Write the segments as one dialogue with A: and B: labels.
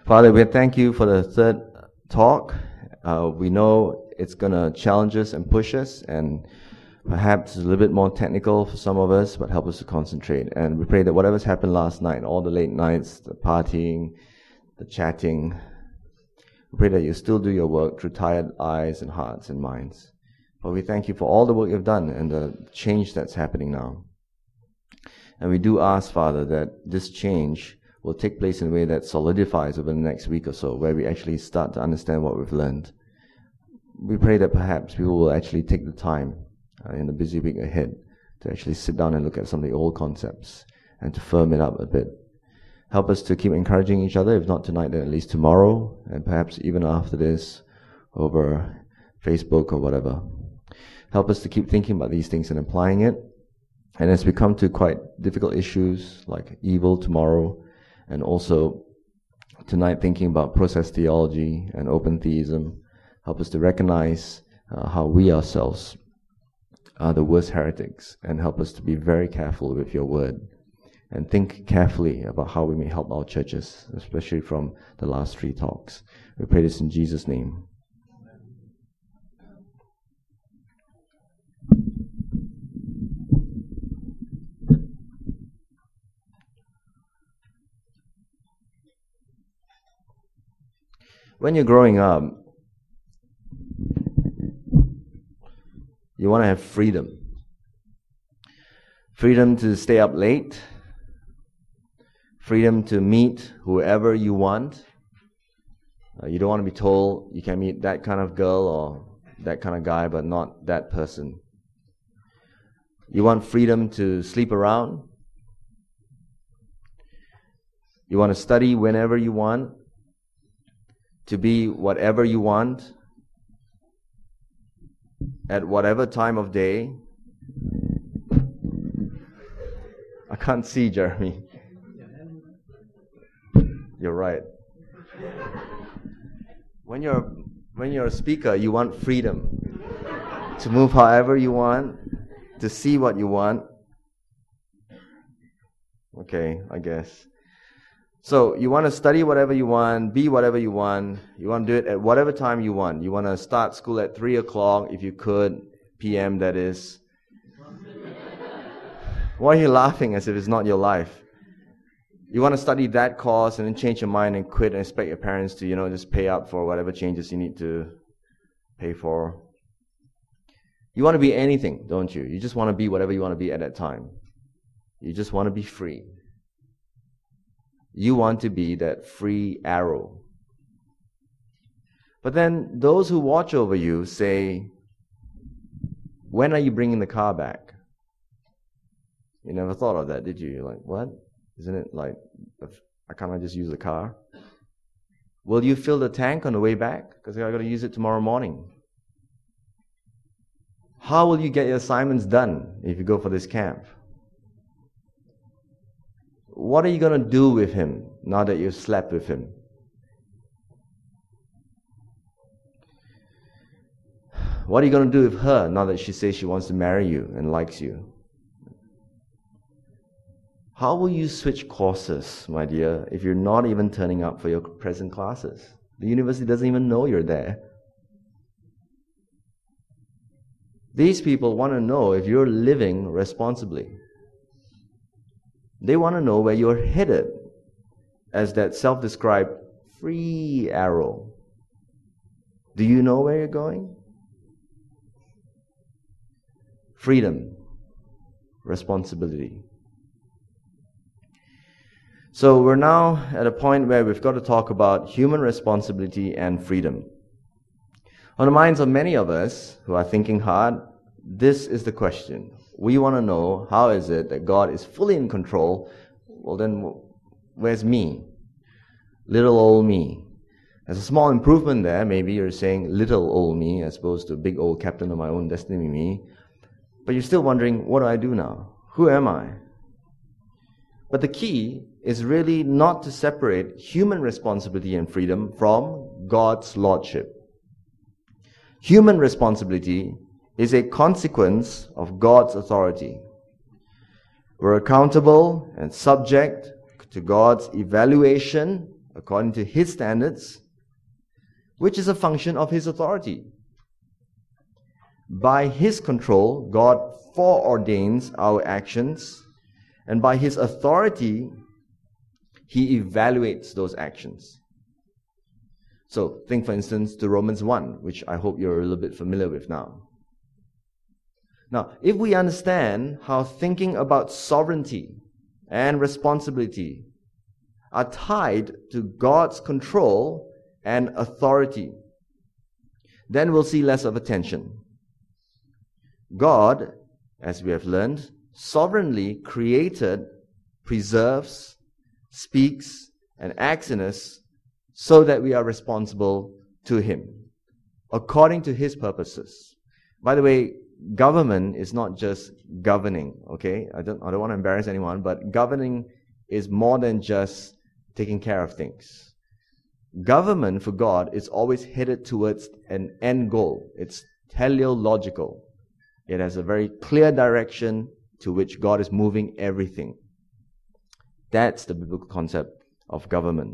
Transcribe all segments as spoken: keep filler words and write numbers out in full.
A: Father, we thank you for the third talk. Uh, we know it's going to challenge us and push us, and perhaps a little bit more technical for some of us, but help us to concentrate. And we pray that whatever's happened last night, all the late nights, the partying, the chatting, we pray that you still do your work through tired eyes and hearts and minds. But we thank you for all the work you've done and the change that's happening now. And we do ask, Father, that this change will take place in a way that solidifies over the next week or so, where we actually start to understand what we've learned. We pray that perhaps people will actually take the time uh, in the busy week ahead to actually sit down and look at some of the old concepts and to firm it up a bit. Help us to keep encouraging each other, if not tonight, then at least tomorrow, and perhaps even after this over Facebook or whatever. Help us to keep thinking about these things and applying it. And as we come to quite difficult issues like evil tomorrow, and also tonight thinking about process theology and open theism, help us to recognize uh, how we ourselves are the worst heretics, and help us to be very careful with your word and think carefully about how we may help our churches, especially from the last three talks. We pray this in Jesus' name. When you're growing up, you want to have freedom. Freedom to stay up late. Freedom to meet whoever you want. Uh, you don't want to be told you can meet that kind of girl or that kind of guy, but not that person. You want freedom to sleep around. You want to study whenever you want. To be whatever you want, at whatever time of day. I can't see, Jeremy. You're right. When you're when you're a speaker, you want freedom to move however you want, to see what you want. Okay, I guess. So you want to study whatever you want, be whatever you want. You want to do it at whatever time you want. You want to start school at three o'clock, if you could, P M that is. Why are you laughing as if it's not your life? You want to study that course and then change your mind and quit and expect your parents to, you know, just pay up for whatever changes you need to pay for. You want to be anything, don't you? You just want to be whatever you want to be at that time. You just want to be free. You want to be that free arrow. But then those who watch over you say, when are you bringing the car back? You never thought of that, did you? You're like, what? Isn't it like, I can't just use the car? Will you fill the tank on the way back? Because I've got to use it tomorrow morning. How will you get your assignments done if you go for this camp? What are you going to do with him now that you've slept with him? What are you going to do with her now that she says she wants to marry you and likes you? How will you switch courses, my dear, if you're not even turning up for your present classes? The university doesn't even know you're there. These people want to know if you're living responsibly. They want to know where you're headed as that self-described free arrow. Do you know where you're going? Freedom, responsibility. So we're now at a point where we've got to talk about human responsibility and freedom. On the minds of many of us who are thinking hard, this is the question. We want to know, how is it that God is fully in control? Well then, where's me? Little old me. There's a small improvement there. Maybe you're saying little old me as opposed to big old captain of my own destiny me. But you're still wondering, what do I do now? Who am I? But the key is really not to separate human responsibility and freedom from God's lordship. Human responsibility is a consequence of God's authority. We're accountable and subject to God's evaluation according to His standards, which is a function of His authority. By His control, God foreordains our actions, and by His authority, He evaluates those actions. So, think for instance to Romans one, which I hope you're a little bit familiar with now. Now, if we understand how thinking about sovereignty and responsibility are tied to God's control and authority, then we'll see less of a tension. God, as we have learned, sovereignly created, preserves, speaks, and acts in us so that we are responsible to Him, according to His purposes. By the way, government is not just governing, okay? I don't, I don't want to embarrass anyone, but governing is more than just taking care of things. Government for God is always headed towards an end goal. It's teleological. It has a very clear direction to which God is moving everything. That's the biblical concept of government.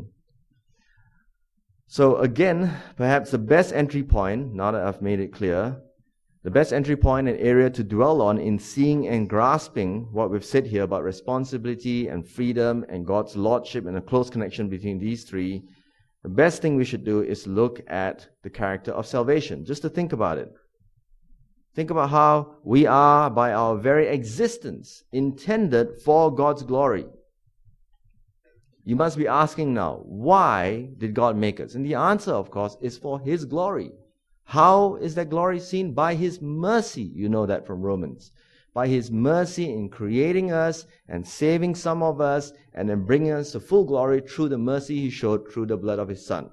A: So again, perhaps the best entry point, now that I've made it clear, the best entry point and area to dwell on in seeing and grasping what we've said here about responsibility and freedom and God's lordship and a close connection between these three, the best thing we should do is look at the character of salvation, just to think about it. Think about how we are, by our very existence, intended for God's glory. You must be asking now, why did God make us? And the answer, of course, is for His glory. How is that glory seen? By His mercy. You know that from Romans. By His mercy in creating us and saving some of us and then bringing us to full glory through the mercy He showed through the blood of His Son.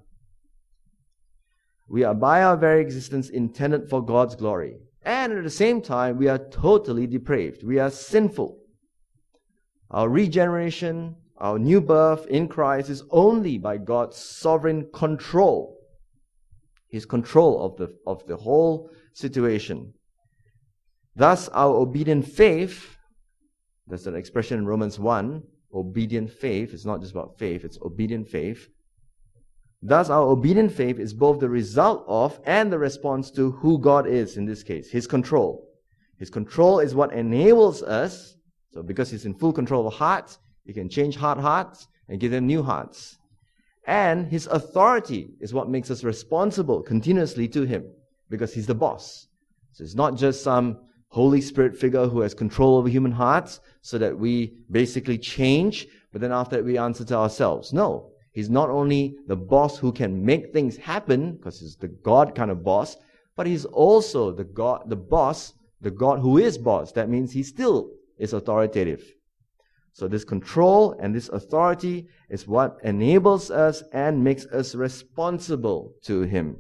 A: We are by our very existence intended for God's glory. And at the same time, we are totally depraved. We are sinful. Our regeneration, our new birth in Christ is only by God's sovereign control. His control of the, of the whole situation. Thus, our obedient faith, that's an expression in Romans one, obedient faith, it's not just about faith, it's obedient faith. Thus, our obedient faith is both the result of and the response to who God is in this case, His control. His control is what enables us, so because He's in full control of hearts, He can change hard hearts and give them new hearts. And His authority is what makes us responsible continuously to Him, because He's the boss. So it's not just some Holy Spirit figure who has control over human hearts so that we basically change, but then after that we answer to ourselves. No. He's not only the boss who can make things happen, because He's the God kind of boss, but He's also the God, the boss, the God who is boss. That means He still is authoritative. So this control and this authority is what enables us and makes us responsible to Him.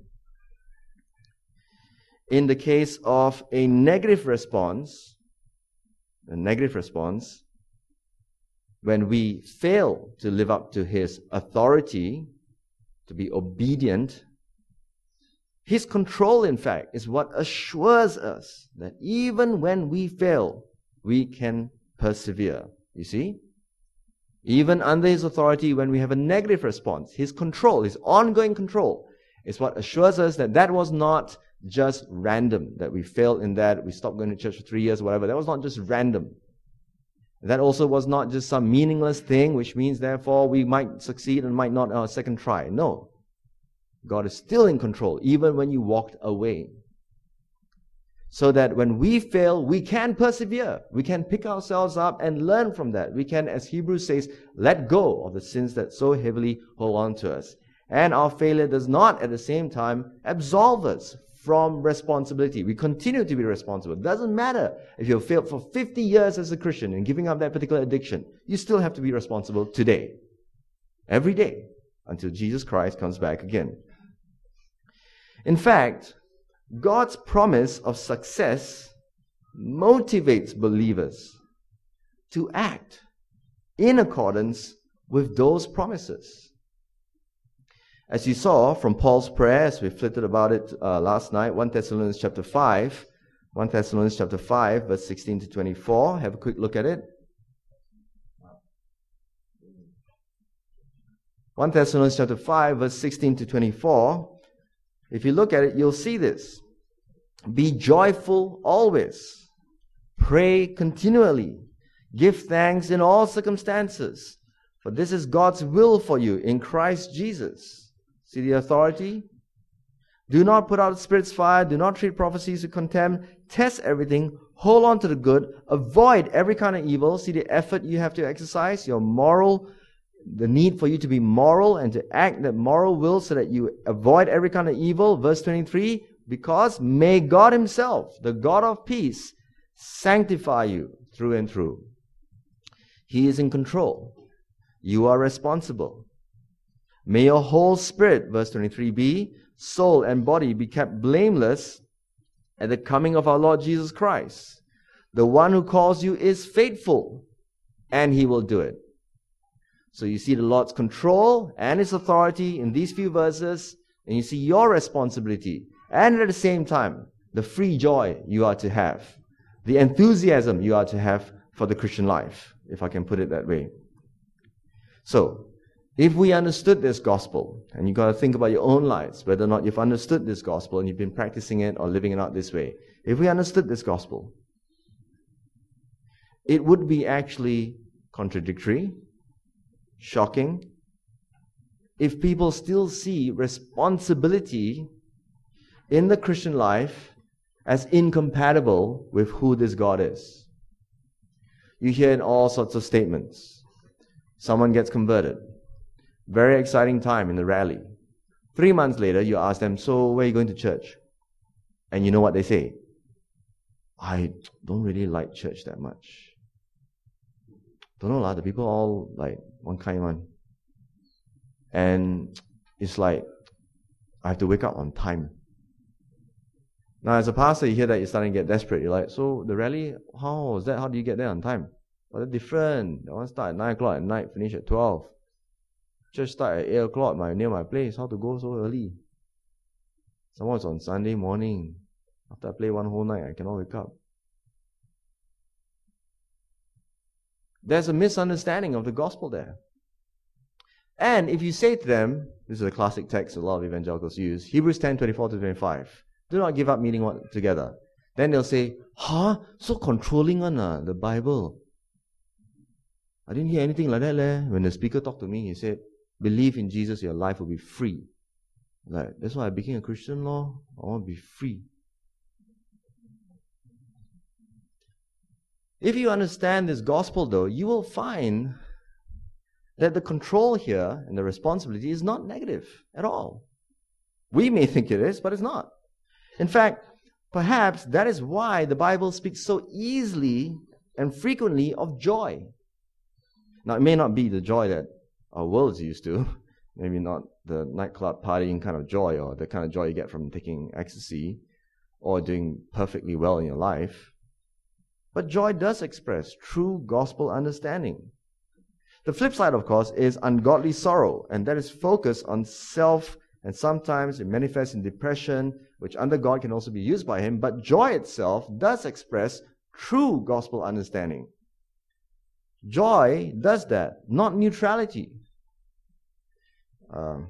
A: In the case of a negative response, a negative response, when we fail to live up to His authority, to be obedient, His control, in fact, is what assures us that even when we fail, we can persevere. You see? Even under His authority, when we have a negative response, His control, His ongoing control, is what assures us that that was not just random, that we failed in that, we stopped going to church for three years, whatever. That was not just random. That also was not just some meaningless thing, which means therefore we might succeed and might not on our second try. No. God is still in control, even when you walked away. So that when we fail, we can persevere. We can pick ourselves up and learn from that. We can, as Hebrews says, let go of the sins that so heavily hold on to us. And our failure does not, at the same time, absolve us from responsibility. We continue to be responsible. It doesn't matter if you've failed for fifty years as a Christian and giving up that particular addiction. You still have to be responsible today. Every day. Until Jesus Christ comes back again. In fact, God's promise of success motivates believers to act in accordance with those promises. As you saw from Paul's prayer, as we flitted about it uh, last night, First Thessalonians chapter five, First Thessalonians chapter five, verse sixteen to twenty-four. Have a quick look at it. First Thessalonians chapter five, verse sixteen to twenty-four. If you look at it, you'll see this. Be joyful always. Pray continually. Give thanks in all circumstances. For this is God's will for you in Christ Jesus. See the authority? Do not put out the Spirit's fire. Do not treat prophecies with contempt. Test everything. Hold on to the good. Avoid every kind of evil. See the effort you have to exercise. Your moral, the need for you to be moral and to act that moral will so that you avoid every kind of evil. Verse twenty-three, because may God Himself, the God of peace, sanctify you through and through. He is in control. You are responsible. May your whole spirit, verse twenty-three b, soul and body be kept blameless at the coming of our Lord Jesus Christ. The one who calls you is faithful, and He will do it. So you see the Lord's control and His authority in these few verses, and you see your responsibility, and at the same time, the free joy you are to have, the enthusiasm you are to have for the Christian life, if I can put it that way. So, if we understood this gospel, and you've got to think about your own lives, whether or not you've understood this gospel and you've been practicing it or living it out this way. If we understood this gospel, it would be actually contradictory, shocking, if people still see responsibility in the Christian life as incompatible with who this God is. You hear in all sorts of statements. Someone gets converted. Very exciting time in the rally. Three months later, you ask them, so where are you going to church? And you know what they say? I don't really like church that much. Don't know lah, the people all like one kind one. And it's like, I have to wake up on time. Now as a pastor, you hear that, you're starting to get desperate. You're like, so the rally, how is that? How do you get there on time? Well, they're different. That one start at nine o'clock at night, finish at twelve. Church start at eight o'clock my, near my place. How to go so early? Someone's on Sunday morning. After I play one whole night, I cannot wake up. There's a misunderstanding of the gospel there. And if you say to them, this is a classic text a lot of evangelicals use, Hebrews ten, twenty-four to twenty-five, do not give up meeting together. Then they'll say, huh? So controlling on uh, the Bible. I didn't hear anything like that. Leh. When the speaker talked to me, he said, believe in Jesus, your life will be free. Like, that's why I became a Christian, Lord. I want to be free. If you understand this gospel, though, you will find that the control here and the responsibility is not negative at all. We may think it is, but it's not. In fact, perhaps that is why the Bible speaks so easily and frequently of joy. Now, it may not be the joy that our world's used to. Maybe not the nightclub partying kind of joy or the kind of joy you get from taking ecstasy or doing perfectly well in your life. But joy does express true gospel understanding. The flip side, of course, is ungodly sorrow, and that is focused on self, and sometimes it manifests in depression, which under God can also be used by Him, but joy itself does express true gospel understanding. Joy does that, not neutrality. Um,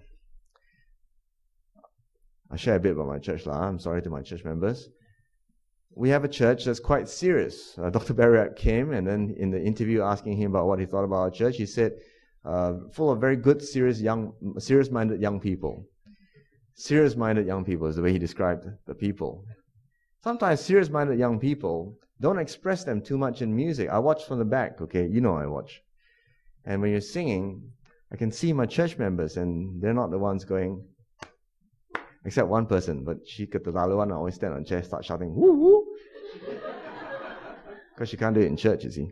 A: I'll share a bit about my church. lah. I'm sorry to my church members. We have a church that's quite serious. Uh, Doctor Barriak came, and then in the interview asking him about what he thought about our church, he said, uh, full of very good, serious, young, serious-minded young people. Serious-minded young people is the way he described the people. Sometimes serious-minded young people don't express them too much in music. I watch from the back, okay? You know I watch. And when you're singing, I can see my church members, and they're not the ones going, except one person, but she ketelaluan, I always stand on chair, start shouting, woo woo, because she can't do it in church, you see.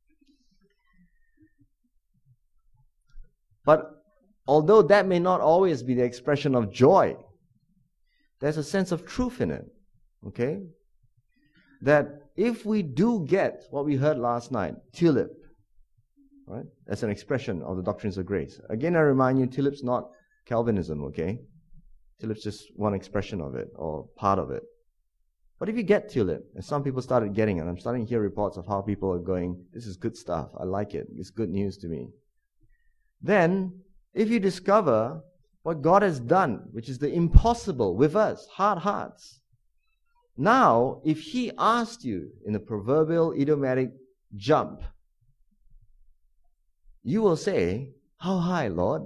A: But although that may not always be the expression of joy, there's a sense of truth in it, okay? That if we do get what we heard last night, tulip, right? That's an expression of the doctrines of grace. Again, I remind you, tulip's not Calvinism, okay? Tulip's just one expression of it, or part of it. But if you get tulip, and some people started getting it, I'm starting to hear reports of how people are going, this is good stuff, I like it, it's good news to me. Then, if you discover what God has done, which is the impossible with us, hard hearts, now, if He asked you in the proverbial idiomatic jump, you will say, "How high, Lord?"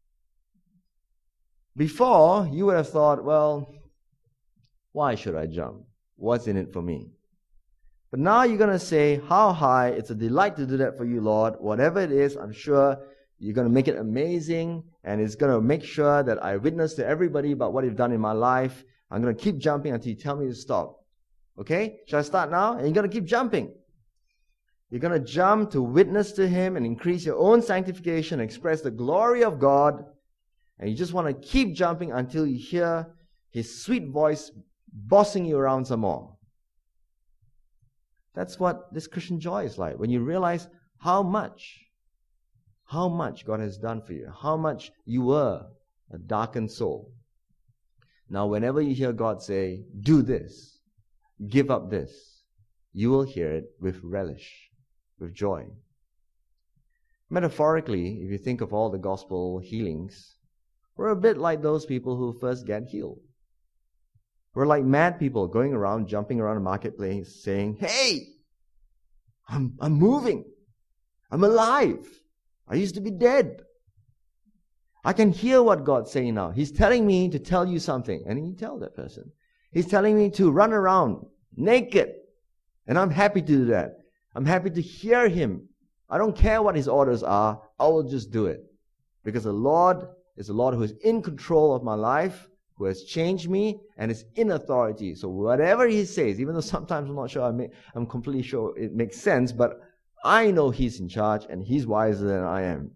A: Before, you would have thought, well, why should I jump? What's in it for me? But now you're going to say, "How high? It's a delight to do that for you, Lord. Whatever it is, I'm sure you're going to make it amazing, and it's going to make sure that I witness to everybody about what you've done in my life. I'm going to keep jumping until you tell me to stop." Okay? Shall I start now? And you're going to keep jumping. You're going to jump to witness to Him and increase your own sanctification, express the glory of God. And you just want to keep jumping until you hear His sweet voice bossing you around some more. That's what this Christian joy is like. When you realize how much, how much God has done for you, how much you were a darkened soul. Now, whenever you hear God say, "Do this, give up this," you will hear it with relish, with joy. Metaphorically, if you think of all the gospel healings, we're a bit like those people who first get healed. We're like mad people going around, jumping around the marketplace, saying, "Hey, I'm, I'm moving. I'm alive. I used to be dead. I can hear what God's saying now. He's telling me to tell you something." And you tell that person. He's telling me to run around naked. And I'm happy to do that. I'm happy to hear Him. I don't care what His orders are. I will just do it. Because the Lord is the Lord who is in control of my life, who has changed me, and is in authority. So whatever He says, even though sometimes I'm not sure, I may, I'm completely sure it makes sense, but I know He's in charge and He's wiser than I am.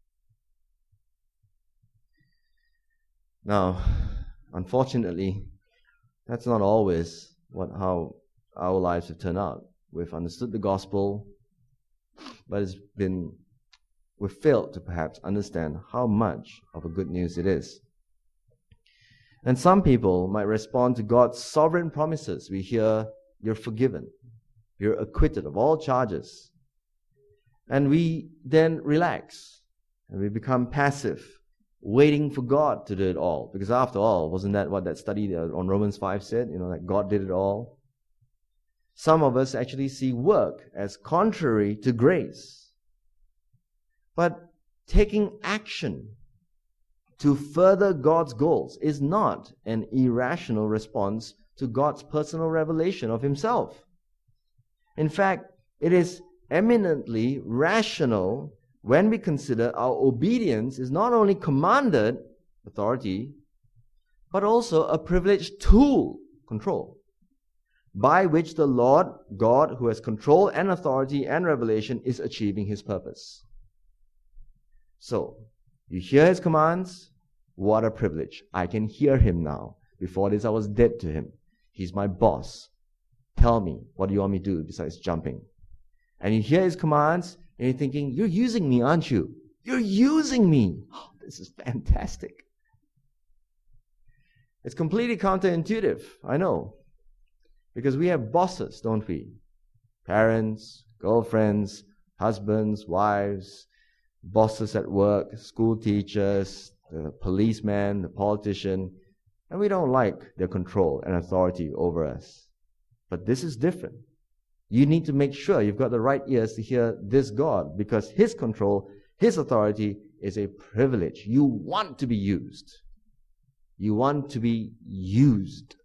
A: Now, unfortunately, that's not always what how our lives have turned out. We've understood the gospel, but it's been we've failed to perhaps understand how much of a good news it is. And some people might respond to God's sovereign promises. We hear, "You're forgiven. You're acquitted of all charges." And we then relax and we become passive, waiting for God to do it all. Because after all, wasn't that what that study on Romans five said? You know, that God did it all. Some of us actually see work as contrary to grace. But taking action to further God's goals is not an irrational response to God's personal revelation of Himself. In fact, it is eminently rational when we consider our obedience is not only commanded authority, but also a privileged tool, control, by which the Lord God, who has control and authority and revelation, is achieving His purpose. So, you hear His commands. What a privilege. I can hear Him now. Before this, I was dead to Him. He's my boss. Tell me, what do you want me to do besides jumping? And you hear His commands, and you're thinking, "You're using me, aren't you? You're using me. Oh, this is fantastic." It's completely counterintuitive, I know. Because we have bosses, don't we? Parents, girlfriends, husbands, wives, bosses at work, school teachers, the policeman, the politician, and we don't like their control and authority over us. But this is different. You need to make sure you've got the right ears to hear this God, because His control, His authority is a privilege. You want to be used. You want to be used.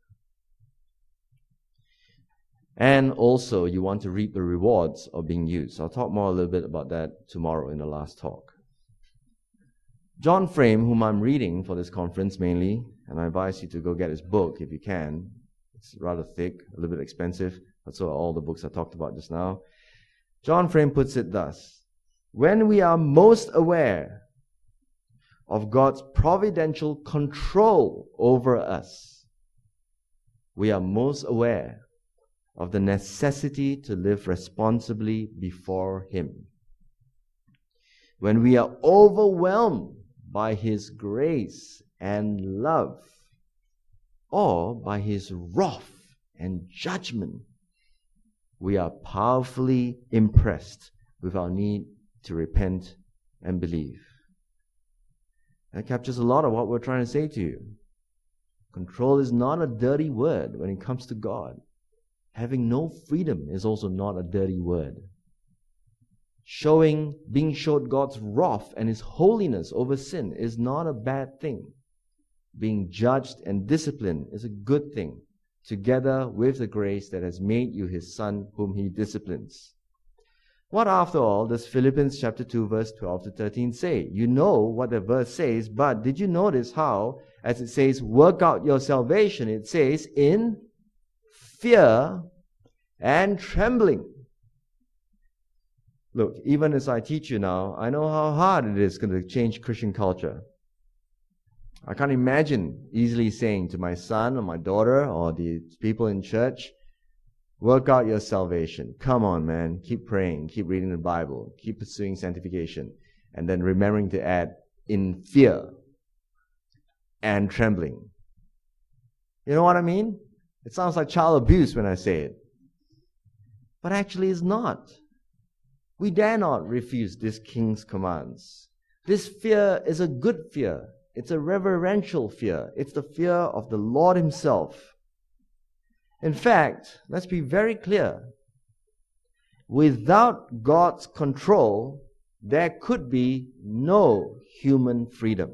A: And also, you want to reap the rewards of being used. I'll talk more a little bit about that tomorrow in the last talk. John Frame, whom I'm reading for this conference mainly, and I advise you to go get his book if you can. It's rather thick, a little bit expensive, but so are all the books I talked about just now. John Frame puts it thus: when we are most aware of God's providential control over us, we are most aware of the necessity to live responsibly before Him. When we are overwhelmed by His grace and love, or by His wrath and judgment, we are powerfully impressed with our need to repent and believe. That captures a lot of what we're trying to say to you. Control is not a dirty word when it comes to God. Having no freedom is also not a dirty word. Showing, being showed God's wrath and His holiness over sin is not a bad thing. Being judged and disciplined is a good thing, together with the grace that has made you His Son whom He disciplines. What, after all, does Philippians chapter two, verse twelve to thirteen say? You know what the verse says, but did you notice how, as it says, work out your salvation, it says, in fear and trembling. Look, even as I teach you now, I know how hard it is going to change Christian culture. I can't imagine easily saying to my son or my daughter or the people in church, work out your salvation. Come on, man. Keep praying. Keep reading the Bible. Keep pursuing sanctification. And then remembering to add, in fear and trembling. You know what I mean? It sounds like child abuse when I say it. But actually it's not. We dare not refuse this king's commands. This fear is a good fear. It's a reverential fear. It's the fear of the Lord Himself. In fact, let's be very clear. Without God's control, there could be no human freedom.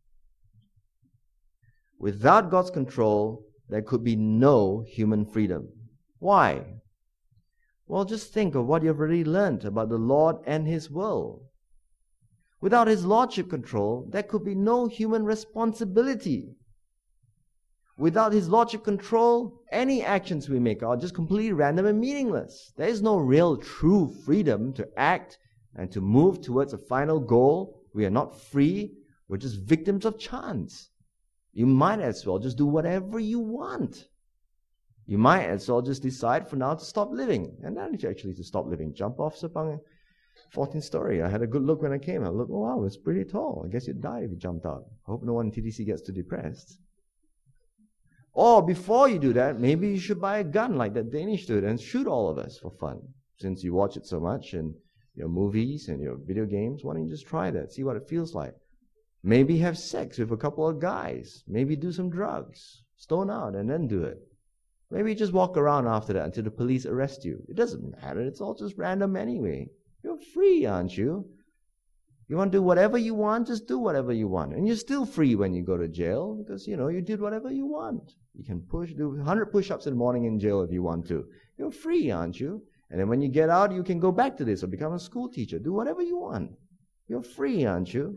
A: Without God's control, there could be no human freedom. Why? Well, just think of what you've already learned about the Lord and His will. Without His Lordship control, there could be no human responsibility. Without His Lordship control, any actions we make are just completely random and meaningless. There is no real true freedom to act and to move towards a final goal. We are not free. We're just victims of chance. You might as well just do whatever you want. You might as well just decide for now to stop living. And then actually to stop living. Jump off Sepang fourteenth story. I had a good look when I came. I looked, oh wow, it's pretty tall. I guess you'd die if you jumped out. I hope no one in T D C gets too depressed. Or before you do that, maybe you should buy a gun like that Danish dude and shoot all of us for fun. Since you watch it so much in your movies and your video games, why don't you just try that? See what it feels like. Maybe have sex with a couple of guys. Maybe do some drugs. Stone out and then do it. Maybe just walk around after that until the police arrest you. It doesn't matter. It's all just random anyway. You're free, aren't you? You want to do whatever you want, just do whatever you want. And you're still free when you go to jail because, you know, you did whatever you want. You can push, do one hundred push-ups in the morning in jail if you want to. You're free, aren't you? And then when you get out, you can go back to this or become a school teacher. Do whatever you want. You're free, aren't you?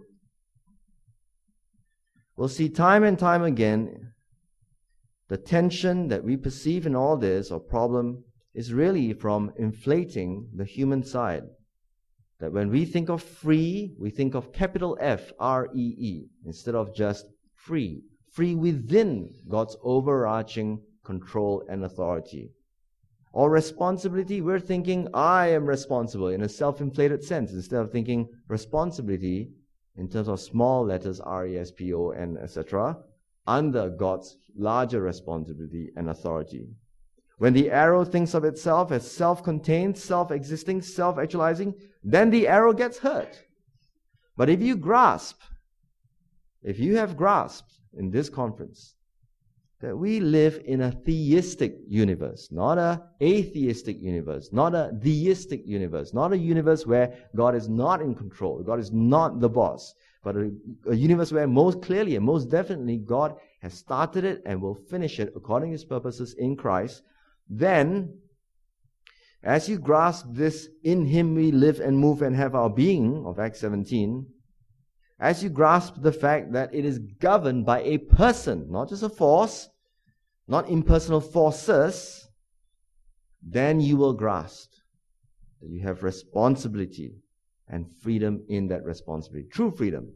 A: We'll see time and time again the tension that we perceive in all this or problem is really from inflating the human side. That when we think of free, we think of capital F, R E E, instead of just free. Free within God's overarching control and authority. Or responsibility, we're thinking, I am responsible in a self-inflated sense, instead of thinking responsibility in terms of small letters, R E S P O N, et cetera, under God's larger responsibility and authority. When the arrow thinks of itself as self-contained, self-existing, self-actualizing, then the arrow gets hurt. But if you grasp, if you have grasped in this conference that we live in a theistic universe, not a atheistic universe, not a deistic universe, not a universe where God is not in control, God is not the boss, but a, a universe where most clearly and most definitely God has started it and will finish it according to His purposes in Christ, then as you grasp this, in Him we live and move and have our being, of Acts seventeen, as you grasp the fact that it is governed by a person, not just a force, not impersonal forces, then you will grasp that you have responsibility and freedom in that responsibility. True freedom.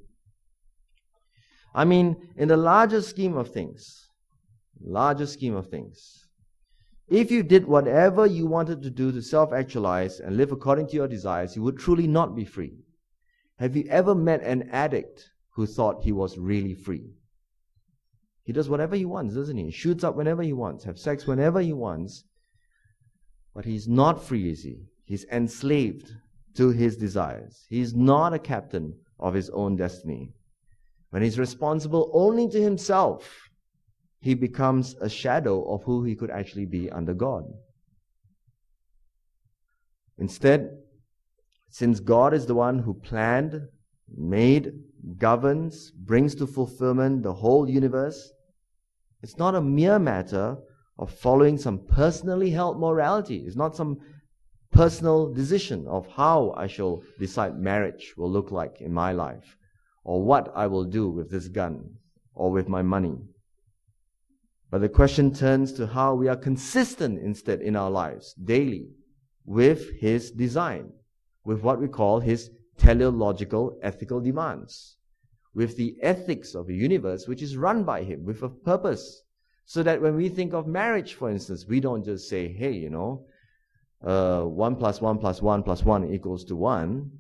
A: I mean, in the larger scheme of things, larger scheme of things, if you did whatever you wanted to do to self-actualize and live according to your desires, you would truly not be free. Have you ever met an addict who thought he was really free? He does whatever he wants, doesn't he? He shoots up whenever he wants, have sex whenever he wants. But he's not free, is he? He's enslaved to his desires. He's not a captain of his own destiny. When he's responsible only to himself, he becomes a shadow of who he could actually be under God. Instead, since God is the one who planned, made, governs, brings to fulfillment the whole universe, it's not a mere matter of following some personally held morality. It's not some personal decision of how I shall decide marriage will look like in my life, or what I will do with this gun, or with my money. But the question turns to how we are consistent instead in our lives, daily, with His design, with what we call His teleological ethical demands, with the ethics of a universe which is run by Him, with a purpose. So that when we think of marriage, for instance, we don't just say, hey, you know, uh, one plus one plus one plus one equals to one.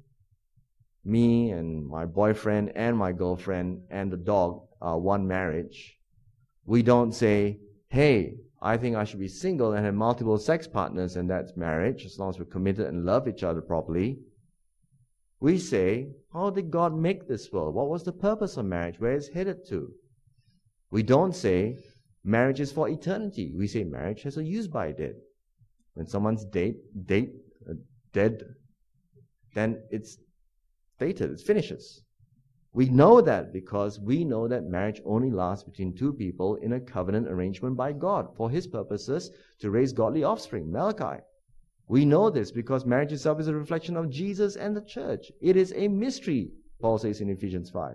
A: Me and my boyfriend and my girlfriend and the dog are one marriage. We don't say, hey, I think I should be single and have multiple sex partners and that's marriage, as long as we're committed and love each other properly. We say, how did God make this world? What was the purpose of marriage? Where is it headed to? We don't say, marriage is for eternity. We say marriage has a use-by date. When someone's date, date, uh, dead, then it's dated, it finishes. We know that because we know that marriage only lasts between two people in a covenant arrangement by God for His purposes to raise godly offspring, Malachi. We know this because marriage itself is a reflection of Jesus and the church. It is a mystery, Paul says in Ephesians five.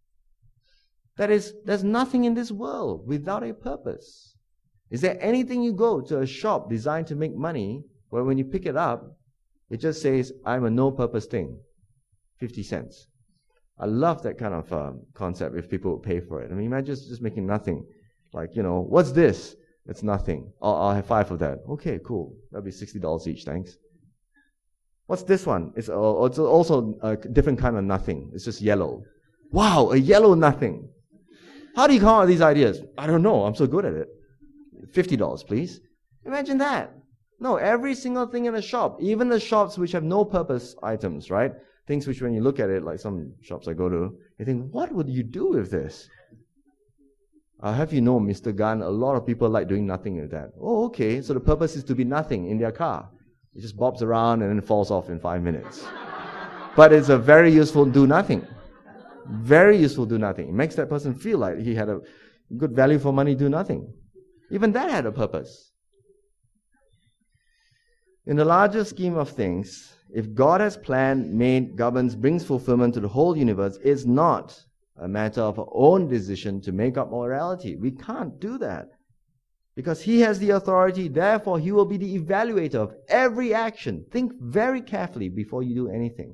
A: That is, there's nothing in this world without a purpose. Is there anything you go to a shop designed to make money where when you pick it up, it just says, I'm a no-purpose thing, fifty cents. I love that kind of um, concept if people would pay for it. I mean, imagine just, just making nothing. Like, you know, what's this? It's nothing. I'll, I'll have five of that. Okay, cool. That'll be sixty dollars each, thanks. What's this one? It's, uh, it's also a different kind of nothing. It's just yellow. Wow, a yellow nothing. How do you come up with these ideas? I don't know. I'm so good at it. fifty dollars, please. Imagine that. No, every single thing in a shop, even the shops which have no purpose items, right? Things which when you look at it, like some shops I go to, you think, what would you do with this? I'll have you know, Mister Gunn, a lot of people like doing nothing with that. Oh, okay, so the purpose is to be nothing in their car. It just bobs around and then falls off in five minutes. But it's a very useful do nothing. Very useful do nothing. It makes that person feel like he had a good value for money do nothing. Even that had a purpose. In the larger scheme of things, if God has planned, made, governs, brings fulfillment to the whole universe, it's not a matter of our own decision to make up morality. We can't do that. Because He has the authority, therefore He will be the evaluator of every action. Think very carefully before you do anything.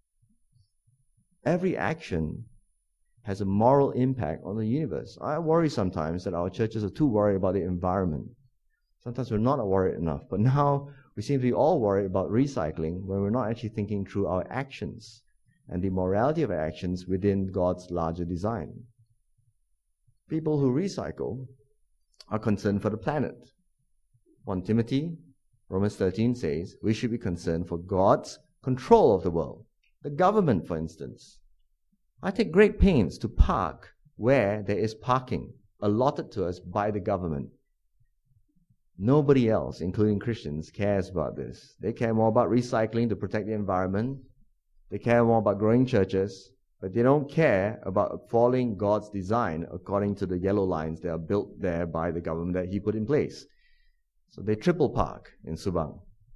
A: Every action has a moral impact on the universe. I worry sometimes that our churches are too worried about the environment. Sometimes we're not worried enough. But now we seem to be all worried about recycling when we're not actually thinking through our actions and the morality of our actions within God's larger design. People who recycle are concerned for the planet. First Timothy, Romans thirteen says, we should be concerned for God's control of the world. The government, for instance. I take great pains to park where there is parking allotted to us by the government. Nobody else, including Christians, cares about this. They care more about recycling to protect the environment. They care more about growing churches, but they don't care about following God's design according to the yellow lines that are built there by the government that He put in place. So they triple park in Subang.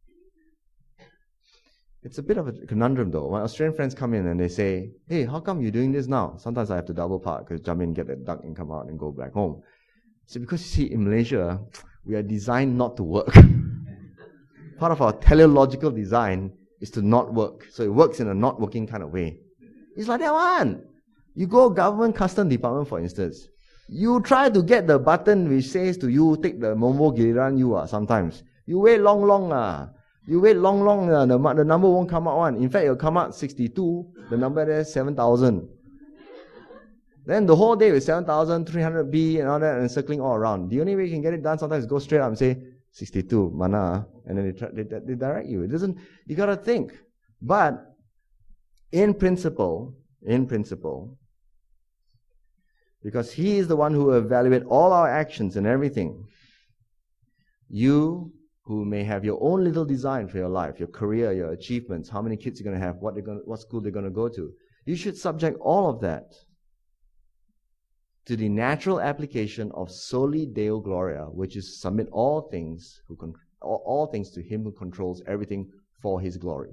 A: It's a bit of a conundrum though. My Australian friends come in and they say, hey, how come you're doing this now? Sometimes I have to double park because jump in, get that duck and come out and go back home. So because you see, in Malaysia, we are designed not to work. Part of our teleological design is to not work. So it works in a not working kind of way. It's like that one. You go government custom department, for instance. You try to get the button which says to you, take the Mombo Giliran you are sometimes. You wait long, long. Uh. You wait long, long, uh, the, the number won't come out one. In fact, it'll come out sixty-two. The number there is seven thousand. Then the whole day with seven thousand three hundred B and all that and circling all around. The only way you can get it done sometimes is go straight up and say, sixty-two, mana. And then they, try, they, they direct you. It doesn't, you got to think. But in principle, in principle, because He is the one who will evaluate all our actions and everything. You who may have your own little design for your life, your career, your achievements, how many kids you're going to have, what they're going, what school they're going to go to, you should subject all of that to the natural application of soli Deo Gloria, which is submit all things who con- all, all things to Him who controls everything for His glory.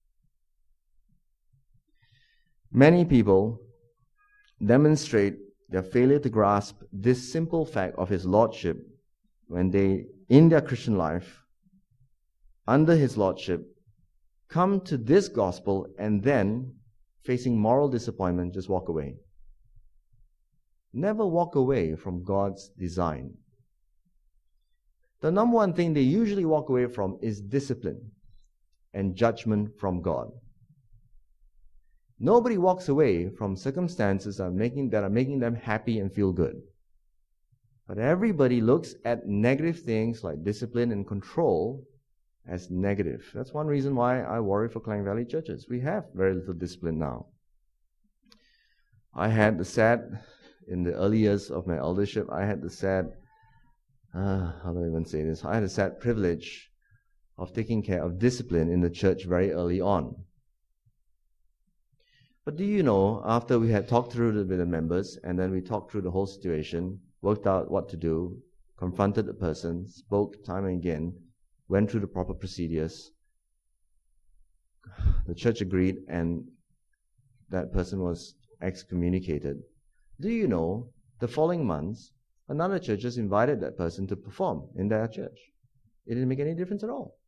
A: Many people demonstrate their failure to grasp this simple fact of His Lordship when they, in their Christian life, under His Lordship, come to this gospel and then, facing moral disappointment, just walk away. Never walk away from God's design. The number one thing they usually walk away from is discipline and judgment from God. Nobody walks away from circumstances that are making, that are making them happy and feel good. But everybody looks at negative things like discipline and control as negative. That's one reason why I worry for Klang Valley churches. We have very little discipline now. I had the sad, in the early years of my eldership, I had the sad, uh, how do I even say this? I had the sad privilege of taking care of discipline in the church very early on. But do you know, after we had talked through it with the members, and then we talked through the whole situation, worked out what to do, confronted the person, spoke time and again, went through the proper procedures, the church agreed, and that person was excommunicated. Do you know, the following months, another church just invited that person to perform in their church. It didn't make any difference at all.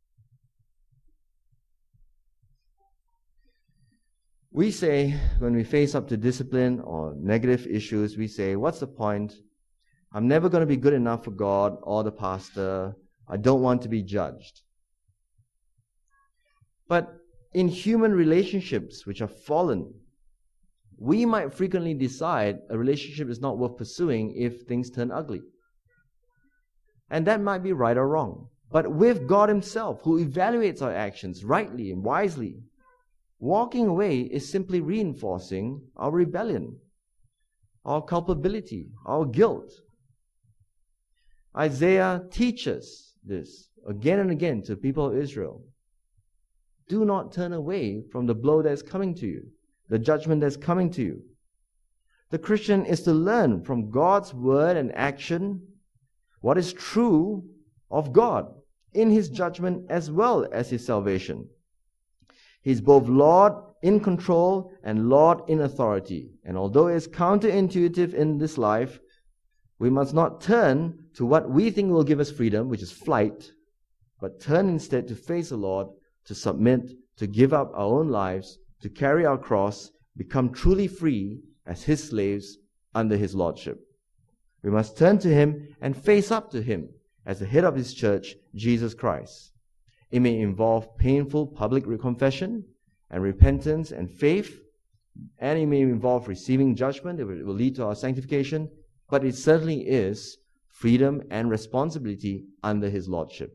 A: We say, when we face up to discipline or negative issues, we say, what's the point? I'm never going to be good enough for God or the pastor. I don't want to be judged. But in human relationships which are fallen, we might frequently decide a relationship is not worth pursuing if things turn ugly. And that might be right or wrong. But with God Himself, who evaluates our actions rightly and wisely, walking away is simply reinforcing our rebellion, our culpability, our guilt. Isaiah teaches this again and again to the people of Israel. Do not turn away from the blow that is coming to you, the judgment that is coming to you. The Christian is to learn from God's word and action what is true of God in His judgment as well as His salvation. He's both Lord in control and Lord in authority. And although it is counterintuitive in this life, we must not turn to what we think will give us freedom, which is flight, but turn instead to face the Lord, to submit, to give up our own lives, to carry our cross, become truly free as His slaves under His lordship. We must turn to Him and face up to Him as the head of His church, Jesus Christ. It may involve painful public confession and repentance and faith, and it may involve receiving judgment. It will lead to our sanctification, but it certainly is freedom and responsibility under His lordship.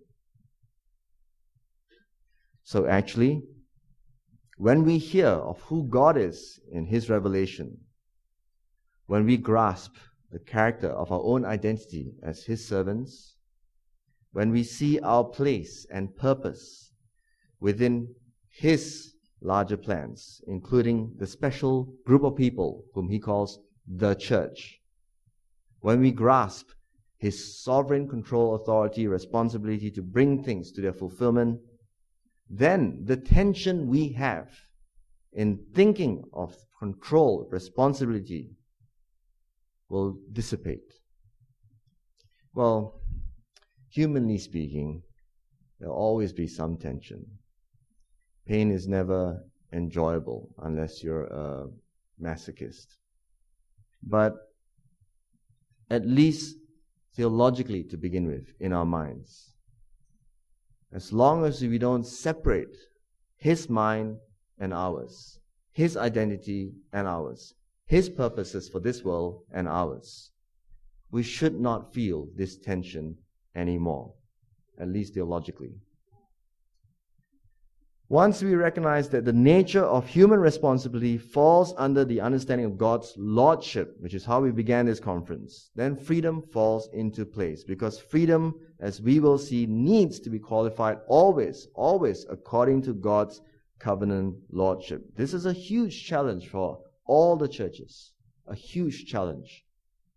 A: So actually, when we hear of who God is in His revelation, when we grasp the character of our own identity as His servants, when we see our place and purpose within His larger plans, including the special group of people whom He calls the church, when we grasp His sovereign control, authority, responsibility to bring things to their fulfillment, then the tension we have in thinking of control, responsibility, will dissipate. Well, humanly speaking, there will always be some tension. Pain is never enjoyable unless you're a masochist. But at least theologically, to begin with, in our minds, as long as we don't separate His mind and ours, His identity and ours, His purposes for this world and ours, we should not feel this tension anymore, at least theologically. Once we recognize that the nature of human responsibility falls under the understanding of God's lordship, which is how we began this conference, then freedom falls into place. Because freedom, as we will see, needs to be qualified always, always according to God's covenant lordship. This is a huge challenge for all the churches. A huge challenge.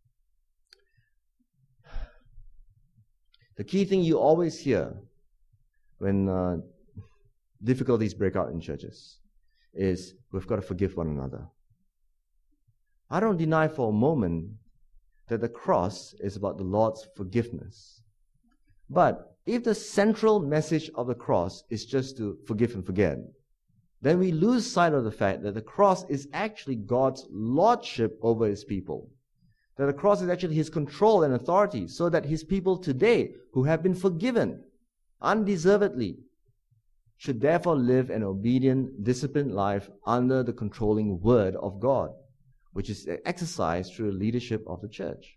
A: The key thing you always hear when uh, difficulties break out in churches is we've got to forgive one another. I don't deny for a moment that the cross is about the Lord's forgiveness. But if the central message of the cross is just to forgive and forget, then we lose sight of the fact that the cross is actually God's lordship over His people. That the cross is actually His control and authority, so that His people today, who have been forgiven undeservedly, should therefore live an obedient, disciplined life under the controlling word of God, which is exercised through the leadership of the church.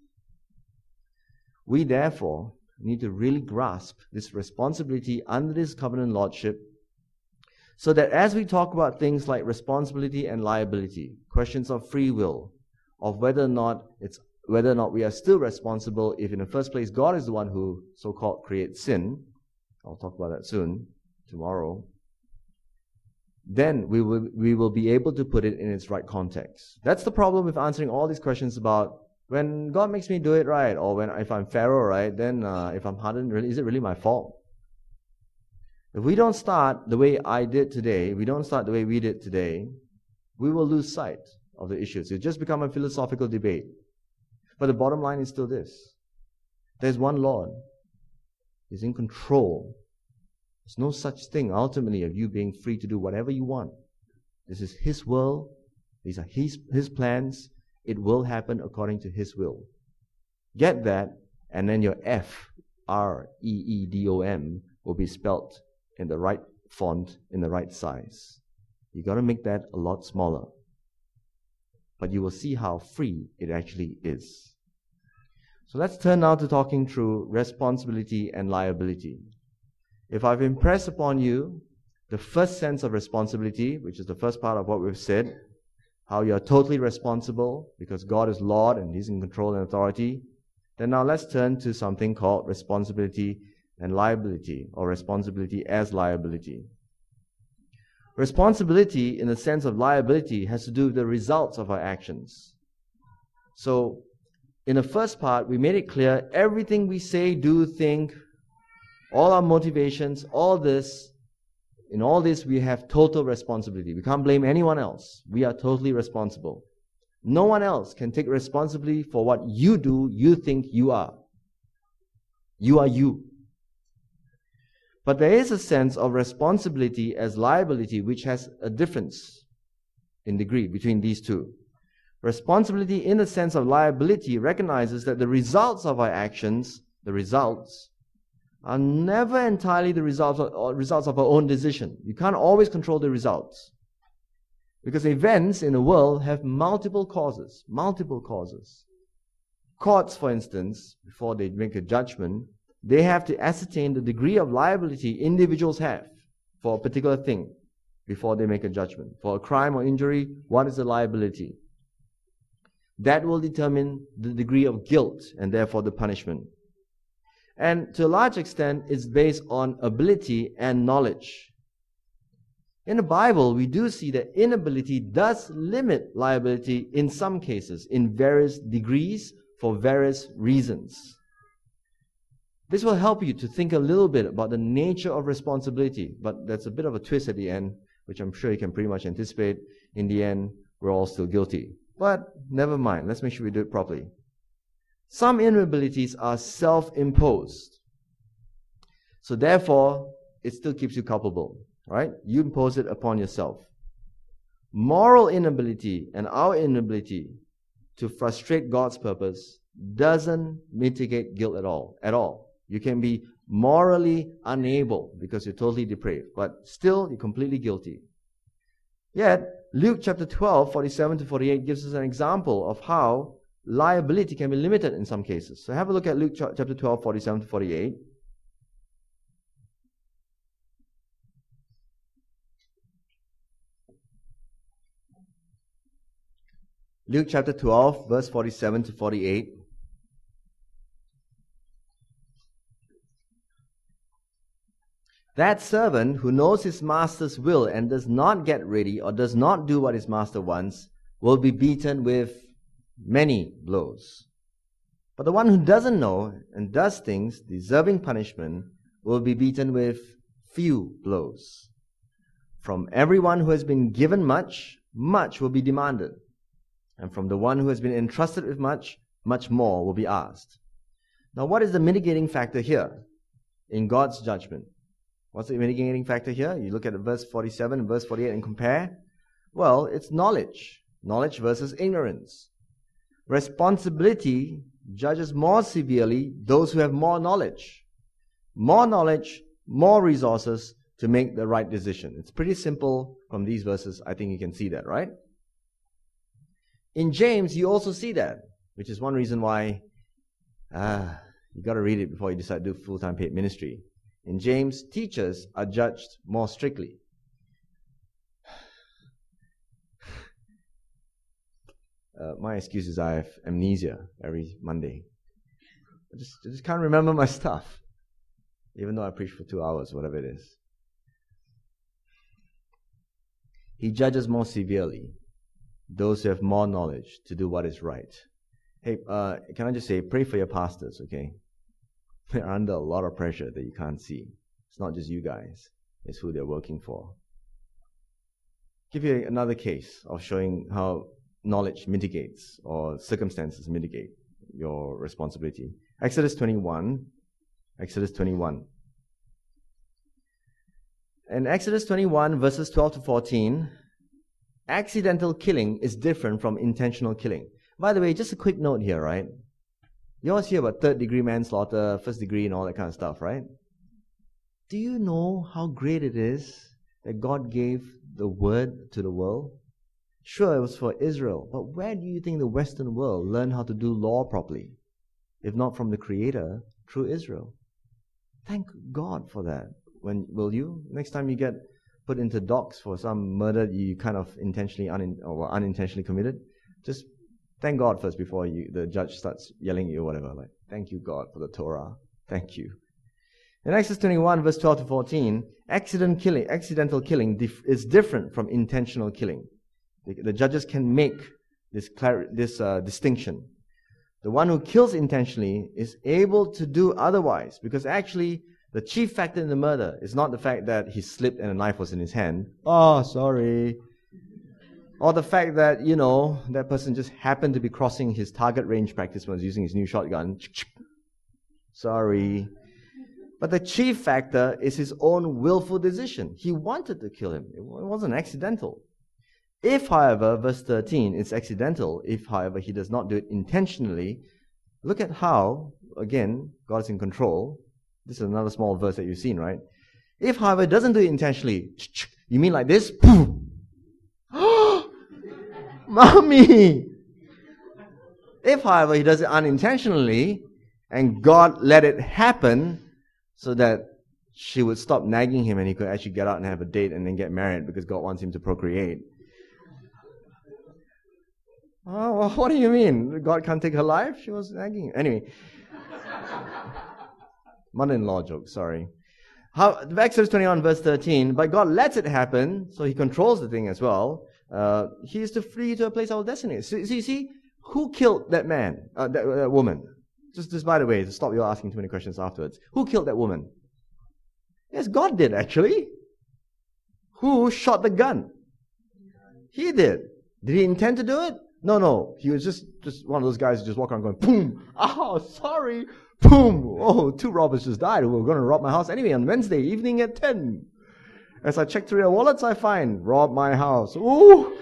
A: We therefore need to really grasp this responsibility under this covenant lordship, so that as we talk about things like responsibility and liability, questions of free will, of whether or not it's whether or not we are still responsible if in the first place God is the one who so-called creates sin, I'll talk about that soon, tomorrow, then we will, we will be able to put it in its right context. That's the problem with answering all these questions about when God makes me do it right, or when if I'm Pharaoh, right, then uh, if I'm hardened, really, is it really my fault? If we don't start the way I did today, we don't start the way we did today, we will lose sight of the issues. It just become a philosophical debate. But the bottom line is still this. There's one Lord. He's in control. There's no such thing, ultimately, of you being free to do whatever you want. This is His world. These are His, His plans. It will happen according to His will. Get that, and then your F, R E E D O M, will be spelt in the right font, in the right size. You got to make that a lot smaller. But you will see how free it actually is. So let's turn now to talking through responsibility and liability. If I've impressed upon you the first sense of responsibility, which is the first part of what we've said, how you are totally responsible because God is Lord and He's in control and authority, then now let's turn to something called responsibility and liability, or responsibility as liability. Responsibility, in the sense of liability, has to do with the results of our actions. So, in the first part, we made it clear everything we say, do, think, all our motivations, all this, in all this we have total responsibility. We can't blame anyone else. We are totally responsible. No one else can take responsibility for what you do, you think you are. You are you. But there is a sense of responsibility as liability which has a difference in degree between these two. Responsibility in the sense of liability recognizes that the results of our actions, the results, are never entirely the results of, or results of our own decision. You can't always control the results. Because events in the world have multiple causes, multiple causes. Courts, for instance, before they make a judgment, they have to ascertain the degree of liability individuals have for a particular thing before they make a judgment. For a crime or injury, what is the liability? That will determine the degree of guilt and therefore the punishment. And to a large extent, it's based on ability and knowledge. In the Bible, we do see that inability does limit liability in some cases, in various degrees, for various reasons. This will help you to think a little bit about the nature of responsibility, but that's a bit of a twist at the end, which I'm sure you can pretty much anticipate. In the end, we're all still guilty. But never mind, let's make sure we do it properly. Some inabilities are self-imposed. So therefore, it still keeps you culpable, right? You impose it upon yourself. Moral inability and our inability to frustrate God's purpose doesn't mitigate guilt at all, at all. You can be morally unable because you're totally depraved, but still you're completely guilty. Yet, Luke chapter twelve, forty-seven to forty-eight gives us an example of how liability can be limited in some cases. So have a look at Luke chapter twelve, forty-seven to forty-eight. Luke chapter twelve, verse forty-seven to forty-eight. That servant who knows his master's will and does not get ready or does not do what his master wants will be beaten with many blows. But the one who doesn't know and does things deserving punishment will be beaten with few blows. From everyone who has been given much, much will be demanded. And from the one who has been entrusted with much, much more will be asked. Now, what is the mitigating factor here in God's judgment? What's the mitigating factor here? You look at verse forty-seven and verse forty-eight and compare. Well, it's knowledge. Knowledge versus ignorance. Responsibility judges more severely those who have more knowledge. More knowledge, more resources to make the right decision. It's pretty simple from these verses. I think you can see that, right? In James, you also see that, which is one reason why uh, you got to read it before you decide to do full-time paid ministry. In James, teachers are judged more strictly. Uh, my excuse is I have amnesia every Monday. I just, I just can't remember my stuff, even though I preach for two hours, whatever it is. He judges more severely those who have more knowledge to do what is right. Hey, uh, can I just say, pray for your pastors, okay? They're under a lot of pressure that you can't see. It's not just you guys. It's who they're working for. Give you another case of showing how knowledge mitigates or circumstances mitigate your responsibility. Exodus twenty-one. Exodus twenty-one. In Exodus twenty-one, verses twelve to fourteen, accidental killing is different from intentional killing. By the way, just a quick note here, right? You always hear about third degree manslaughter, first degree and all that kind of stuff, right? Do you know how great it is that God gave the word to the world? Sure, it was for Israel, but where do you think the Western world learned how to do law properly? If not from the Creator, through Israel. Thank God for that. When will you? Next time you get put into docks for some murder you kind of intentionally un- or unintentionally committed, just thank God first before you, the judge starts yelling at you or whatever. Like, thank you, God, for the Torah. Thank you. In Exodus twenty-one, verse twelve to fourteen, accident killing, accidental killing dif- is different from intentional killing. The, the judges can make this, clar- this uh, distinction. The one who kills intentionally is able to do otherwise, because actually the chief factor in the murder is not the fact that he slipped and a knife was in his hand. Oh, sorry. Or the fact that, you know, that person just happened to be crossing his target range practice when he was using his new shotgun. Sorry. But the chief factor is his own willful decision. He wanted to kill him. It wasn't accidental. If, however, verse thirteen, it's accidental, if, however, he does not do it intentionally, look at how, again, God is in control. This is another small verse that you've seen, right? If, however, it doesn't do it intentionally, you mean like this? Mommy! If, however, he does it unintentionally, and God let it happen so that she would stop nagging him and he could actually get out and have a date and then get married because God wants him to procreate. Oh, well, what do you mean? God can't take her life? She was nagging. Anyway. Mother-in-law joke, sorry. How, Exodus twenty-one, verse thirteen, but God lets it happen, so he controls the thing as well. Uh, he is to flee to a place of destiny. So, so you see, who killed that man, uh, that, that woman? Just, just by the way, to stop you asking too many questions afterwards. Who killed that woman? Yes, God did, actually. Who shot the gun? He did. Did he intend to do it? No, no. He was just, just one of those guys who just walk around going, boom! Oh, sorry! Boom! Oh, two robbers just died who were going to rob my house anyway on Wednesday evening at ten. As I check through their wallets, I find, rob my house. Ooh!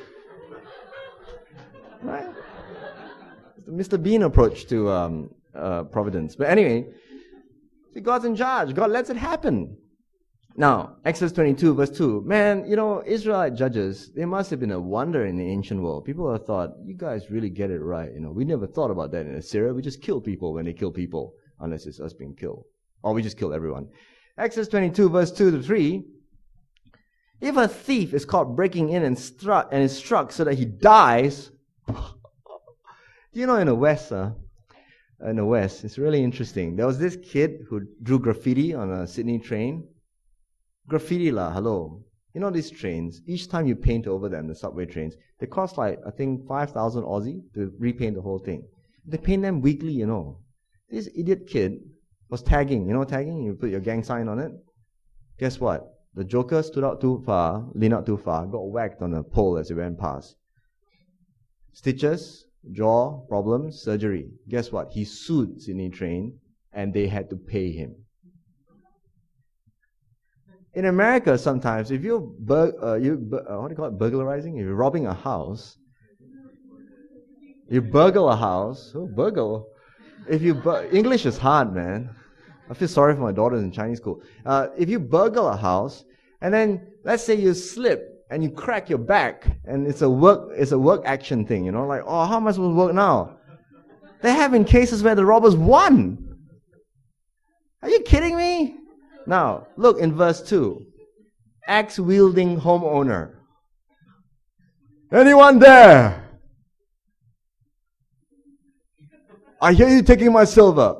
A: Right? The Mister Bean approach to um, uh, Providence. But anyway, see, God's in charge. God lets it happen. Now, Exodus twenty-two, verse two. Man, you know, Israelite judges, they must have been a wonder in the ancient world. People have thought, you guys really get it right. You know, we never thought about that in Assyria. We just kill people when they kill people, unless it's us being killed. Or we just kill everyone. Exodus twenty-two, verse two to three. If a thief is caught breaking in and struck and is struck so that he dies, Do you know in the West, uh, in the West, it's really interesting. There was this kid who drew graffiti on a Sydney train. Graffiti lah, hello. You know these trains, each time you paint over them, the subway trains, they cost like, I think, five thousand Aussie to repaint the whole thing. They paint them weekly, you know. This idiot kid was tagging. You know tagging? You put your gang sign on it. Guess what? The joker stood out too far, leaned out too far, got whacked on a pole as he went past. Stitches, jaw problems, surgery. Guess what? He sued Sydney Train and they had to pay him. In America, sometimes, if you're bur- uh, you bur- uh, what do you call it, burglarizing? If you're robbing a house, you burgle a house. Oh, burgle. If you bur- English is hard, man. I feel sorry for my daughters in Chinese school. Uh, if you burgle a house, and then let's say you slip and you crack your back, and it's a work, it's a work action thing, you know, like, oh, how am I supposed to work now? They have been cases where the robbers won. Are you kidding me? Now, look in verse two. Axe-wielding homeowner. Anyone there? I hear you taking my silver.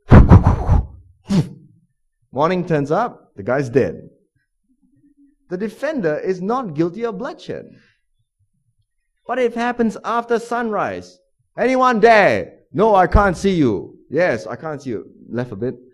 A: Morning turns up, the guy's dead. The defender is not guilty of bloodshed. But it happens after sunrise. Anyone there? No, I can't see you. Yes, I can't see you. Left a bit.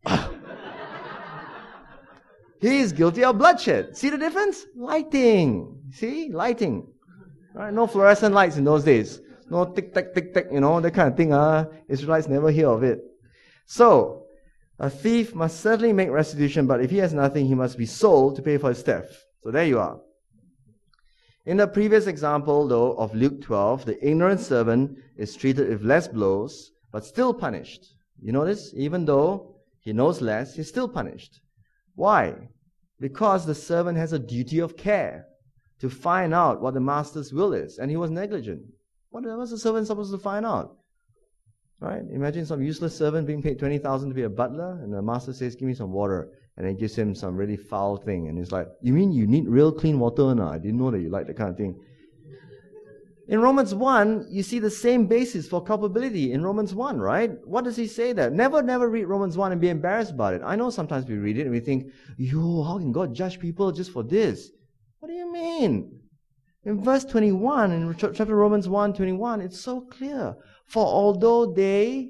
A: He is guilty of bloodshed. See the difference? Lighting. See? Lighting. Right? No fluorescent lights in those days. No tick, tick, tick, tick, you know, that kind of thing. Uh, Israelites never hear of it. So, a thief must certainly make restitution, but if he has nothing, he must be sold to pay for his theft. So there you are. In the previous example, though, of Luke twelve, the ignorant servant is treated with less blows, but still punished. You notice? Even though he knows less, he's still punished. Why? Because the servant has a duty of care to find out what the master's will is, and he was negligent. What was the servant supposed to find out? Right? Imagine some useless servant being paid twenty thousand dollars to be a butler, and the master says, give me some water, and then gives him some really foul thing, and he's like, you mean you need real clean water? No, I didn't know that you like that kind of thing. In Romans one, you see the same basis for culpability in Romans one, right? What does he say there? Never, never read Romans one and be embarrassed about it. I know sometimes we read it and we think, yo, how can God judge people just for this? What do you mean? In verse twenty-one, in chapter Romans one, twenty-one, it's so clear. For although they,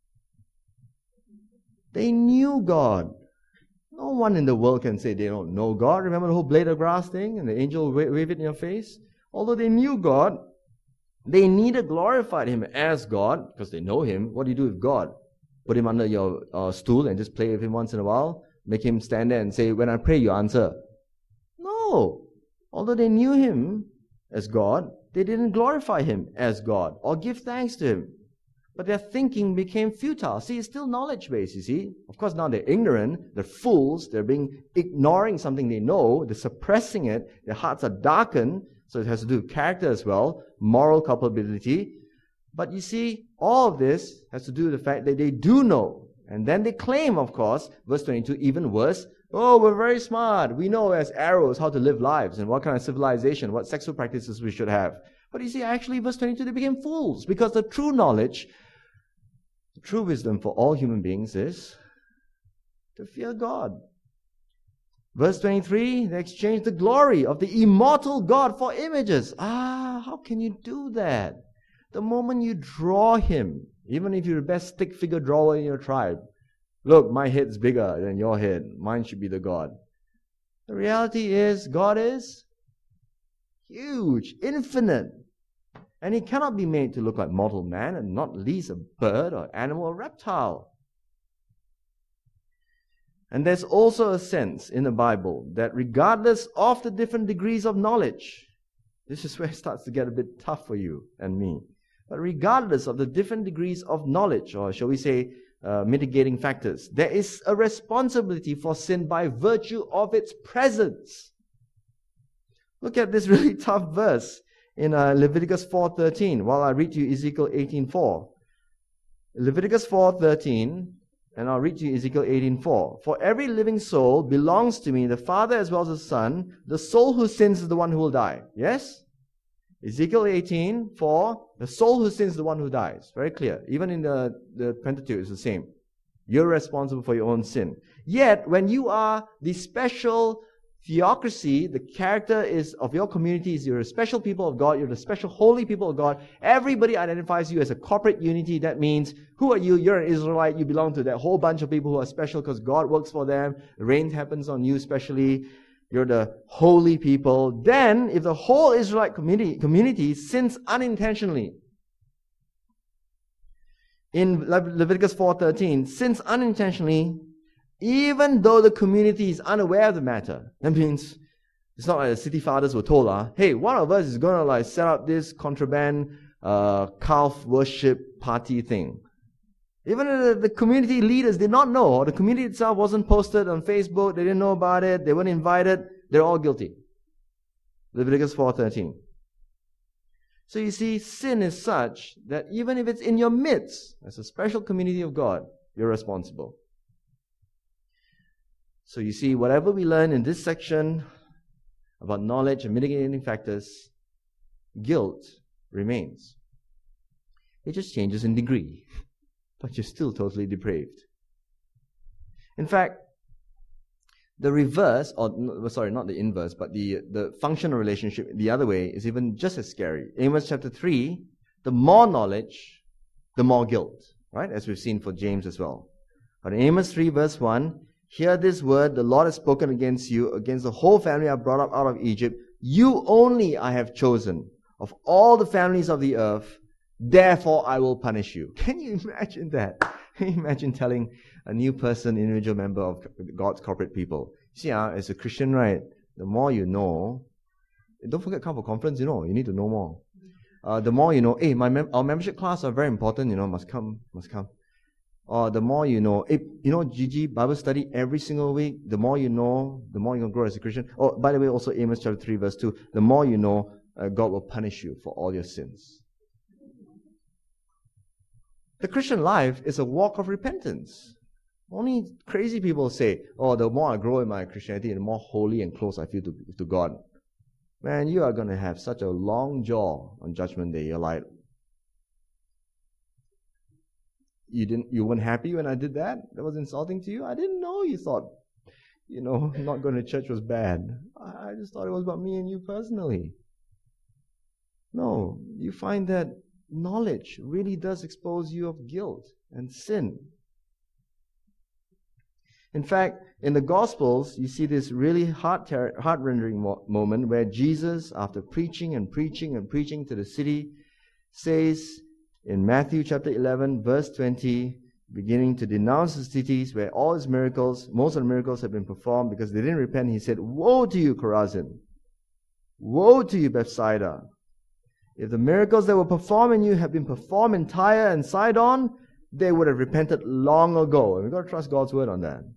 A: they knew God. No one in the world can say they don't know God. Remember the whole blade of grass thing and the angel wave, wave it in your face? Although they knew God, they neither glorified Him as God, because they know Him. What do you do with God? Put Him under your uh, stool and just play with Him once in a while? Make Him stand there and say, when I pray, you answer. No. Although they knew Him as God, they didn't glorify Him as God or give thanks to Him. But their thinking became futile. See, it's still knowledge-based, you see. Of course, now they're ignorant, they're fools, they're being ignoring something they know, they're suppressing it, their hearts are darkened, so it has to do with character as well, moral culpability. But you see, all of this has to do with the fact that they do know. And then they claim, of course, verse twenty-two, even worse, oh, we're very smart. We know as arrows how to live lives and what kind of civilization, what sexual practices we should have. But you see, actually, verse twenty-two, they became fools because the true knowledge, the true wisdom for all human beings is to fear God. Verse twenty-three, they exchanged the glory of the immortal God for images. Ah, how can you do that? The moment you draw Him, even if you're the best stick figure drawer in your tribe, look, my head's bigger than your head. Mine should be the God. The reality is, God is huge, infinite. And He cannot be made to look like mortal man, and not least a bird or animal or reptile. And there's also a sense in the Bible that regardless of the different degrees of knowledge, this is where it starts to get a bit tough for you and me. But regardless of the different degrees of knowledge, or shall we say, uh, mitigating factors, there is a responsibility for sin by virtue of its presence. Look at this really tough verse in uh, Leviticus four thirteen, while I read to you Ezekiel eighteen four. Leviticus four thirteen, and I'll read to you Ezekiel eighteen four. For every living soul belongs to me, the Father as well as the Son. The soul who sins is the one who will die. Yes? Ezekiel eighteen, four, the soul who sins is the one who dies. Very clear. Even in the, the Pentateuch, it's the same. You're responsible for your own sin. Yet, when you are the special theocracy, the character is of your community is you're a special people of God, you're the special holy people of God. Everybody identifies you as a corporate unity. That means, who are you? You're an Israelite. You belong to that whole bunch of people who are special because God works for them. The rain happens on you specially. You're the holy people. Then, if the whole Israelite community, community sins unintentionally, in Le- Leviticus four thirteen, sins unintentionally, even though the community is unaware of the matter. That means it's not like the city fathers were told, uh, hey, one of us is going to like set up this contraband uh, calf worship party thing. Even the, the community leaders did not know, or the community itself wasn't posted on Facebook, they didn't know about it, they weren't invited, they're all guilty. Leviticus four thirteen. So you see, sin is such that even if it's in your midst, as a special community of God, you're responsible. So you see, whatever we learn in this section about knowledge and mitigating factors, guilt remains. It just changes in degree, but you're still totally depraved. In fact, the reverse, or sorry, not the inverse, but the, the functional relationship the other way is even just as scary. Amos chapter three, the more knowledge, the more guilt, right? As we've seen for James as well. But in Amos three verse one, hear this word, the Lord has spoken against you, against the whole family I brought up out of Egypt. You only I have chosen of all the families of the earth, therefore I will punish you. Can you imagine that? Can you imagine telling a new person, individual member of God's corporate people, see, uh, as a Christian, right, the more you know, don't forget, come for conference, you know, you need to know more. Uh, the more you know, hey, my mem- our membership class are very important, you know, must come, must come. Or the more you know, hey, you know, G G, Bible study every single week, the more you know, the more you can grow as a Christian. Oh, by the way, also Amos chapter three verse two, the more you know, uh, God will punish you for all your sins. The Christian life is a walk of repentance. Only crazy people say, oh, the more I grow in my Christianity, the more holy and close I feel to, to God. Man, you are going to have such a long jaw on Judgment Day. You're like, you didn't, you weren't happy when I did that? That was insulting to you? I didn't know you thought, you know, not going to church was bad. I just thought it was about me and you personally. No, you find that knowledge really does expose you of guilt and sin. In fact, in the Gospels, you see this really heart heart-rending mo- moment where Jesus, after preaching and preaching and preaching to the city, says in Matthew chapter eleven, verse twenty, beginning to denounce the cities where all his miracles, most of the miracles have been performed because they didn't repent. He said, woe to you, Chorazin! Woe to you, Bethsaida! If the miracles that were performed in you had been performed in Tyre and Sidon, they would have repented long ago. And we've got to trust God's word on that.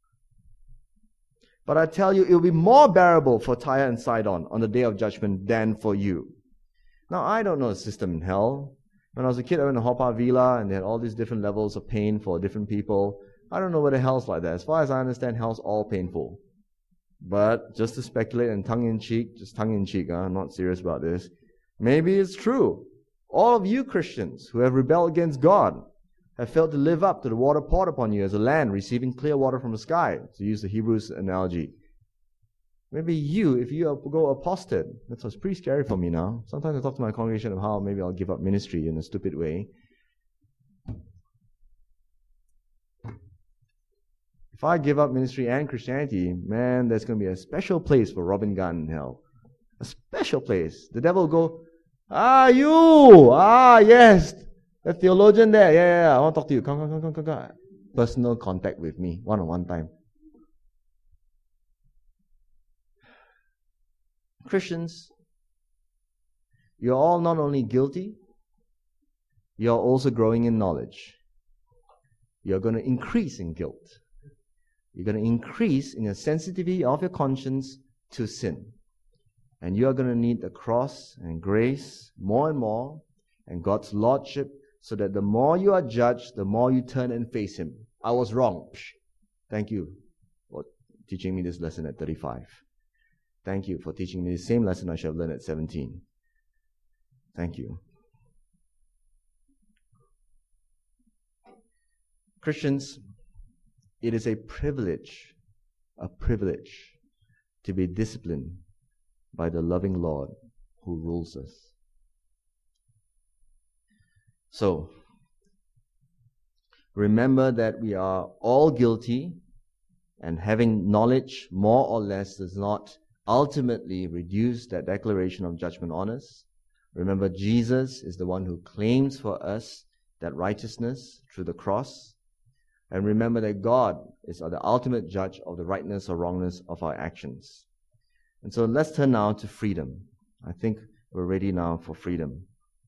A: But I tell you, it will be more bearable for Tyre and Sidon on the day of judgment than for you. Now, I don't know the system in hell. When I was a kid, I went to Haw-Par Villa, and they had all these different levels of pain for different people. I don't know whether hell's like that. As far as I understand, hell's all painful. But just to speculate and tongue-in-cheek, just tongue-in-cheek, huh? I'm not serious about this. Maybe it's true. All of you Christians who have rebelled against God have failed to live up to the water poured upon you as a land receiving clear water from the sky, to use the Hebrews analogy. Maybe you, if you go apostate, that's pretty scary for me now. Sometimes I talk to my congregation of how maybe I'll give up ministry in a stupid way. If I give up ministry and Christianity, man, there's going to be a special place for Robin Gunn in hell. A special place. The devil will go, ah, you! Ah, yes! The theologian there, yeah, yeah, yeah, I want to talk to you. Come, come, come, come, come, come. Personal contact with me, one-on-one time. Christians, you're all not only guilty, you're also growing in knowledge. You're going to increase in guilt. You're going to increase in your sensitivity of your conscience to sin. And you are going to need the cross and grace more and more, and God's lordship, so that the more you are judged, the more you turn and face Him. I was wrong. Thank you for teaching me this lesson at thirty-five. Thank you for teaching me the same lesson I should have learned at seventeen. Thank you. Christians, it is a privilege, a privilege to be disciplined by the loving Lord who rules us. So, remember that we are all guilty, and having knowledge more or less does not ultimately reduce that declaration of judgment on us. Remember, Jesus is the one who claims for us that righteousness through the cross. And remember that God is the ultimate judge of the rightness or wrongness of our actions. And so let's turn now to freedom. I think we're ready now for freedom.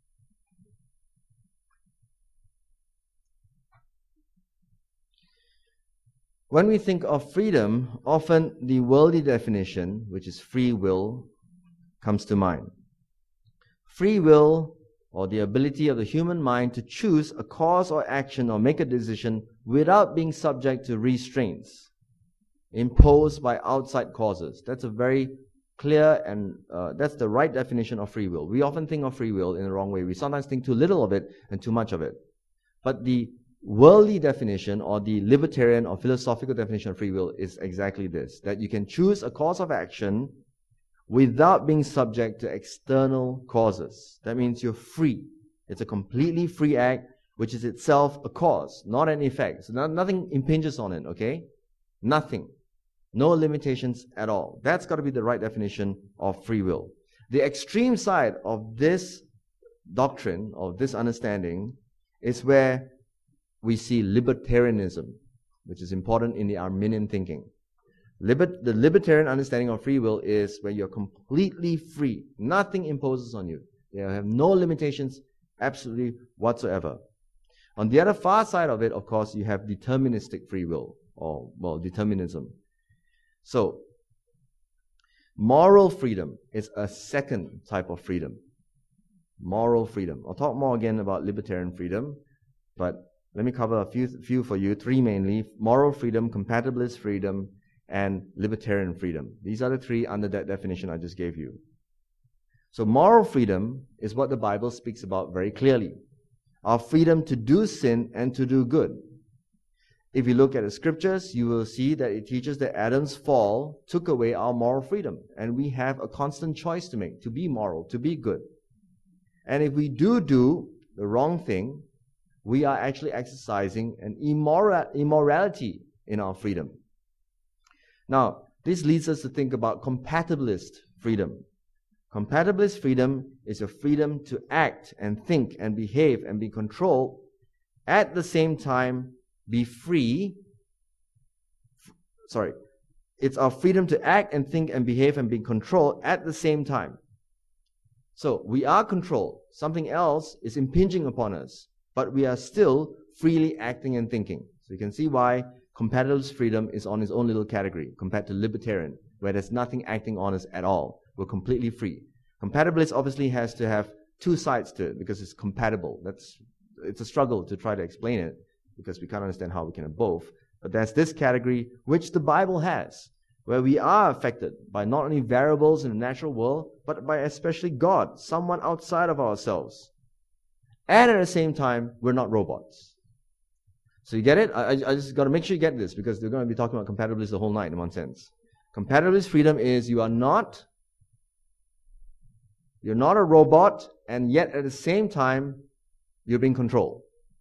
A: When we think of freedom, often the worldly definition, which is free will, comes to mind. Free will, or the ability of the human mind to choose a cause or action or make a decision without being subject to restraints imposed by outside causes. That's a very clear and uh, that's the right definition of free will. We often think of free will in the wrong way. We sometimes think too little of it and too much of it. But the worldly definition, or the libertarian or philosophical definition of free will, is exactly this: that you can choose a course of action without being subject to external causes. That means you're free. It's a completely free act, which is itself a cause, not an effect. So not, nothing impinges on it, okay? Nothing. No limitations at all. That's got to be the right definition of free will. The extreme side of this doctrine, of this understanding, is where we see libertarianism, which is important in the Arminian thinking. Liber- the libertarian understanding of free will is where you're completely free. Nothing imposes on you. You have no limitations absolutely whatsoever. On the other far side of it, of course, you have deterministic free will, or, well, determinism. So, moral freedom is a second type of freedom. Moral freedom. I'll talk more again about libertarian freedom, but let me cover a few, few for you, three mainly: moral freedom, compatibilist freedom, and libertarian freedom. These are the three under that definition I just gave you. So moral freedom is what the Bible speaks about very clearly. Our freedom to do sin and to do good. If you look at the scriptures, you will see that it teaches that Adam's fall took away our moral freedom, and we have a constant choice to make, to be moral, to be good. And if we do do the wrong thing, we are actually exercising an immora- immorality in our freedom. Now, this leads us to think about compatibilist freedom. Compatibilist freedom is a freedom to act and think and behave and be controlled, at the same time be free. Sorry, it's our freedom to act and think and behave and be controlled at the same time. So, we are controlled. Something else is impinging upon us, but we are still freely acting and thinking. So you can see why compatibilist freedom is on its own little category compared to libertarian, where there's nothing acting on us at all. We're completely free. Compatibilist obviously has to have two sides to it because it's compatible. That's it's a struggle to try to explain it because we can't understand how we can have both. But there's this category which the Bible has, where we are affected by not only variables in the natural world, but by especially God, someone outside of ourselves. And at the same time, we're not robots. So you get it? I, I just got to make sure you get this, because they're going to be talking about compatibilist the whole night in one sense. Compatibilist freedom is you are not, you're not a robot, and yet at the same time, you're being controlled.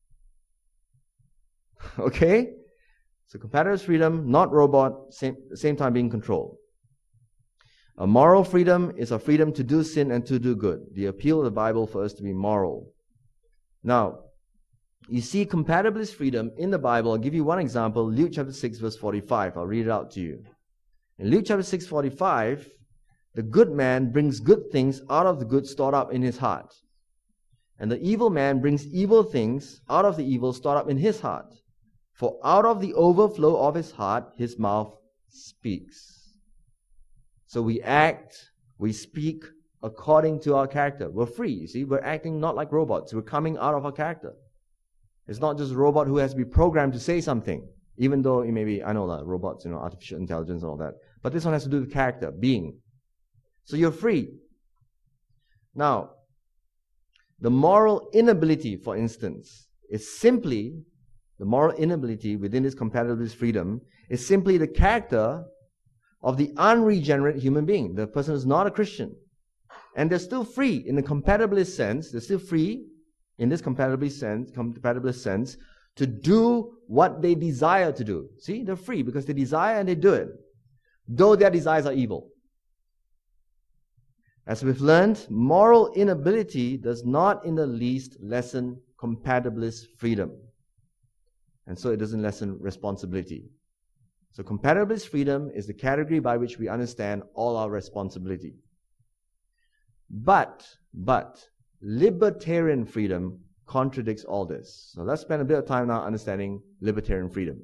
A: Okay? So compatibilist freedom, not robot, same, same time being controlled. A moral freedom is a freedom to do sin and to do good. The appeal of the Bible for us to be moral. Now, you see compatibilist freedom in the Bible. I'll give you one example. Luke chapter six, verse forty-five. I'll read it out to you. In Luke chapter six, forty-five, the good man brings good things out of the good stored up in his heart. And the evil man brings evil things out of the evil stored up in his heart. For out of the overflow of his heart, his mouth speaks. So we act, we speak according to our character. We're free, you see. We're acting not like robots. We're coming out of our character. It's not just a robot who has to be programmed to say something, even though it may be, I know that robots, you know, artificial intelligence and all that. But this one has to do with character, being. So you're free. Now, The moral inability, for instance, is simply, the moral inability within this compatibilist freedom is simply the character of the unregenerate human being. The person is not a Christian. And they're still free in the compatibilist sense, they're still free in this compatibilist sense, compatibilist sense to do what they desire to do. See, they're free because they desire and they do it, though their desires are evil. As we've learned, moral inability does not in the least lessen compatibilist freedom. And so it doesn't lessen responsibility. So compatibilist freedom is the category by which we understand all our responsibility. But, but, libertarian freedom contradicts all this. So let's spend a bit of time now understanding libertarian freedom.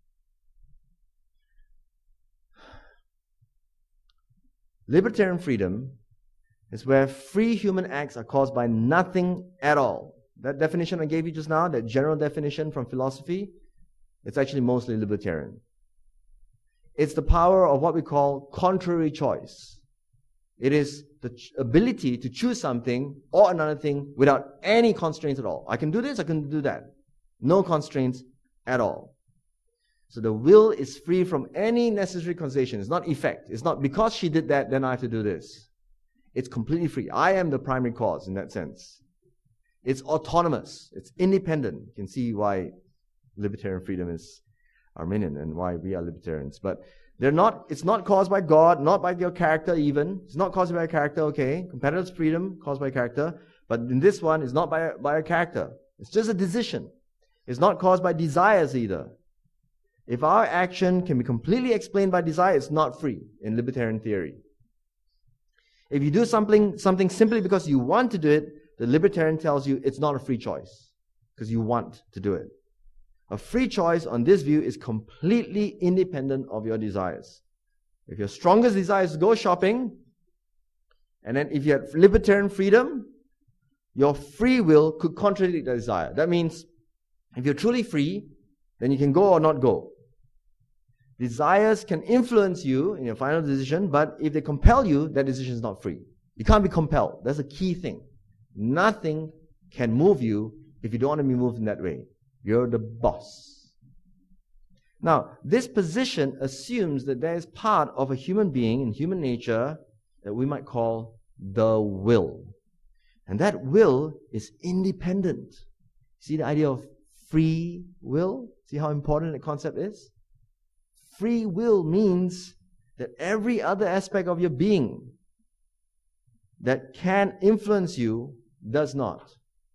A: Libertarian freedom is where free human acts are caused by nothing at all. That definition I gave you just now, that general definition from philosophy, it's actually mostly libertarian. It's the power of what we call contrary choice. It is the ch- ability to choose something or another thing without any constraints at all. I can do this, I can do that. No constraints at all. So the will is free from any necessary causation. It's not effect. It's not because she did that, then I have to do this. It's completely free. I am the primary cause in that sense. It's autonomous. It's independent. You can see why libertarian freedom is Arminian and why we are libertarians. But they're not, it's not caused by God, not by your character even. It's not caused by a character, okay? Competitive freedom caused by character. But in this one, it's not by, by a character. It's just a decision. It's not caused by desires either. If our action can be completely explained by desire, it's not free in libertarian theory. If you do something, something simply because you want to do it, the libertarian tells you it's not a free choice because you want to do it. A free choice on this view is completely independent of your desires. If your strongest desire is to go shopping, and then if you had libertarian freedom, your free will could contradict the desire. That means if you're truly free, then you can go or not go. Desires can influence you in your final decision, but if they compel you, that decision is not free. You can't be compelled. That's a key thing. Nothing can move you if you don't want to be moved in that way. You're the boss. Now, this position assumes that there is part of a human being in human nature that we might call the will. And that will is independent. See the idea of free will? See how important the concept is? Free will means that every other aspect of your being that can influence you does not.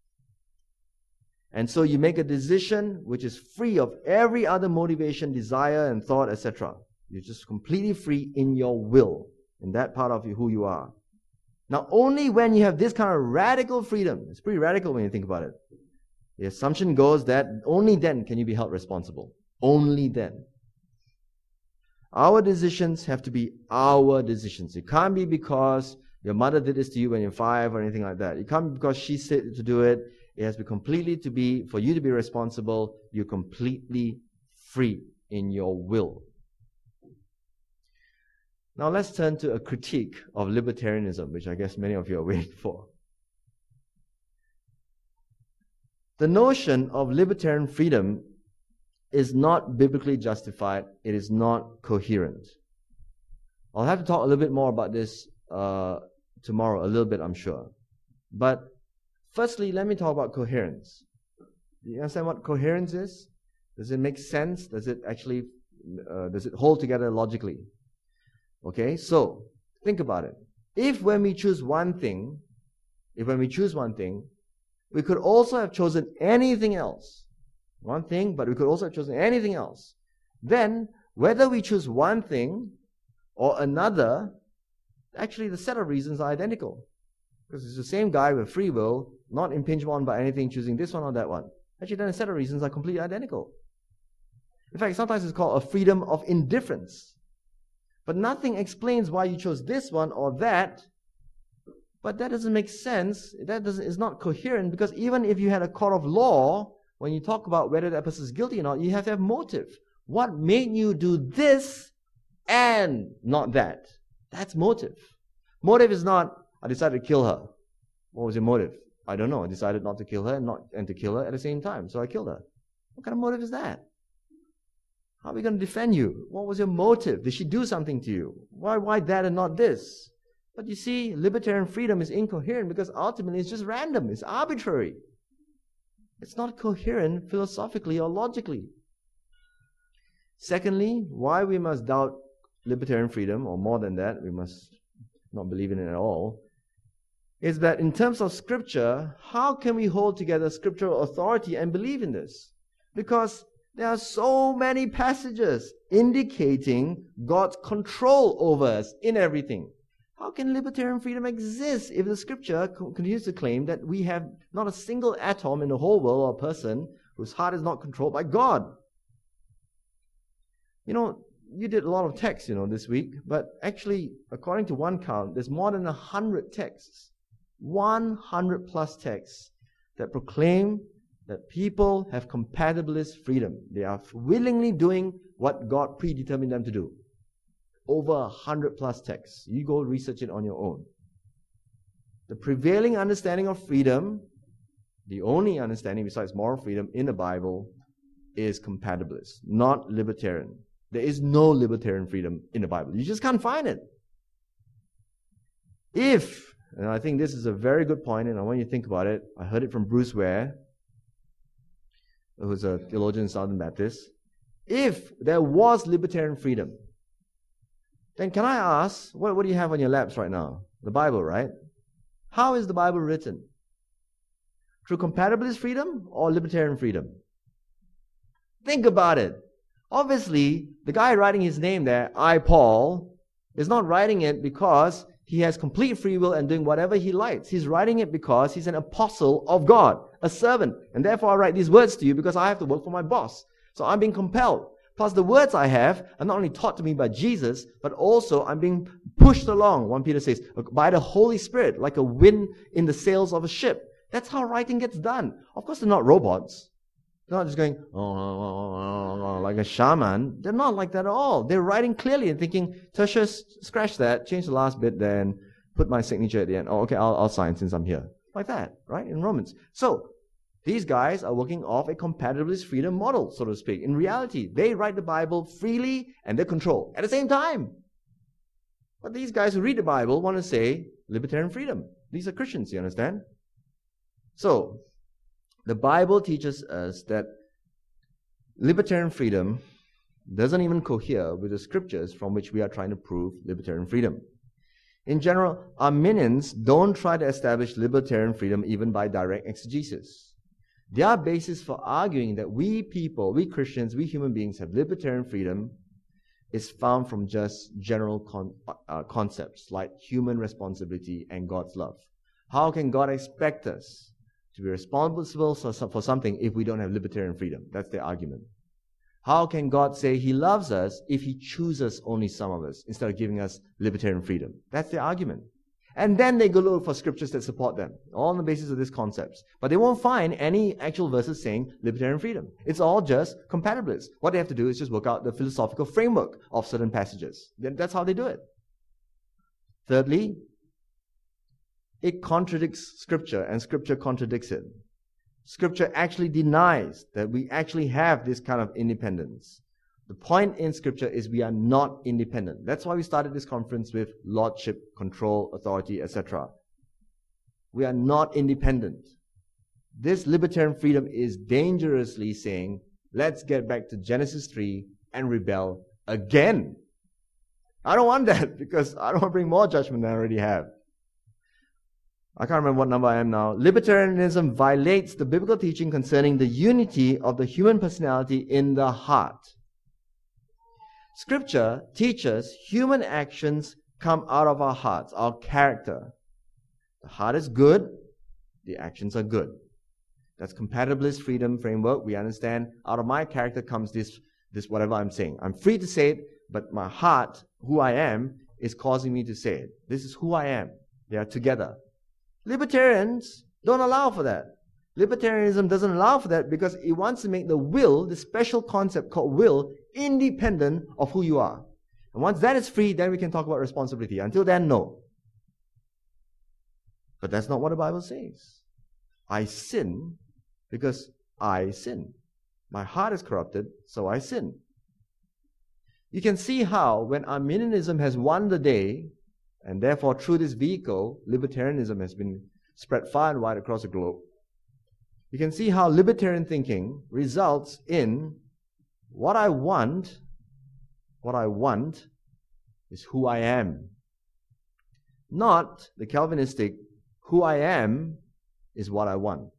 A: And so you make a decision which is free of every other motivation, desire, and thought, et cetera. You're just completely free in your will, in that part of you, who you are. Now, only when you have this kind of radical freedom, it's pretty radical when you think about it. The assumption goes that only then can you be held responsible. Only then. Our decisions have to be our decisions. It can't be because your mother did this to you when you're five or anything like that. It can't be because she said to do it. It has to be completely to be, for you to be responsible, you're completely free in your will. Now let's turn to a critique of libertarianism, which I guess many of you are waiting for. The notion of libertarian freedom is not biblically justified. It is not coherent. I'll have to talk a little bit more about this uh, tomorrow, a little bit, I'm sure. But firstly, let me talk about coherence. Do you understand what coherence is? Does it make sense? Does it actually, uh, does it hold together logically? Okay, so think about it. If when we choose one thing, if when we choose one thing, we could also have chosen anything else. One thing, but we could also have chosen anything else. Then, whether we choose one thing or another, actually the set of reasons are identical. Because it's the same guy with free will, not impinged on by anything, choosing this one or that one. Actually, then the set of reasons are completely identical. In fact, sometimes it's called a freedom of indifference. But nothing explains why you chose this one or that. But that doesn't make sense. That doesn't, is not coherent, because even if you had a court of law, when you talk about whether that person is guilty or not, you have to have motive. What made you do this and not that? That's motive. Motive is not, I decided to kill her. What was your motive? I don't know. I decided not to kill her and, not, and to kill her at the same time. So I killed her. What kind of motive is that? How are we going to defend you? What was your motive? Did she do something to you? Why, why that and not this? But you see, libertarian freedom is incoherent because ultimately it's just random. It's arbitrary. It's not coherent philosophically or logically. Secondly, why we must doubt libertarian freedom, or more than that, we must not believe in it at all, is that in terms of Scripture, how can we hold together scriptural authority and believe in this? Because there are so many passages indicating God's control over us in everything. How can libertarian freedom exist if the Scripture co- continues to claim that we have not a single atom in the whole world or person whose heart is not controlled by God? You know, you did a lot of texts, you know, this week, but actually, according to one count, there's more than a hundred texts, one hundred plus texts that proclaim that people have compatibilist freedom. They are willingly doing what God predetermined them to do. Over a hundred plus texts. You go research it on your own. The prevailing understanding of freedom, the only understanding besides moral freedom in the Bible, is compatibilist, not libertarian. There is no libertarian freedom in the Bible. You just can't find it. If, and I think this is a very good point, and I want you to think about it. I heard it from Bruce Ware, who's a theologian in Southern Baptist. If there was libertarian freedom, then can I ask, what, what do you have on your laps right now? The Bible, right? How is the Bible written? Through compatibilist freedom or libertarian freedom? Think about it. Obviously, the guy writing his name there, I, Paul, is not writing it because he has complete free will and doing whatever he likes. He's writing it because he's an apostle of God, a servant. And therefore I write these words to you because I have to work for my boss. So I'm being compelled. Plus the words I have are not only taught to me by Jesus, but also I'm being pushed along, First Peter says, by the Holy Spirit, like a wind in the sails of a ship. That's how writing gets done. Of course, they're not robots. They're not just going, oh, oh, oh, oh, like a shaman. They're not like that at all. They're writing clearly and thinking, Tertius, scratch that, change the last bit, then put my signature at the end. Oh, okay, I'll, I'll sign since I'm here. Like that, right? In Romans. So, these guys are working off a compatibilist freedom model, so to speak. In reality, they write the Bible freely and they're controlled at the same time. But these guys who read the Bible want to say libertarian freedom. These are Christians, you understand? So, the Bible teaches us that libertarian freedom doesn't even cohere with the scriptures from which we are trying to prove libertarian freedom. In general, Arminians don't try to establish libertarian freedom even by direct exegesis. Their basis for arguing that we people, we Christians, we human beings have libertarian freedom is found from just general con- uh, concepts like human responsibility and God's love. How can God expect us to be responsible for something if we don't have libertarian freedom? That's their argument. How can God say He loves us if He chooses only some of us instead of giving us libertarian freedom? That's their argument. And then they go look for scriptures that support them, all on the basis of these concepts. But they won't find any actual verses saying libertarian freedom. It's all just compatibilists. What they have to do is just work out the philosophical framework of certain passages. That's how they do it. Thirdly, it contradicts Scripture, and Scripture contradicts it. Scripture actually denies that we actually have this kind of independence. The point in Scripture is we are not independent. That's why we started this conference with lordship, control, authority, et cetera. We are not independent. This libertarian freedom is dangerously saying, let's get back to Genesis three and rebel again. I don't want that because I don't want to bring more judgment than I already have. I can't remember what number I am now. Libertarianism violates the biblical teaching concerning the unity of the human personality in the heart. Scripture teaches human actions come out of our hearts, our character. The heart is good, the actions are good. That's compatibilist freedom framework. We understand out of my character comes this, this whatever I'm saying. I'm free to say it, but my heart, who I am, is causing me to say it. This is who I am. They are together. Libertarians don't allow for that. Libertarianism doesn't allow for that because it wants to make the will, the special concept called will, independent of who you are. And once that is free, then we can talk about responsibility. Until then, no. But that's not what the Bible says. I sin because I sin. My heart is corrupted, so I sin. You can see how when Arminianism has won the day, and therefore through this vehicle, libertarianism has been spread far and wide across the globe. You can see how libertarian thinking results in what I want, what I want is who I am. Not the Calvinistic, who I am is what I want.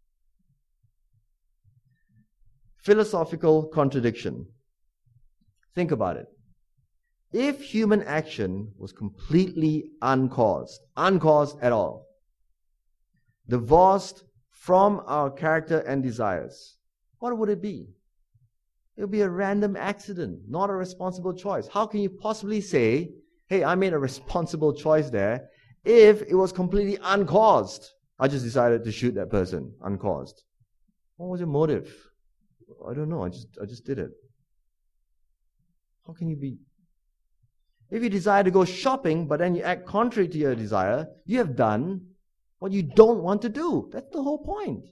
A: Philosophical contradiction. Think about it. If human action was completely uncaused, uncaused at all, divorced from our character and desires, what would it be? It would be a random accident, not a responsible choice. How can you possibly say, hey, I made a responsible choice there, if it was completely uncaused? I just decided to shoot that person, uncaused. What was your motive? I don't know, I just, I just did it. How can you be? If you desire to go shopping, but then you act contrary to your desire, you have done what you don't want to do. That's the whole point.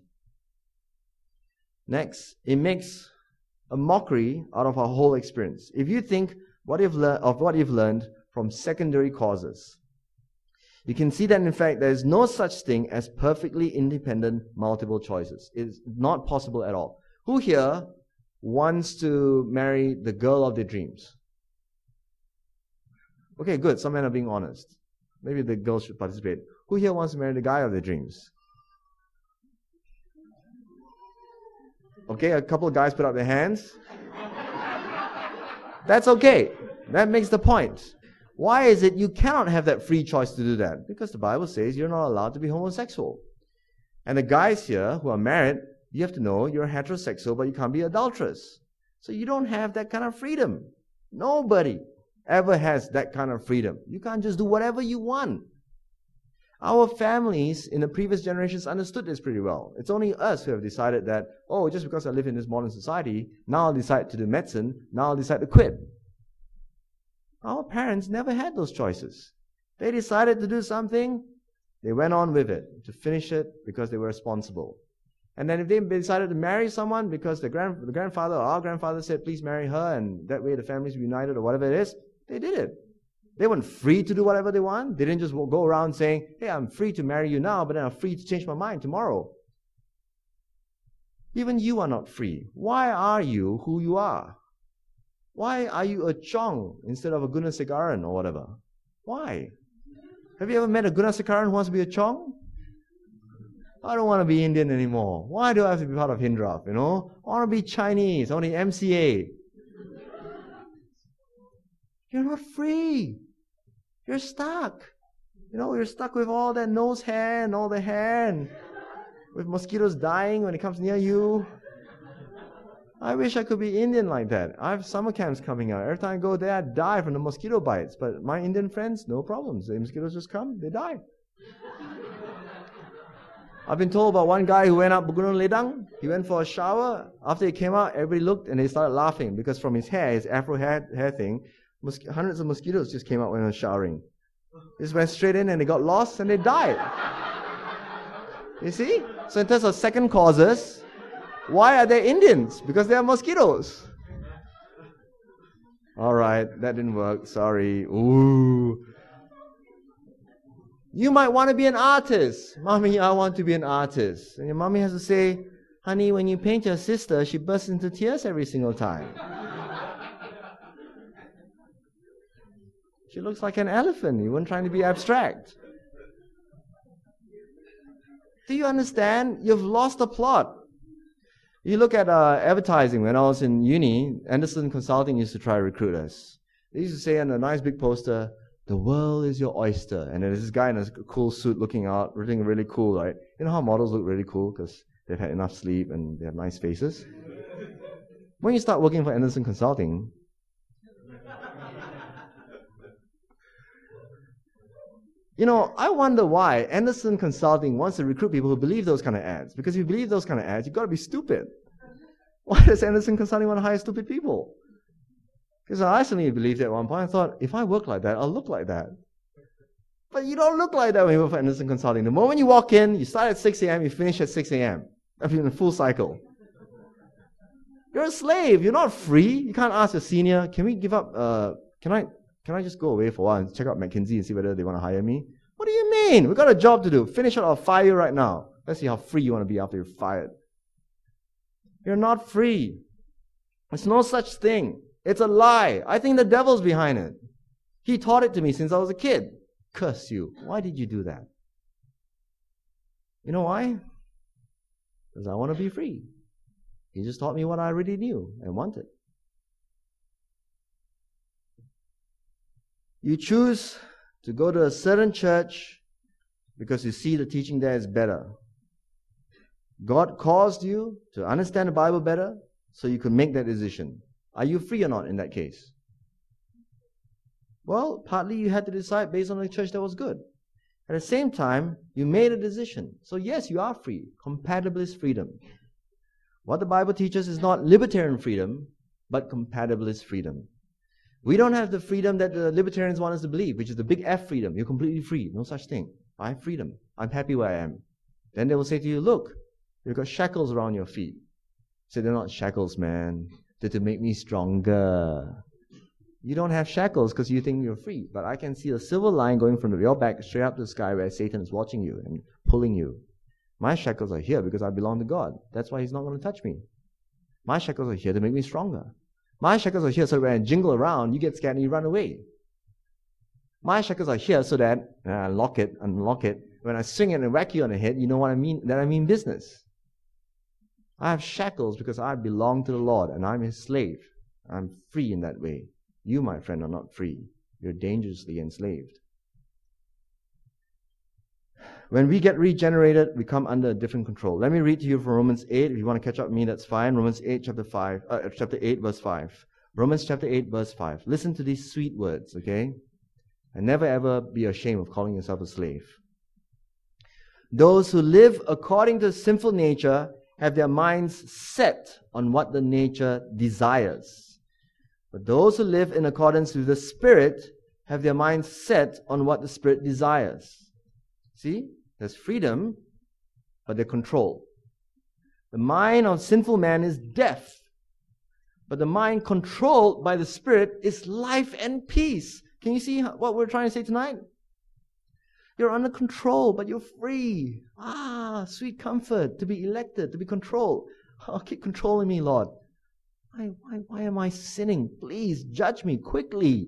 A: Next, it makes a mockery out of our whole experience. If you think what you've learned of what you've learned from secondary causes, you can see that in fact there is no such thing as perfectly independent multiple choices. It's not possible at all. Who here wants to marry the girl of their dreams? Okay, good. Some men are being honest. Maybe the girls should participate. Who here wants to marry the guy of their dreams? Okay, a couple of guys put up their hands. That's okay. That makes the point. Why is it you cannot have that free choice to do that? Because the Bible says you're not allowed to be homosexual. And the guys here who are married, you have to know you're heterosexual, but you can't be adulterous. So you don't have that kind of freedom. Nobody ever has that kind of freedom. You can't just do whatever you want. Our families in the previous generations understood this pretty well. It's only us who have decided that, oh, just because I live in this modern society, now I'll decide to do medicine, now I'll decide to quit. Our parents never had those choices. They decided to do something, they went on with it, to finish it because they were responsible. And then if they decided to marry someone because the, grand, the grandfather or our grandfather said, please marry her, and that way the family's united or whatever it is, they did it. They weren't free to do whatever they want. They didn't just go around saying, hey, I'm free to marry you now, but then I'm free to change my mind tomorrow. Even you are not free. Why are you who you are? Why are you a Chong instead of a Gunasekaran or whatever? Why? Have you ever met a Gunasekaran who wants to be a Chong? I don't want to be Indian anymore. Why do I have to be part of Hindraf, you know? I want to be Chinese. I want to be M C A. You're not free. You're stuck. You know, you're stuck with all that nose hair and all the hair and with mosquitoes dying when it comes near you. I wish I could be Indian like that. I have summer camps coming out. Every time I go there, I die from the mosquito bites. But my Indian friends, no problems. The mosquitoes just come, they die. I've been told about one guy who went up Gunung Ledang. He went for a shower. After he came out, everybody looked and they started laughing because from his hair, his afro hair, hair thing, mosqu- hundreds of mosquitoes just came out when he was showering. They just went straight in and they got lost and they died. You see? So in terms of second causes, why are they Indians? Because they are mosquitoes. All right, that didn't work. Sorry. Ooh. You might want to be an artist. Mommy, I want to be an artist. And your mommy has to say, honey, when you paint your sister, she bursts into tears every single time. She looks like an elephant. You weren't trying to be abstract. Do you understand? You've lost the plot. You look at uh, advertising. When I was in uni, Anderson Consulting used to try to recruit us. They used to say on a nice big poster, the world is your oyster. And there's this guy in a cool suit looking out, looking really cool, right? You know how models look really cool because they've had enough sleep and they have nice faces? When you start working for Anderson Consulting, you know, I wonder why Anderson Consulting wants to recruit people who believe those kind of ads. Because if you believe those kind of ads, you've got to be stupid. Why does Anderson Consulting want to hire stupid people? Because I suddenly believed at one point, I thought, if I work like that, I'll look like that. But you don't look like that when you work for Anderson Consulting. The moment you walk in, you start at six a.m., you finish at six a.m. I mean, a full cycle. You're a slave. You're not free. You can't ask your senior, can we give up, uh, can I can I just go away for a while and check out McKinsey and see whether they want to hire me? What do you mean? We've got a job to do. Finish it or I'll fire you right now. Let's see how free you want to be after you're fired. You're not free. There's no such thing. It's a lie. I think the devil's behind it. He taught it to me since I was a kid. Curse you. Why did you do that? You know why? Because I want to be free. He just taught me what I already knew and wanted. You choose to go to a certain church because you see the teaching there is better. God caused you to understand the Bible better so you could make that decision. Are you free or not in that case? Well, partly you had to decide based on the church that was good. At the same time, you made a decision. So yes, you are free. Compatibilist freedom. What the Bible teaches is not libertarian freedom, but compatibilist freedom. We don't have the freedom that the libertarians want us to believe, which is the big F freedom. You're completely free. No such thing. I have freedom. I'm happy where I am. Then they will say to you, look, you've got shackles around your feet. Say, they're not shackles, man. They're to make me stronger. You don't have shackles because you think you're free. But I can see a silver line going from your back straight up to the sky where Satan is watching you and pulling you. My shackles are here because I belong to God. That's why He's not going to touch me. My shackles are here to make me stronger. My shackles are here so when I jingle around, you get scared and you run away. My shackles are here so that, and I lock it, unlock it, when I swing it and whack you on the head, you know what I mean? That I mean business. I have shackles because I belong to the Lord and I'm His slave. I'm free in that way. You, my friend, are not free. You're dangerously enslaved. When we get regenerated, we come under a different control. Let me read to you from Romans eight. If you want to catch up with me, that's fine. Romans eight, chapter five, uh, chapter eight, verse five. Romans chapter eight, verse five. Listen to these sweet words, okay? And never ever be ashamed of calling yourself a slave. Those who live according to sinful nature have their minds set on what the nature desires. But those who live in accordance with the Spirit have their minds set on what the Spirit desires. See? There's freedom, but they're controlled. The mind of sinful man is death. But the mind controlled by the Spirit is life and peace. Can you see what we're trying to say tonight? You're under control, but you're free. Ah, sweet comfort to be elected, to be controlled. Oh, keep controlling me, Lord. Why, why, why am I sinning? Please judge me quickly.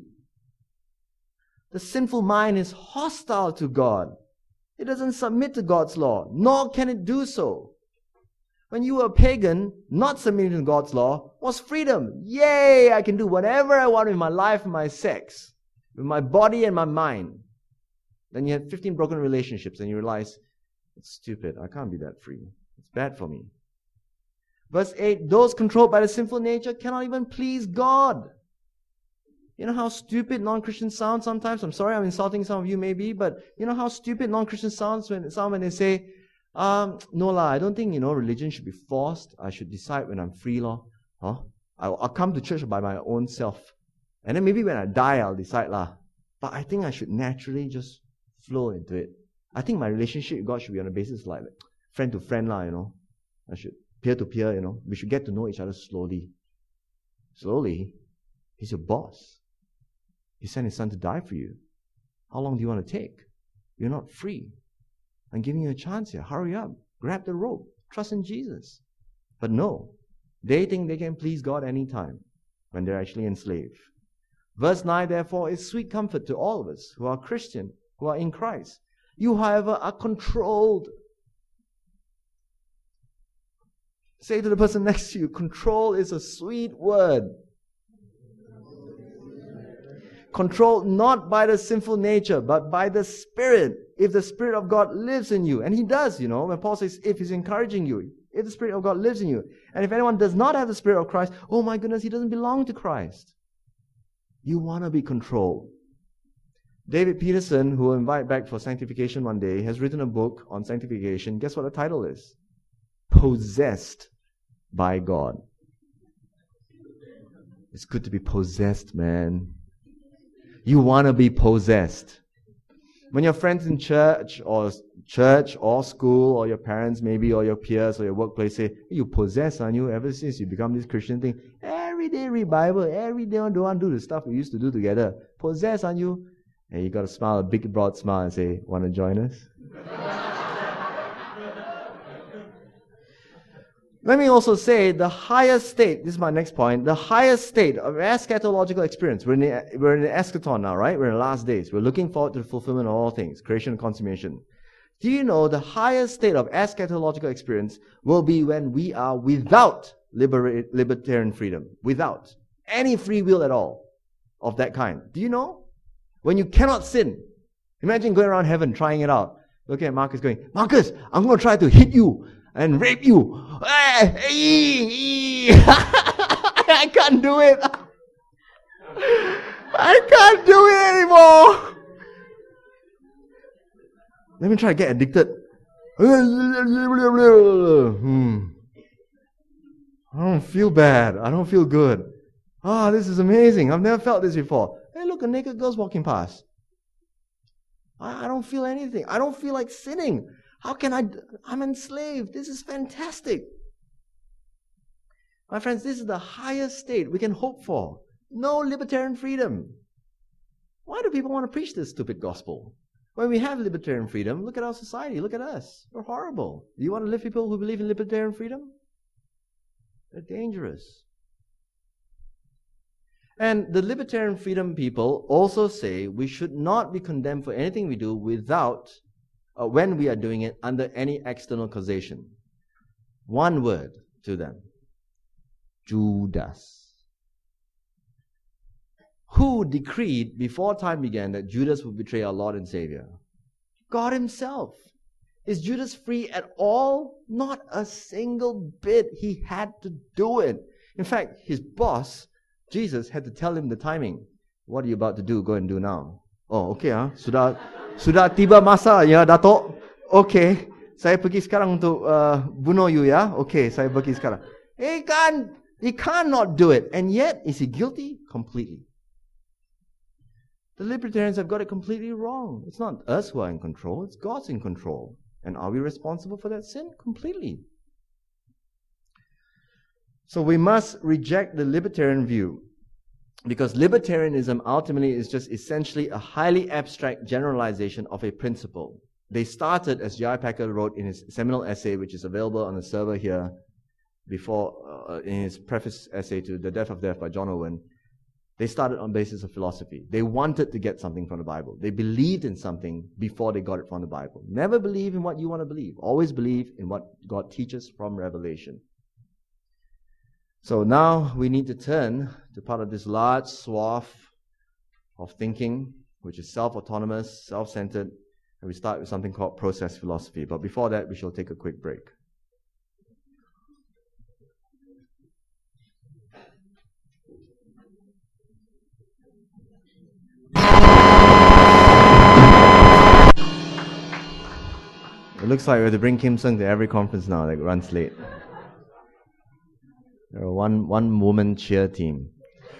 A: The sinful mind is hostile to God. It doesn't submit to God's law, nor can it do so. When you were a pagan, not submitting to God's law was freedom. Yay, I can do whatever I want with my life and my sex, with my body and my mind. Then you had fifteen broken relationships and you realize, it's stupid, I can't be that free. It's bad for me. Verse eight, those controlled by the sinful nature cannot even please God. You know how stupid non-Christians sound sometimes? I'm sorry I'm insulting some of you maybe, but you know how stupid non-Christians sound when, sound when they say, um, no lah, I don't think, you know, religion should be forced. I should decide when I'm free, lah. Huh? I'll, I'll come to church by my own self. And then maybe when I die, I'll decide, lah. But I think I should naturally just flow into it. I think my relationship with God should be on a basis like friend to friend, lah, you know. I should peer to peer, you know. We should get to know each other slowly. Slowly? He's your boss. He sent His Son to die for you. How long do you want to take? You're not free. I'm giving you a chance here. Hurry up. Grab the rope. Trust in Jesus. But no. They think they can please God anytime when they're actually enslaved. Verse nine, therefore, is sweet comfort to all of us who are Christian, who are in Christ. You, however, are controlled. Say to the person next to you, control is a sweet word. Controlled not by the sinful nature, but by the Spirit. If the Spirit of God lives in you. And He does, you know. When Paul says, if He's encouraging you. If the Spirit of God lives in you. And if anyone does not have the Spirit of Christ, oh my goodness, he doesn't belong to Christ. You want to be controlled. David Peterson, who we'll invite back for sanctification one day, has written a book on sanctification. Guess what the title is? Possessed by God. It's good to be possessed, man. You want to be possessed. When your friends in church or church or school or your parents maybe or your peers or your workplace say, you possess, aren't you? Ever since you become this Christian thing, every day read Bible, every day don't want to do the stuff we used to do together. Possess, aren't you? And you got to smile, a big broad smile and say, want to join us? Let me also say the highest state, this is my next point, the highest state of eschatological experience. We're in, the, we're in the eschaton now, right? We're in the last days. We're looking forward to the fulfillment of all things, creation and consummation. Do you know the highest state of eschatological experience will be when we are without libera- libertarian freedom, without any free will at all of that kind? Do you know? When you cannot sin. Imagine going around heaven trying it out. Look at Marcus going, Marcus, I'm going to try to hit you and rape you. I can't do it. I can't do it anymore. Let me try to get addicted. Hmm. I don't feel bad. I don't feel good. Ah, oh, this is amazing. I've never felt this before. Hey, look, a naked girl's walking past. I, I don't feel anything. I don't feel like sinning. How can I? I'm enslaved. This is fantastic. My friends, this is the highest state we can hope for. No libertarian freedom. Why do people want to preach this stupid gospel? When we have libertarian freedom, look at our society. Look at us. We're horrible. Do you want to live with people who believe in libertarian freedom? They're dangerous. And the libertarian freedom people also say we should not be condemned for anything we do without, uh, when we are doing it under any external causation. One word to them. Judas. Who decreed before time began that Judas would betray our Lord and Savior? God Himself. Is Judas free at all? Not a single bit. He had to do it. In fact, his boss, Jesus, had to tell him the timing. What are you about to do? Go and do now. Oh, okay ah. Sudah sudah tiba masa ya, Dato'. Okay, saya pergi sekarang untuk uh, bunuh you ya. Okay, saya pergi sekarang. He can't, he cannot do it. And yet, is he guilty? Completely. The libertarians have got it completely wrong. It's not us who are in control. It's God's in control. And are we responsible for that sin? Completely. So we must reject the libertarian view, because libertarianism ultimately is just essentially a highly abstract generalization of a principle. They started, as J I Packer wrote in his seminal essay, which is available on the server here, before uh, in his preface essay to The Death of Death by John Owen. They started on basis of philosophy. They wanted to get something from the Bible. They believed in something before they got it from the Bible. Never believe in what you want to believe. Always believe in what God teaches from Revelation. So now we need to turn to part of this large swath of thinking, which is self-autonomous, self-centered, and we start with something called process philosophy. But before that, we shall take a quick break. It looks like we have to bring Kim Sung to every conference now that runs late. They're a one, one woman cheer team.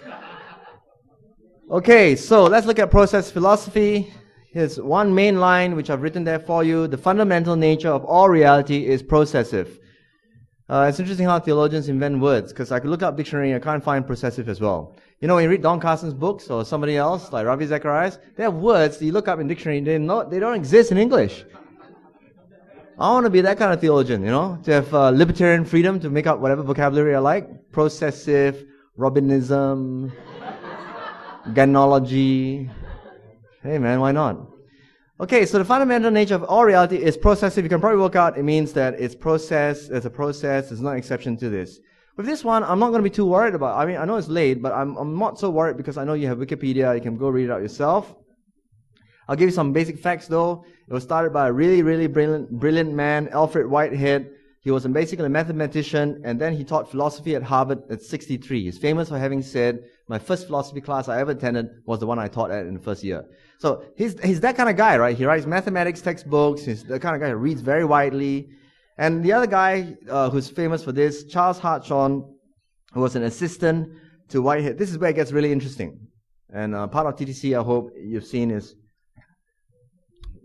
A: Okay, so let's look at process philosophy. Here's one main line which I've written there for you. The fundamental nature of all reality is processive. Uh, it's interesting how theologians invent words, because I could look up dictionary and I can't find processive as well. You know, when you read Don Carson's books or somebody else like Ravi Zacharias, they have words that you look up in dictionary, they, not, they don't exist in English. I want to be that kind of theologian, you know, to have uh, libertarian freedom to make up whatever vocabulary I like. Processive, Robinism, Ganology. Hey man, why not? Okay, so the fundamental nature of all reality is processive. You can probably work out it means that it's process, there's a process, there's no exception to this. With this one, I'm not going to be too worried about. I mean, I know it's late, but I'm, I'm not so worried because I know you have Wikipedia, you can go read it out yourself. I'll give you some basic facts though. It was started by a really, really brilliant, brilliant man, Alfred Whitehead. He was basically a mathematician, and then he taught philosophy at Harvard at sixty-three. He's famous for having said, my first philosophy class I ever attended was the one I taught at in the first year. So he's, he's that kind of guy, right? He writes mathematics textbooks. He's the kind of guy who reads very widely. And the other guy uh, who's famous for this, Charles Hartshorne, who was an assistant to Whitehead. This is where it gets really interesting. And uh, part of T T C, I hope you've seen, is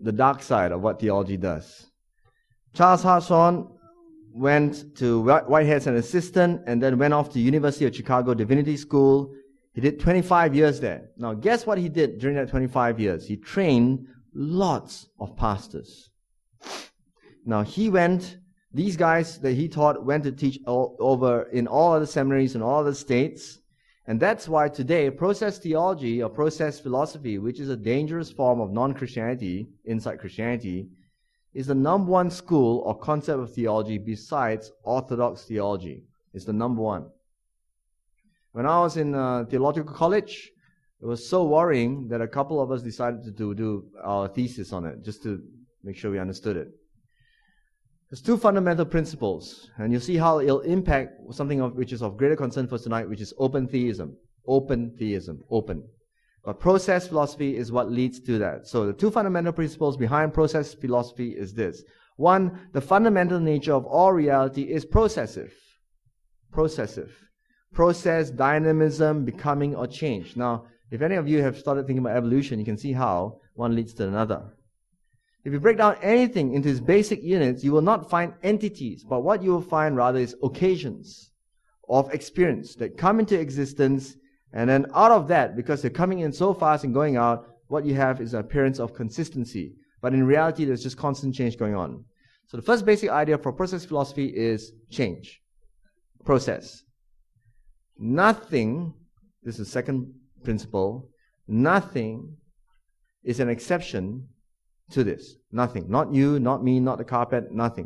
A: the dark side of what theology does. Charles Hartshorne went to Whitehead as an assistant and then went off to University of Chicago Divinity School. He did twenty-five years there. Now, guess what he did during that twenty-five years? He trained lots of pastors. Now, he went, these guys that he taught went to teach all, over in all other seminaries in all other states. And that's why today, process theology or process philosophy, which is a dangerous form of non-Christianity inside Christianity, is the number one school or concept of theology besides Orthodox theology. It's the number one. When I was in uh, theological college, it was so worrying that a couple of us decided to do, do our thesis on it, just to make sure we understood it. There's two fundamental principles, and you'll see how it'll impact something of, which is of greater concern for us tonight, which is open theism. Open theism. Open. But process philosophy is what leads to that. So the two fundamental principles behind process philosophy is this. One, the fundamental nature of all reality is processive. Processive. Process, dynamism, becoming or change. Now, if any of you have started thinking about evolution, you can see how one leads to another. If you break down anything into its basic units, you will not find entities, but what you will find rather is occasions of experience that come into existence. And then out of that, because they're coming in so fast and going out, what you have is an appearance of consistency. But in reality, there's just constant change going on. So the first basic idea for process philosophy is change. Process. Nothing, this is the second principle, nothing is an exception to this. Nothing. Not you, not me, not the carpet, nothing.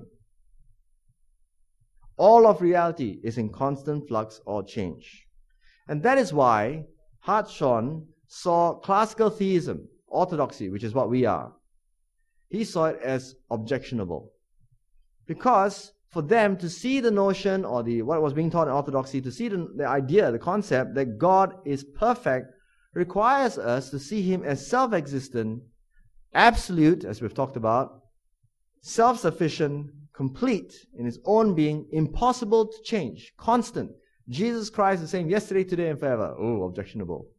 A: All of reality is in constant flux or change. And that is why Hartshorne saw classical theism, orthodoxy, which is what we are. He saw it as objectionable. Because for them to see the notion or the what was being taught in orthodoxy, to see the, the idea, the concept that God is perfect, requires us to see Him as self-existent, absolute, as we've talked about, self-sufficient, complete in His own being, impossible to change, constant. Jesus Christ is the same yesterday, today, and forever. Oh, objectionable.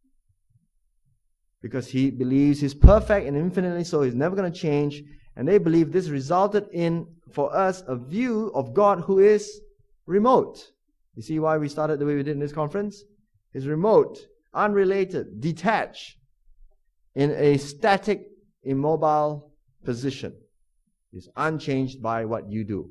A: Because He believes He's perfect and infinitely so, He's never going to change. And they believe this resulted in, for us, a view of God who is remote. You see why we started the way we did in this conference? He's remote, unrelated, detached, in a static, immobile position. He's unchanged by what you do.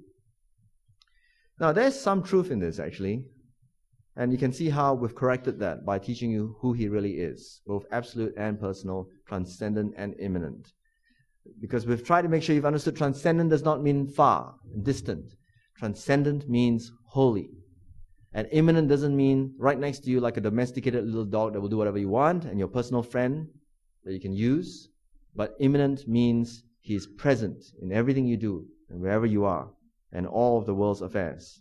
A: Now, there's some truth in this, actually. And you can see how we've corrected that by teaching you who He really is, both absolute and personal, transcendent and immanent. Because we've tried to make sure you've understood transcendent does not mean far, distant. Transcendent means holy. And immanent doesn't mean right next to you like a domesticated little dog that will do whatever you want and your personal friend that you can use. But immanent means He is present in everything you do and wherever you are and all of the world's affairs.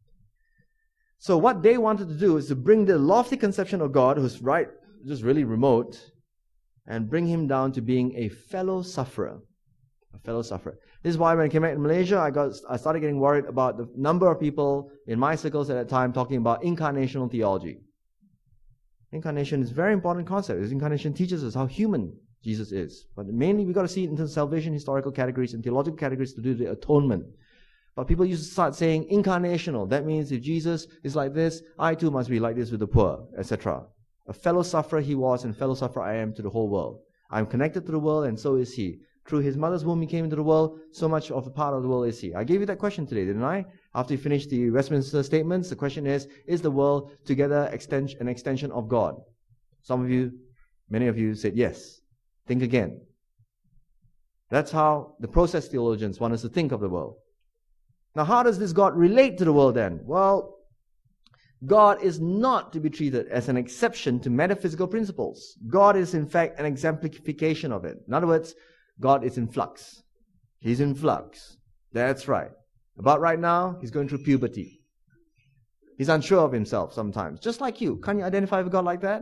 A: So what they wanted to do is to bring the lofty conception of God, who's right, just really remote, and bring Him down to being a fellow sufferer. A fellow sufferer. This is why when I came back to Malaysia, I got I started getting worried about the number of people in my circles at that time talking about incarnational theology. Incarnation is a very important concept. This incarnation teaches us how human Jesus is. But mainly we've got to see it in terms of salvation, historical categories, and theological categories to do the atonement. But people used to start saying incarnational. That means if Jesus is like this, I too must be like this with the poor, et cetera. A fellow sufferer He was, and fellow sufferer I am to the whole world. I'm connected to the world, and so is He. Through His mother's womb He came into the world, so much of a part of the world is He. I gave you that question today, didn't I? After you finished the Westminster statements, the question is, is the world together extension, an extension of God? Some of you, many of you said yes. Think again. That's how the process theologians want us to think of the world. Now, how does this God relate to the world then? Well, God is not to be treated as an exception to metaphysical principles. God is, in fact, an exemplification of it. In other words, God is in flux. He's in flux. That's right. About right now, He's going through puberty. He's unsure of Himself sometimes, just like you. Can't you identify with God like that?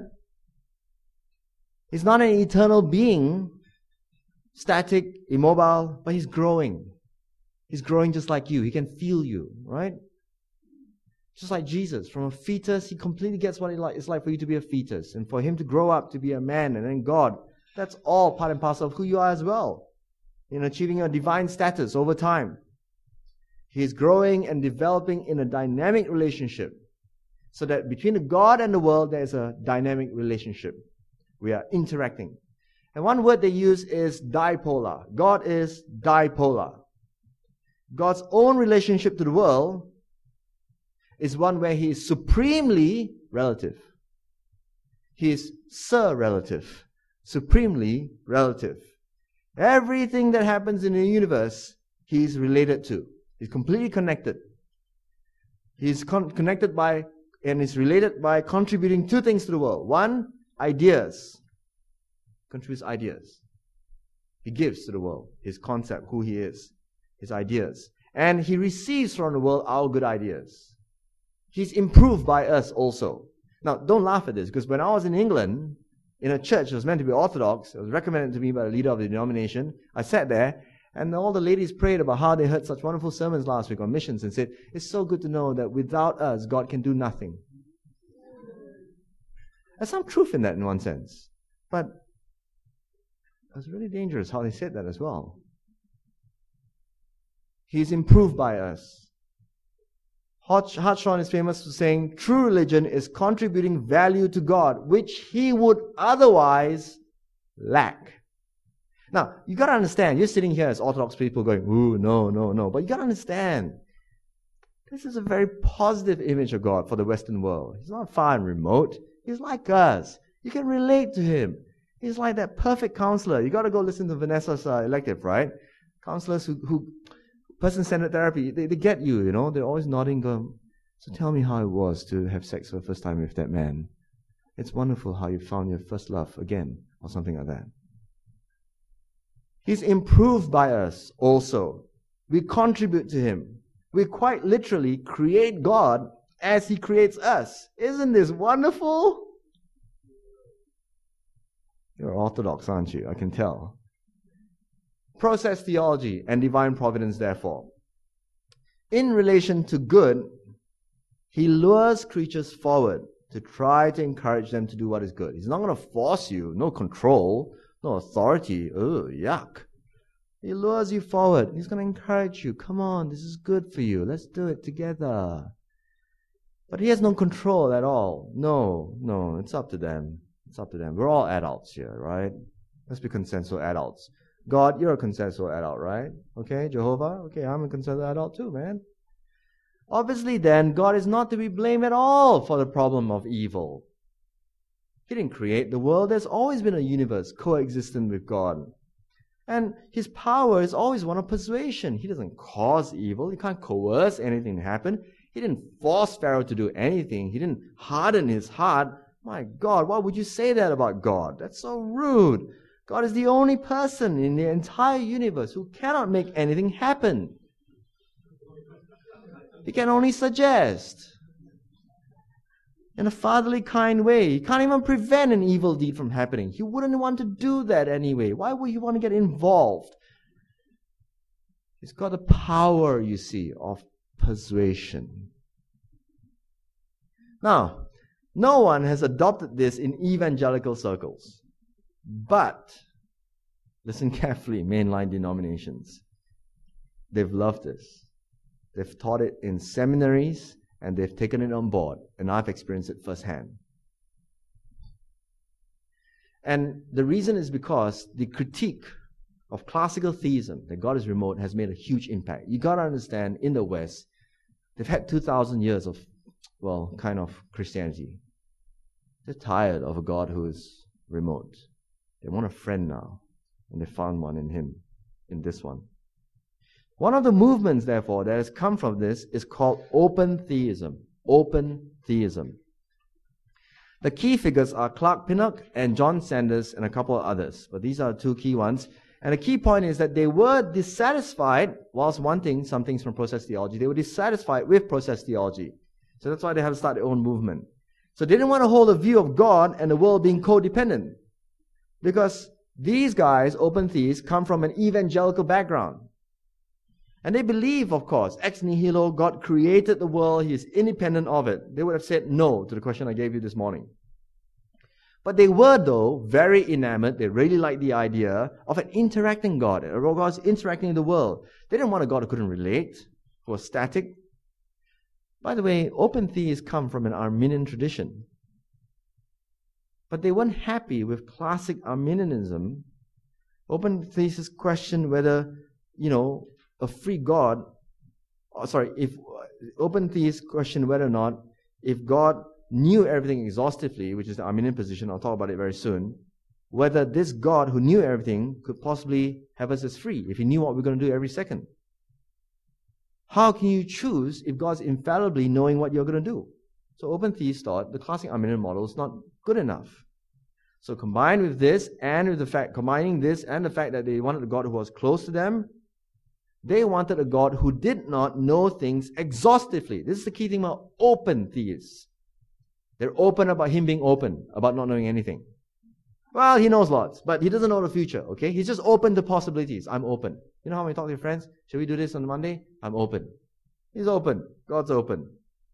A: He's not an eternal being, static, immobile, but He's growing. He's growing just like you. He can feel you, right? Just like Jesus. From a fetus, He completely gets what it's like for you to be a fetus. And for Him to grow up to be a man and then God, that's all part and parcel of who you are as well.
B: in achieving a divine status over time. He is growing and developing in a dynamic relationship, so that between the God and the world, there is a dynamic relationship. We are interacting. And one word they use is dipolar. God is dipolar. God's own relationship to the world is one where He is supremely relative. He is sur-relative, supremely relative. Everything that happens in the universe, He is related to. He's completely connected. He's con- connected by and is related by contributing two things to the world. One, ideas. Contributes ideas. He gives to the world His concept, who He is, His ideas. And He receives from the world our good ideas. He's improved by us also. Now, don't laugh at this, because when I was in England, in a church that was meant to be Orthodox, it was recommended to me by the leader of the denomination. I sat there, and all the ladies prayed about how they heard such wonderful sermons last week on missions and said, it's so good to know that without us, God can do nothing. There's some truth in that in one sense. But it was really dangerous how they said that as well. He's improved by us. Hartshorne is famous for saying, true religion is contributing value to God, which He would otherwise lack. Now, you got to understand, you're sitting here as Orthodox people going, ooh, no, no, no. But you got to understand, this is a very positive image of God for the Western world. He's not far and remote. He's like us. You can relate to Him. He's like that perfect counselor. You got to go listen to Vanessa's uh, elective, right? Counselors who, who person-centered therapy, they, they get you, you know. They're always nodding, going, so tell me how it was to have sex for the first time with that man. It's wonderful how you found your first love again, or something like that. He's improved by us also. We contribute to Him. We quite literally create God as He creates us. Isn't this wonderful? You're Orthodox, aren't you? I can tell. Process theology and divine providence, therefore. In relation to good, He lures creatures forward to try to encourage them to do what is good. He's not going to force you, no control, no authority. Oh, yuck. He lures you forward. He's going to encourage you. Come on, this is good for you. Let's do it together. But He has no control at all. No, no, it's up to them. It's up to them. We're all adults here, right? Let's be consensual adults. God, you're a consensual adult, right? Okay, Jehovah? Okay, I'm a consensual adult too, man. Obviously then, God is not to be blamed at all for the problem of evil. He didn't create the world. There's always been a universe coexistent with God. And His power is always one of persuasion. He doesn't cause evil. He can't coerce anything to happen. He didn't force Pharaoh to do anything. He didn't harden his heart. My God, why would you say that about God? That's so rude. God is the only person in the entire universe who cannot make anything happen. He can only suggest. In a fatherly kind way. He can't even prevent an evil deed from happening. He wouldn't want to do that anyway. Why would He want to get involved? He's got the power, you see, of persuasion. Now, no one has adopted this in evangelical circles. But, listen carefully, mainline denominations. They've loved this. They've taught it in seminaries, and they've taken it on board. And I've experienced it firsthand. And the reason is because the critique of classical theism, that God is remote, has made a huge impact. You got to understand, in the West, they've had two thousand years of, well, kind of Christianity. They're tired of a God who is remote. They want a friend now. And they found one in Him, in this one. One of the movements, therefore, that has come from this is called open theism. Open theism. The key figures are Clark Pinnock and John Sanders and a couple of others. But these are the two key ones. And the key point is that they were dissatisfied, whilst wanting some things from process theology, they were dissatisfied with process theology. So that's why they had to start their own movement. So they didn't want to hold a view of God and the world being codependent. Because these guys, open theists, come from an evangelical background. And they believe, of course, ex nihilo, God created the world, He is independent of it. They would have said no to the question I gave you this morning. But they were, though, very enamored. They really liked the idea of an interacting God, a God interacting in the world. They didn't want a God who couldn't relate, who was static. By the way, open theists come from an Arminian tradition. But they weren't happy with classic Arminianism. Open theists questioned whether, you know, a free God, oh, sorry, if open theists questioned whether or not if God knew everything exhaustively, which is the Arminian position, I'll talk about it very soon, whether this God who knew everything could possibly have us as free, if he knew what we're going to do every second. How can you choose if God's infallibly knowing what you're going to do? So open theists thought the classic Arminian model is not good enough. So combined with this and with the fact, combining this and the fact that they wanted a God who was close to them, they wanted a God who did not know things exhaustively. This is the key thing about open theists. They're open about him being open, about not knowing anything. Well, he knows lots, but he doesn't know the future, okay? He's just open to possibilities. I'm open. You know how when you talk to your friends? Should we do this on Monday? I'm open. He's open. God's open.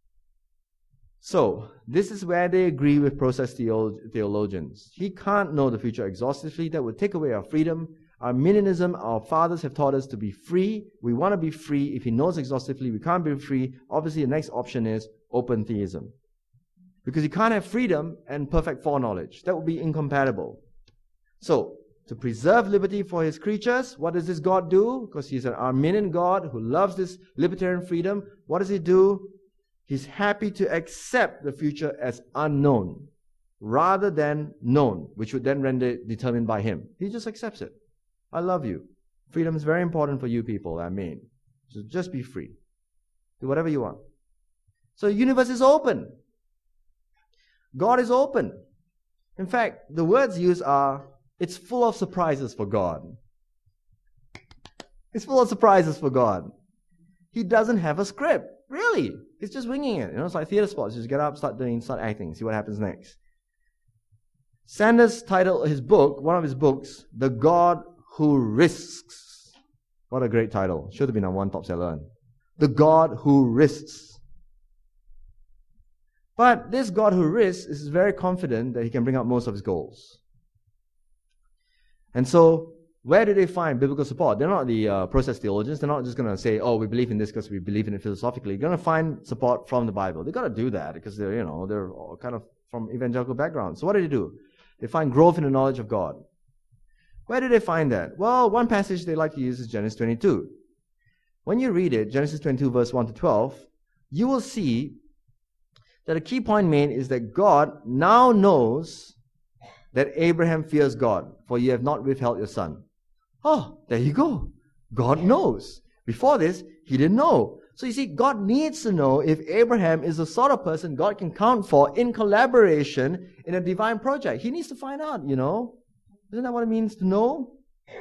B: So, this is where they agree with process theolo- theologians. He can't know the future exhaustively. That would take away our freedom. Arminianism, our fathers have taught us to be free. We want to be free. If he knows exhaustively, we can't be free. Obviously, the next option is open theism. Because you can't have freedom and perfect foreknowledge. That would be incompatible. So, to preserve liberty for his creatures, what does this God do? Because he's an Arminian God who loves this libertarian freedom. What does he do? He's happy to accept the future as unknown rather than known, which would then render it determined by him. He just accepts it. I love you. Freedom is very important for you people, I mean. So just be free. Do whatever you want. So the universe is open. God is open. In fact, the words used are, it's full of surprises for God. It's full of surprises for God. He doesn't have a script. Really. He's just winging it. You know, it's like theater spots. Just get up, start doing, start acting, see what happens next. Sanders titled his book, one of his books, The God Who Risks. What a great title. Should have been on one top seller. The God Who Risks. But this God who risks is very confident that he can bring out most of his goals. And so, where do they find biblical support? They're not the uh, process theologians. They're not just going to say, oh, we believe in this because we believe in it philosophically. They're going to find support from the Bible. They've got to do that because they're, you know, they're all kind of from evangelical backgrounds. So what do they do? They find growth in the knowledge of God. Where do they find that? Well, one passage they like to use is Genesis twenty-two. When you read it, Genesis twenty-two verse one to twelve, you will see that a key point made is that God now knows that Abraham fears God, for you have not withheld your son. Oh, there you go. God knows. Before this, he didn't know. So you see, God needs to know if Abraham is the sort of person God can count for in collaboration in a divine project. He needs to find out, you know. Isn't that what it means to know?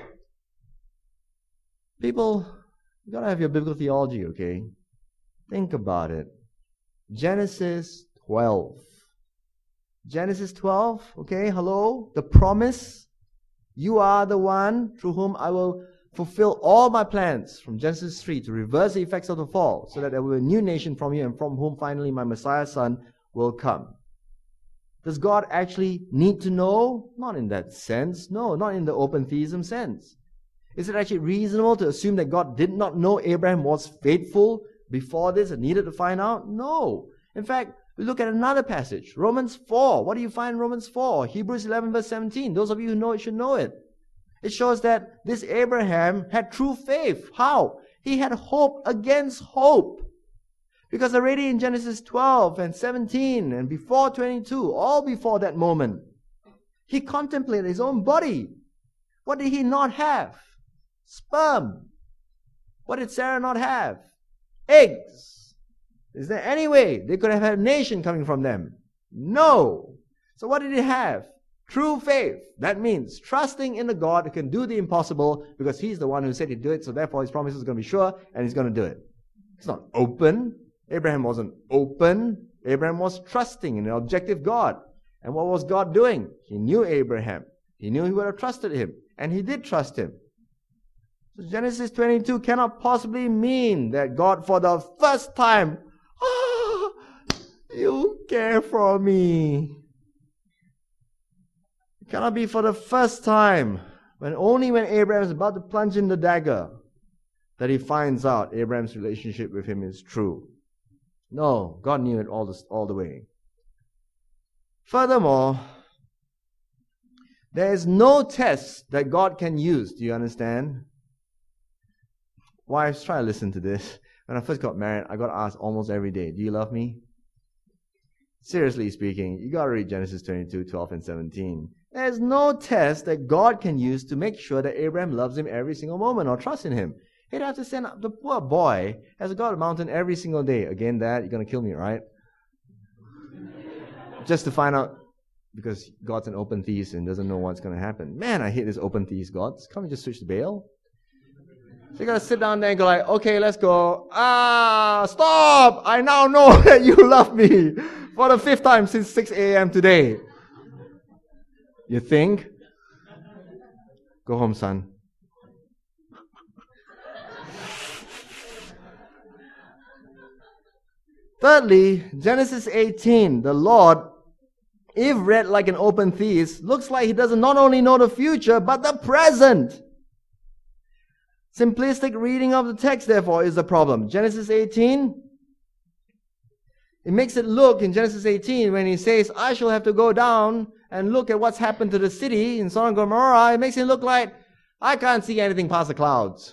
B: People, you gotta have your biblical theology, okay? Think about it. Genesis twelve. Genesis twelve, okay, hello? The promise. You are the one through whom I will fulfill all my plans from Genesis three to reverse the effects of the fall so that there will be a new nation from you and from whom finally my Messiah son will come. Does God actually need to know? Not in that sense. No, not in the open theism sense. Is it actually reasonable to assume that God did not know Abraham was faithful before this and needed to find out? No. In fact, we look at another passage, Romans four. What do you find in Romans four? Hebrews eleven verse seventeen. Those of you who know it should know it. It shows that this Abraham had true faith. How? He had hope against hope. Because already in Genesis twelve and seventeen and before twenty-two, all before that moment, he contemplated his own body. What did he not have? Sperm. What did Sarah not have? Eggs. Is there any way they could have had a nation coming from them? No. So what did he have? True faith. That means trusting in the God who can do the impossible because he's the one who said he'd do it, so therefore his promise is going to be sure and he's going to do it. It's not open. Abraham wasn't open. Abraham was trusting in an objective God. And what was God doing? He knew Abraham. He knew he would have trusted him. And he did trust him. So Genesis twenty-two cannot possibly mean that God for the first time, oh, you care for me. Cannot be for the first time, when only when Abraham is about to plunge in the dagger, that he finds out Abraham's relationship with him is true. No, God knew it all the, all the way. Furthermore, there is no test that God can use. Do you understand? Wives, try to listen to this. When I first got married, I got asked almost every day, do you love me? Seriously speaking, you got to read Genesis twenty-two, twelve and seventeen. There's no test that God can use to make sure that Abraham loves him every single moment or trusts in him. He'd have to send up the poor boy has to go to the mountain every single day. Again, Dad, you're going to kill me, right? Just to find out, because God's an open theist and doesn't know what's going to happen. Man, I hate this open theist gods. Can't we just switch to Baal? So you got to sit down there and go like, okay, let's go. Ah, stop! I now know that you love me for the fifth time since six a.m. today. You think? Go home, son. Thirdly, Genesis eighteen, the Lord, if read like an open theist, looks like he doesn't not only know the future, but the present. Simplistic reading of the text, therefore, is the problem. Genesis eighteen, it makes it look in Genesis eighteen, when he says, I shall have to go down and look at what's happened to the city in Sodom and Gomorrah, it makes it look like, I can't see anything past the clouds.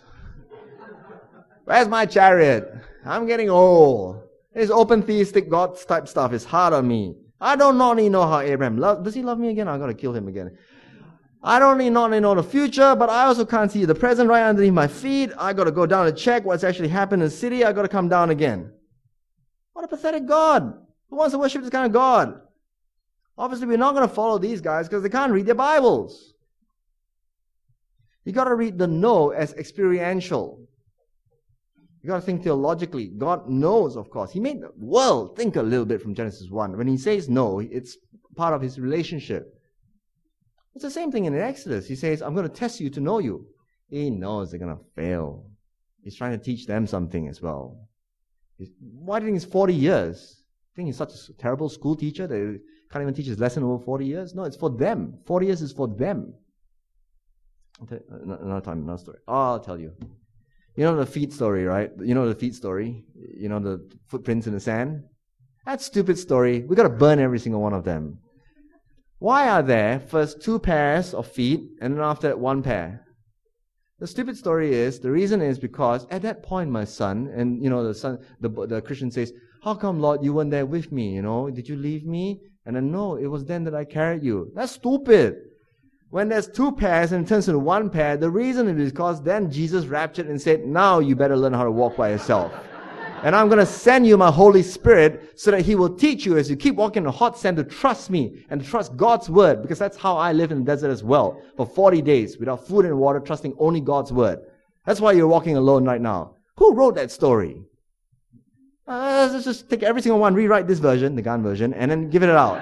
B: Where's my chariot? I'm getting old. This open theistic God type stuff is hard on me. I don't only know how Abraham loves. Does he love me again? I've got to kill him again. I don't only not only know the future, but I also can't see the present right underneath my feet. I got to go down to check what's actually happened in the city. I got to come down again. What a pathetic God! Who wants to worship this kind of God? Obviously, we're not going to follow these guys because they can't read their Bibles. You got to read the know as experiential. You got to think theologically. God knows, of course. He made the world. Think a little bit from Genesis one. When he says no, it's part of his relationship. It's the same thing in Exodus. He says, I'm going to test you to know you. He knows they're going to fail. He's trying to teach them something as well. Why do you think it's forty years? I think he's such a terrible school teacher that he can't even teach his lesson over forty years? No, it's for them. forty years is for them. I'll tell you, another time, another story. Oh, I'll tell you. You know the feet story, right? You know the feet story? You know the footprints in the sand? That stupid story. We've got to burn every single one of them. Why are there first two pairs of feet and then after that one pair? The stupid story is, the reason is because at that point, my son, and you know the son, the, the Christian says, how come, Lord, you weren't there with me? You know, did you leave me? And then, no, it was then that I carried you. That's stupid. When there's two pairs and it turns into one pair, the reason is because then Jesus raptured and said, now you better learn how to walk by yourself. And I'm going to send you my Holy Spirit so that He will teach you as you keep walking in the hot sand to trust me and to trust God's Word, because that's how I live in the desert as well. For forty days without food and water, trusting only God's Word. That's why you're walking alone right now. Who wrote that story? Uh, let's just take every single one, rewrite this version, the Gun version, and then give it out.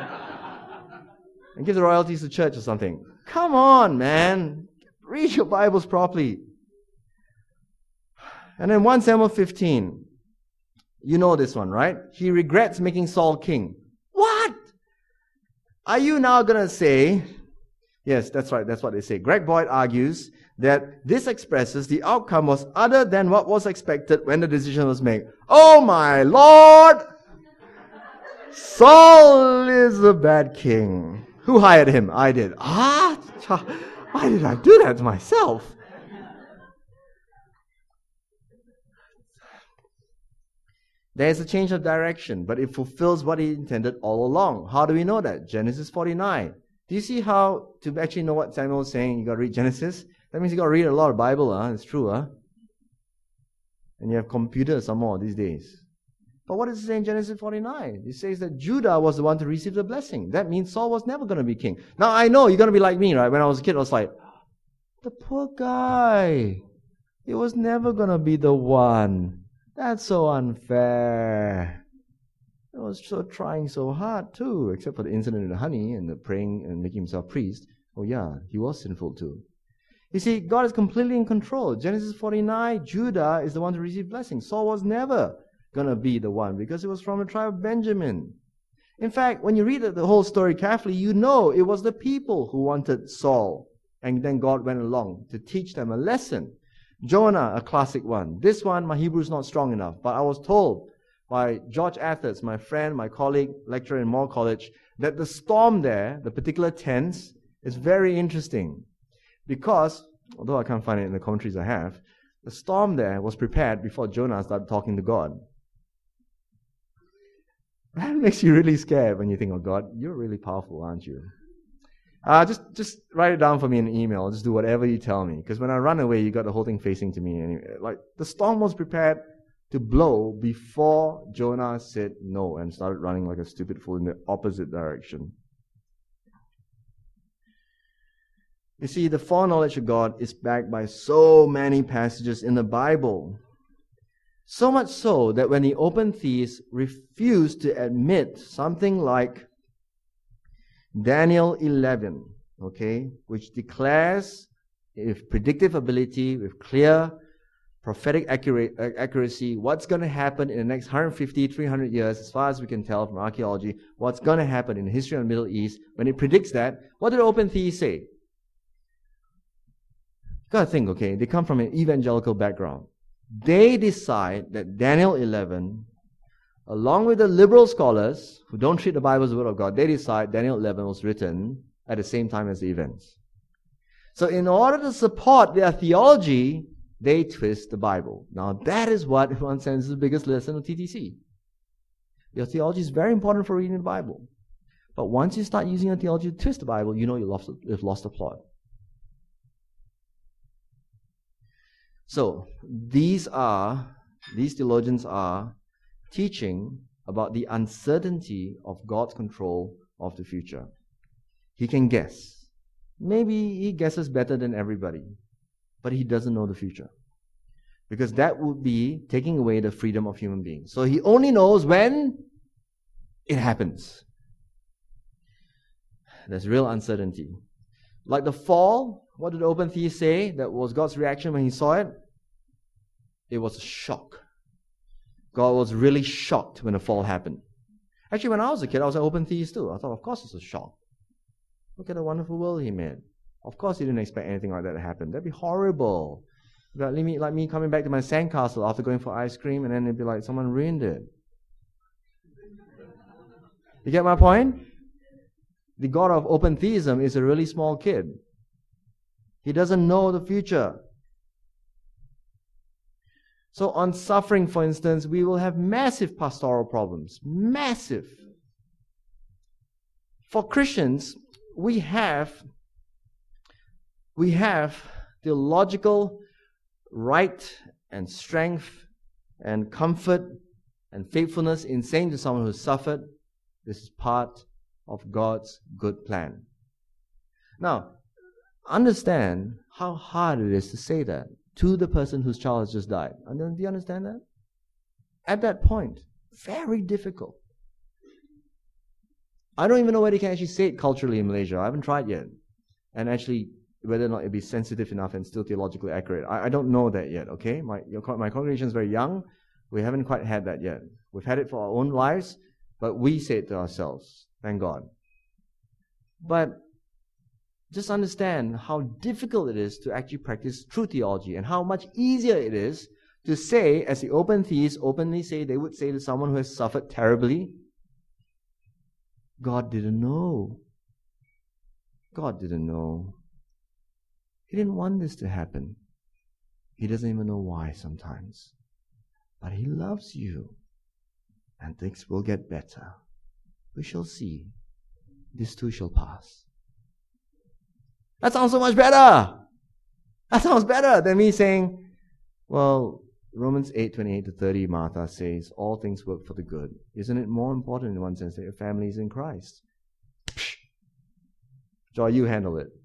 B: And give the royalties to church or something. Come on, man. Read your Bibles properly. And then First Samuel fifteen. You know this one, right? He regrets making Saul king. What? Are you now going to say... Yes, that's right. That's what they say. Greg Boyd argues that this expresses the outcome was other than what was expected when the decision was made. Oh my Lord! Saul is a bad king. Who hired him? I did. Ah, why did I do that to myself? There is a change of direction, but it fulfills what he intended all along. How do we know that? Genesis forty-nine. Do you see how, to actually know what Samuel is saying, you got to read Genesis? That means you got to read a lot of Bible, huh? It's true, huh? And you have computers some more these days. But what does it say in Genesis forty-nine? It says that Judah was the one to receive the blessing. That means Saul was never going to be king. Now, I know you're going to be like me, right? When I was a kid, I was like, the poor guy. He was never going to be the one. That's so unfair. He was so trying so hard too, except for the incident in the honey and the praying and making himself priest. Oh yeah, he was sinful too. You see, God is completely in control. Genesis forty-nine, Judah is the one to receive blessing. Saul was never going to be the one because he was from the tribe of Benjamin. In fact, when you read the whole story carefully, you know it was the people who wanted Saul. And then God went along to teach them a lesson. Jonah, a classic one. This one, my Hebrew is not strong enough. But I was told by George Athers, my friend, my colleague, lecturer in Moore College, that the storm there, the particular tense, is very interesting. Because, although I can't find it in the commentaries I have, the storm there was prepared before Jonah started talking to God. That makes you really scared when you think, oh God, you're really powerful, aren't you? Uh, just just write it down for me in an email. Just do whatever you tell me. Because when I run away, you got the whole thing facing to me. Anyway. Like, the storm was prepared to blow before Jonah said no and started running like a stupid fool in the opposite direction. You see, the foreknowledge of God is backed by so many passages in the Bible. So much so that when the open theists refused to admit something like Daniel eleven, okay, which declares with predictive ability, with clear prophetic accurate, accuracy, what's going to happen in the next one hundred fifty, three hundred years, as far as we can tell from archaeology, what's going to happen in the history of the Middle East. When it predicts that, what did open theists say? Gotta think, okay, they come from an evangelical background. They decide that Daniel eleven, along with the liberal scholars who don't treat the Bible as the Word of God, they decide Daniel eleven was written at the same time as the events. So in order to support their theology, they twist the Bible. Now that is what, in one sense, is the biggest lesson of T T C. Your theology is very important for reading the Bible. But once you start using your theology to twist the Bible, you know you've lost, you've lost the plot. So, these are, these theologians are teaching about the uncertainty of God's control of the future. He can guess. Maybe he guesses better than everybody, but he doesn't know the future. Because that would be taking away the freedom of human beings. So he only knows when it happens. There's real uncertainty. Like the fall, what did the open theist say that was God's reaction when he saw it? It was a shock. God was really shocked when the fall happened. Actually, when I was a kid, I was an open theist too. I thought, of course it's a shock. Look at the wonderful world he made. Of course he didn't expect anything like that to happen. That'd be horrible. Like me, like me coming back to my sandcastle after going for ice cream, and then it'd be like someone ruined it. You get my point? The God of open theism is a really small kid. He doesn't know the future. So on suffering, for instance, we will have massive pastoral problems. Massive. For Christians, we have, we have theological right and strength and comfort and faithfulness in saying to someone who has suffered, this is part of God's good plan. Now, understand how hard it is to say that to the person whose child has just died. And then, do you understand that? At that point, very difficult. I don't even know whether you can actually say it culturally in Malaysia. I haven't tried yet. And actually, whether or not it'd be sensitive enough and still theologically accurate. I, I don't know that yet, okay? My, your, my congregation is very young. We haven't quite had that yet. We've had it for our own lives, but we say it to ourselves. Thank God. But just understand how difficult it is to actually practice true theology and how much easier it is to say, as the open theists openly say, they would say to someone who has suffered terribly, God didn't know. God didn't know. He didn't want this to happen. He doesn't even know why sometimes. But He loves you. And things will get better. We shall see. This too shall pass. That sounds so much better. That sounds better than me saying, well, Romans eight, twenty-eight to thirty, Martha says, all things work for the good. Isn't it more important in one sense that your family is in Christ? Psh. Joy, you handle it.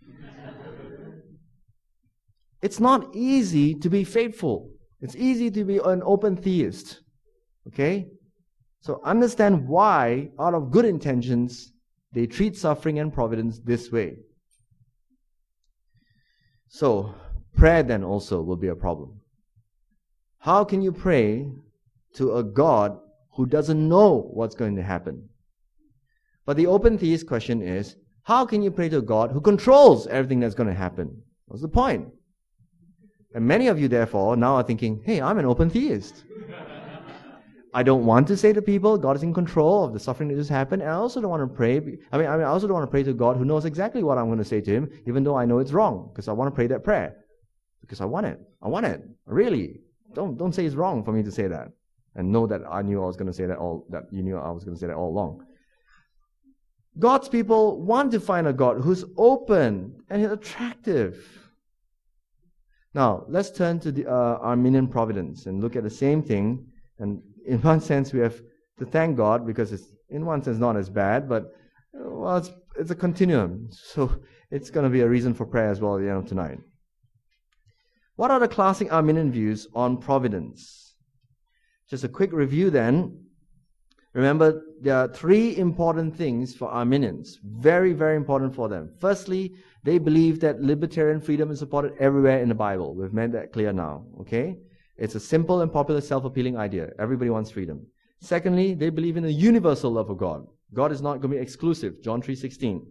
B: It's not easy to be faithful. It's easy to be an open theist. Okay? So understand why, out of good intentions, they treat suffering and providence this way. So, prayer then also will be a problem. How can you pray to a God who doesn't know what's going to happen? But the open theist question is, how can you pray to a God who controls everything that's going to happen? What's the point? And many of you, therefore, now are thinking, hey, I'm an open theist. I don't want to say to people, God is in control of the suffering that just happened, and I also don't want to pray. I mean, I mean, I also don't want to pray to God who knows exactly what I'm going to say to Him, even though I know it's wrong, because I want to pray that prayer. Because I want it. I want it. Really. Don't don't say it's wrong for me to say that. And know that I knew I was going to say that all that you knew I was going to say that all along. God's people want to find a God who's open and attractive. Now, let's turn to the uh, Arminian providence and look at the same thing. And in one sense, we have to thank God because it's, in one sense, not as bad, but well, it's, it's a continuum. So it's going to be a reason for prayer as well at the end of tonight. What are the classic Arminian views on providence? Just a quick review then. Remember, there are three important things for Arminians. Very, very important for them. Firstly, they believe that libertarian freedom is supported everywhere in the Bible. We've made that clear now. Okay? It's a simple and popular self-appealing idea. Everybody wants freedom. Secondly, they believe in the universal love of God. God is not going to be exclusive. John three sixteen.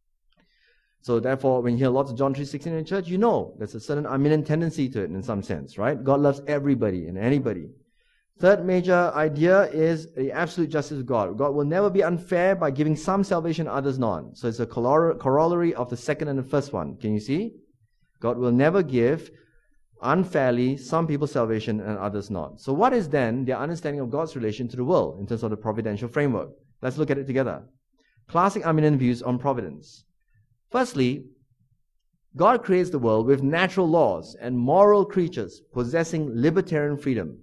B: So therefore, when you hear lots of John three sixteen in church, you know there's a certain Arminian tendency to it in some sense, right? God loves everybody and anybody. Third major idea is the absolute justice of God. God will never be unfair by giving some salvation, others not. So it's a corollary of the second and the first one. Can you see? God will never give unfairly some people salvation and others not. So what is then their understanding of God's relation to the world in terms of the providential framework? Let's look at it together. Classic Arminian views on providence. Firstly, God creates the world with natural laws and moral creatures possessing libertarian freedom.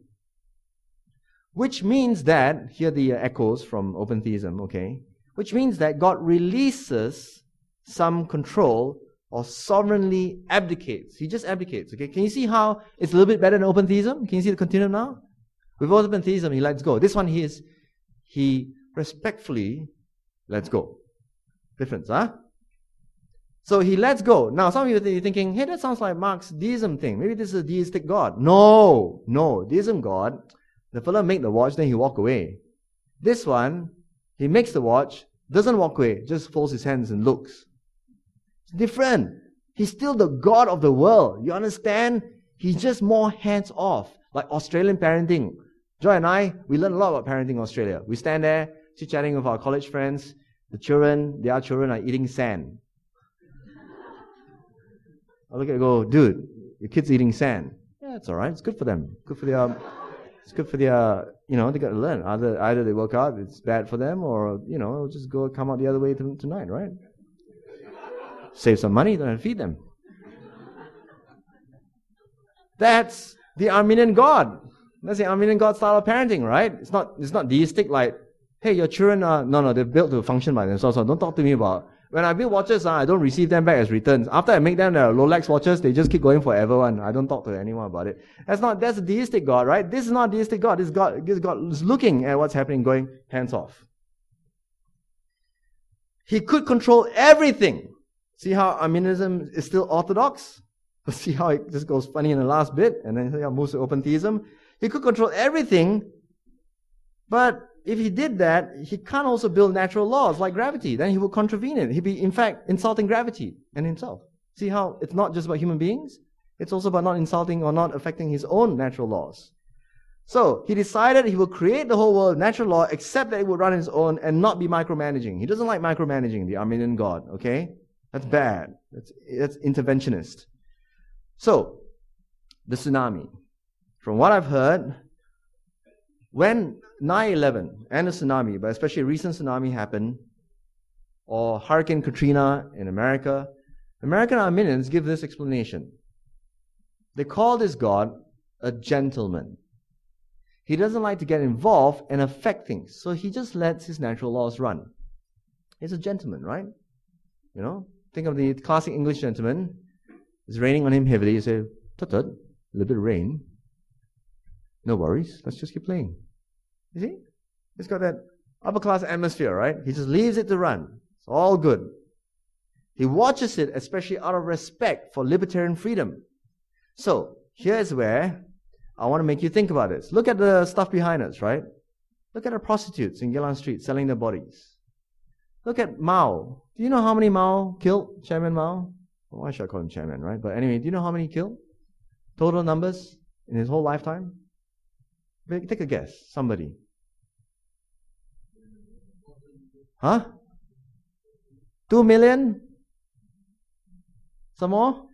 B: Which means that, here are the echoes from open theism, okay? Which means that God releases some control or sovereignly abdicates. He just abdicates, okay? Can you see how it's a little bit better than open theism? Can you see the continuum now? With open theism, he lets go. This one, he is, he respectfully lets go. Difference, huh? So he lets go. Now, some of you are thinking, hey, that sounds like Marx's deism thing. Maybe this is a deistic God. No, no. Deism God, the fellow make the watch, then he walk away. This one, he makes the watch, doesn't walk away, just folds his hands and looks. It's different. He's still the God of the world. You understand? He's just more hands off. Like Australian parenting. Joy and I, we learn a lot about parenting in Australia. We stand there, chit-chatting with our college friends. The children, their children are eating sand. I look at it and go, dude, your kid's eating sand. Yeah, it's all right. It's good for them. Good for their... It's good for their, you know, they got to learn. Either either they work out, it's bad for them, or, you know, it'll just go come out the other way to, tonight, right? Save some money, then feed them. That's the Arminian God. That's the Arminian God style of parenting, right? It's not it's not deistic like, hey, your children are, no, no, they're built to function by themselves, so don't talk to me about, when I build watches, uh, I don't receive them back as returns. After I make them, they're Rolex watches, they just keep going forever, and I don't talk to anyone about it. That's not, that's a deistic God, right? This is not a deistic God. This God, this God is looking at what's happening, going, hands off. He could control everything. See how Arminianism is still orthodox? See how it just goes funny in the last bit, and then it moves to open theism? He could control everything, but if he did that, he can't also build natural laws like gravity. Then he will contravene it. He'd be, in fact, insulting gravity and himself. See how it's not just about human beings? It's also about not insulting or not affecting his own natural laws. So, he decided he will create the whole world natural law, except that it would run on its own and not be micromanaging. He doesn't like micromanaging, the Arminian God, okay? That's bad. That's, that's interventionist. So, the tsunami. From what I've heard, when nine eleven and the tsunami, but especially a recent tsunami happened, or Hurricane Katrina in America, American Arminians give this explanation. They call this God a gentleman. He doesn't like to get involved and affect things, so he just lets his natural laws run. He's a gentleman, right? You know, think of the classic English gentleman. It's raining on him heavily. You say, tut tut, a little bit of rain. No worries, let's just keep playing. You see? It's got that upper class atmosphere, right? He just leaves it to run. It's all good. He watches it, especially out of respect for libertarian freedom. So, here's where I want to make you think about this. Look at the stuff behind us, right? Look at the prostitutes in Geylang Street selling their bodies. Look at Mao. Do you know how many Mao killed? Chairman Mao? Well, why should I call him chairman, right? But anyway, do you know how many he killed? Total numbers in his whole lifetime? Take a guess. Somebody. Huh? Two million? Some more?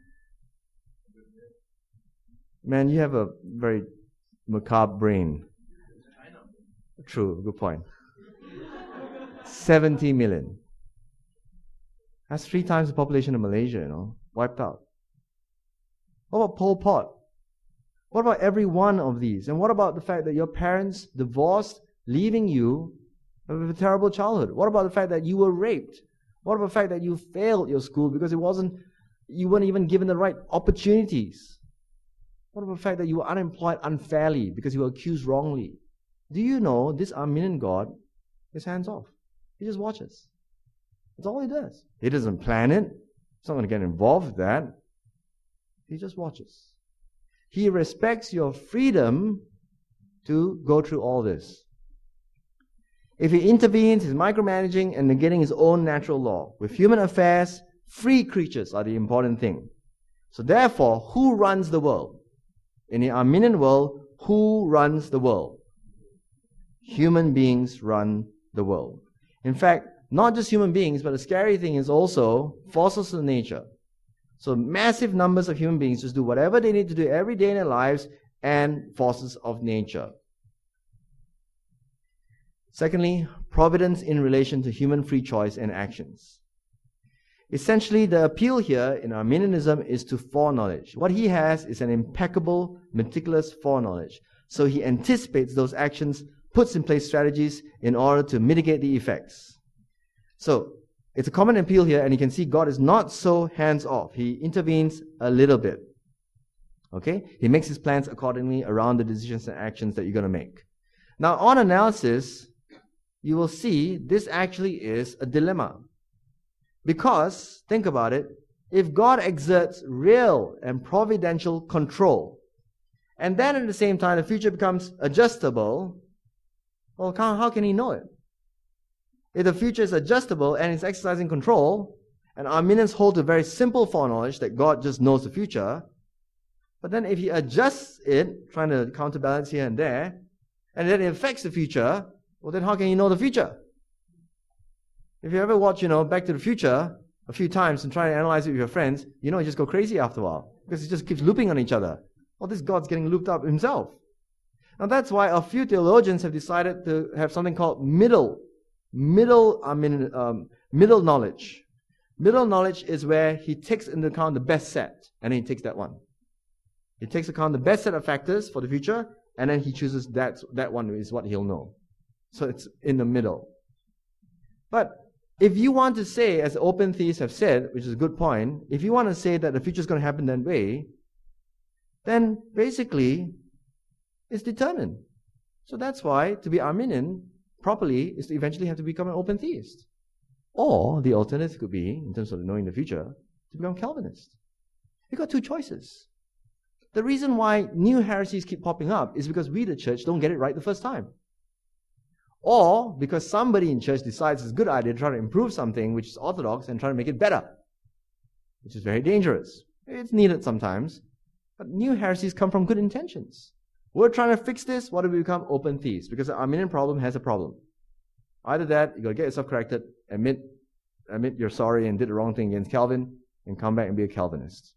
B: Man, you have a very macabre brain. True, good point. seventy million. That's three times the population of Malaysia, you know, wiped out. What about Pol Pot? What about every one of these? And what about the fact that your parents divorced, leaving you with a terrible childhood? What about the fact that you were raped? What about the fact that you failed your school because it wasn't, you weren't even given the right opportunities? What about the fact that you were unemployed unfairly because you were accused wrongly? Do you know this Arminian God is hands off? He just watches. That's all he does. He doesn't plan it. He's not going to get involved with that. He just watches. He respects your freedom to go through all this. If he intervenes, he's micromanaging and negating his own natural law. With human affairs, free creatures are the important thing. So therefore, who runs the world? In the Arminian world, who runs the world? Human beings run the world. In fact, not just human beings, but the scary thing is also forces of nature. So massive numbers of human beings just do whatever they need to do every day in their lives, and forces of nature. Secondly, providence in relation to human free choice and actions. Essentially, the appeal here in Arminianism is to foreknowledge. What he has is an impeccable, meticulous foreknowledge. So he anticipates those actions, puts in place strategies in order to mitigate the effects. So, it's a common appeal here, and you can see God is not so hands-off. He intervenes a little bit. Okay? He makes his plans accordingly around the decisions and actions that you're going to make. Now, on analysis, you will see this actually is a dilemma. Because, think about it, if God exerts real and providential control, and then at the same time the future becomes adjustable, well, how can he know it? If the future is adjustable and it's exercising control, and Arminians hold to very simple foreknowledge that God just knows the future, but then if he adjusts it, trying to counterbalance here and there, and then it affects the future, well then how can you know the future? If you ever watch, you know, Back to the Future a few times and try to analyze it with your friends, you know, you just go crazy after a while, because it just keeps looping on each other. Well, this God's getting looped up himself. Now that's why a few theologians have decided to have something called middle Middle, I mean, um, middle knowledge. Middle knowledge is where he takes into account the best set, and then he takes that one. He takes account the best set of factors for the future, and then he chooses that, that one is what he'll know. So it's in the middle. But if you want to say, as open theists have said, which is a good point, if you want to say that the future is going to happen that way, then basically it's determined. So that's why, to be Arminian properly, is to eventually have to become an open theist. Or the alternative could be, in terms of knowing the future, to become Calvinist. You've got two choices. The reason why new heresies keep popping up is because we, the church, don't get it right the first time. Or because somebody in church decides it's a good idea to try to improve something which is orthodox and try to make it better, which is very dangerous. It's needed sometimes, but new heresies come from good intentions. We're trying to fix this. What do we become? Open theists. Because the Arminian problem has a problem. Either that, you got to get yourself corrected, admit, admit you're sorry and did the wrong thing against Calvin, and come back and be a Calvinist.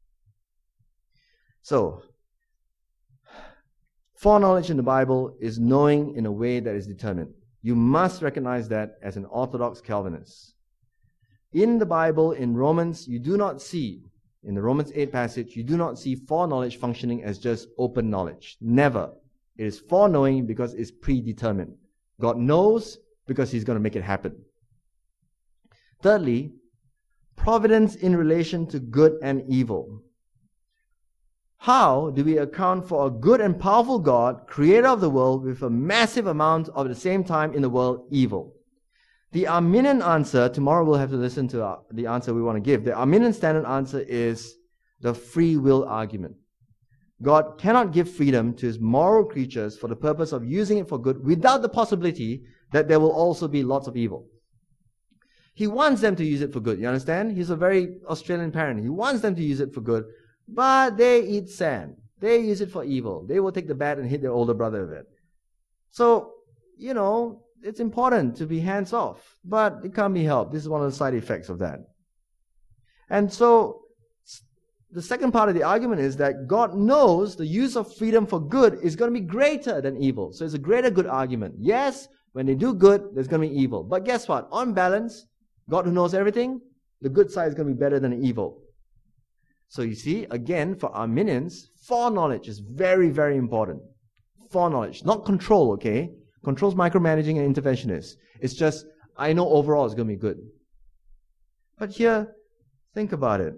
B: So, foreknowledge in the Bible is knowing in a way that is determined. You must recognize that as an Orthodox Calvinist. In the Bible, in Romans, you do not see, in the Romans eight passage, you do not see foreknowledge functioning as just open knowledge. Never. It is foreknowing because it's predetermined. God knows because he's going to make it happen. Thirdly, providence in relation to good and evil. How do we account for a good and powerful God, creator of the world, with a massive amount of, at the same time in the world, evil? The Arminian answer, tomorrow we'll have to listen to uh, the answer we want to give. The Arminian standard answer is the free will argument. God cannot give freedom to his moral creatures for the purpose of using it for good without the possibility that there will also be lots of evil. He wants them to use it for good. You understand? He's a very Australian parent. He wants them to use it for good, but they eat sand. They use it for evil. They will take the bat and hit their older brother with it. So, you know, it's important to be hands-off, but it can't be helped. This is one of the side effects of that. And so, the second part of the argument is that God knows the use of freedom for good is going to be greater than evil. So it's a greater good argument. Yes, when they do good, there's going to be evil. But guess what? On balance, God who knows everything, the good side is going to be better than the evil. So you see, again, for Arminians, foreknowledge is very, very important. Foreknowledge, not control, okay? Control's micromanaging and interventionist. It's just, I know overall it's going to be good. But here, think about it.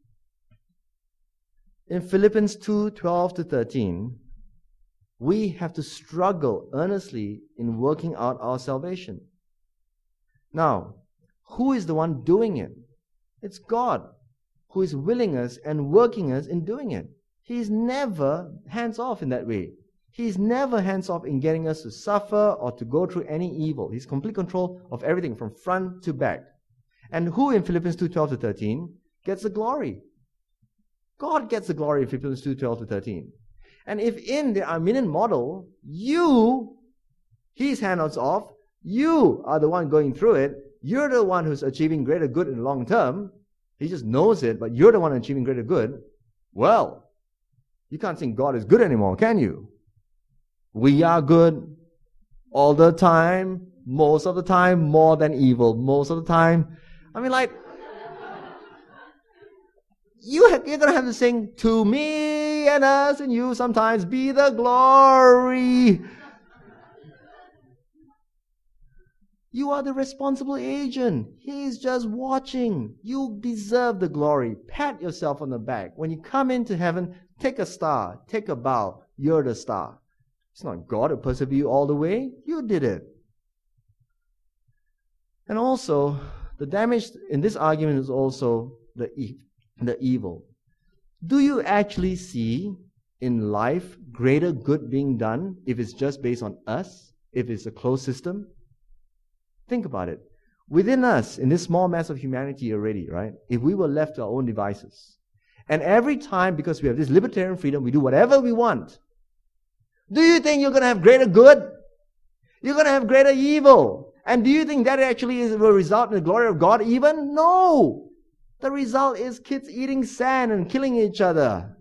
B: In Philippians two, twelve to thirteen, we have to struggle earnestly in working out our salvation. Now, who is the one doing it? It's God, who is willing us and working us in doing it. He's never hands-off in that way. He's never hands-off in getting us to suffer or to go through any evil. He's complete control of everything from front to back. And who in Philippians two, twelve to thirteen gets the glory? God gets the glory in Philippians two, twelve to thirteen. And if in the Arminian model, you, he's hands off, you are the one going through it, you're the one who's achieving greater good in the long term, he just knows it, but you're the one achieving greater good, well, you can't think God is good anymore, can you? We are good all the time, most of the time, more than evil, most of the time. I mean, like, You have, you're going to have to sing, to me and us and you sometimes be the glory. You are the responsible agent. He's just watching. You deserve the glory. Pat yourself on the back. When you come into heaven, take a star, take a bow. You're the star. It's not God who persevered you all the way. You did it. And also, the damage in this argument is also the evil. The evil. Do you actually see in life greater good being done if it's just based on us, if it's a closed system? Think about it. Within us, in this small mass of humanity already, right? If we were left to our own devices, and every time, because we have this libertarian freedom, we do whatever we want, do you think you're going to have greater good? You're going to have greater evil. And do you think that actually is, will result in the glory of God even? No! The result is kids eating sand and killing each other.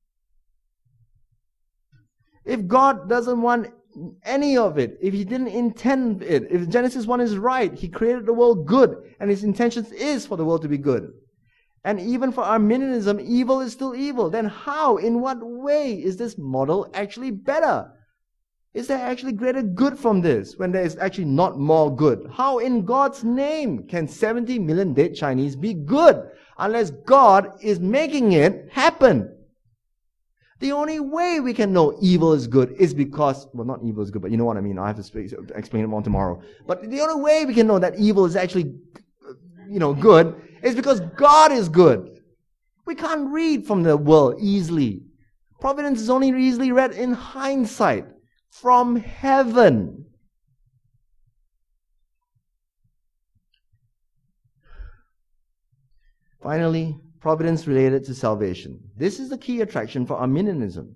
B: If God doesn't want any of it, if He didn't intend it, if Genesis one is right, He created the world good, and His intentions is for the world to be good. And even for Arminianism, evil is still evil. Then how, in what way is this model actually better? Is there actually greater good from this when there is actually not more good? How in God's name can seventy million dead Chinese be good unless God is making it happen? The only way we can know evil is good is because, well, not evil is good, but you know what I mean. I have to speak, explain it more tomorrow. But the only way we can know that evil is actually, you know, good is because God is good. We can't read from the world easily. Providence is only easily read in hindsight. From heaven. Finally, providence related to salvation. This is the key attraction for Arminianism.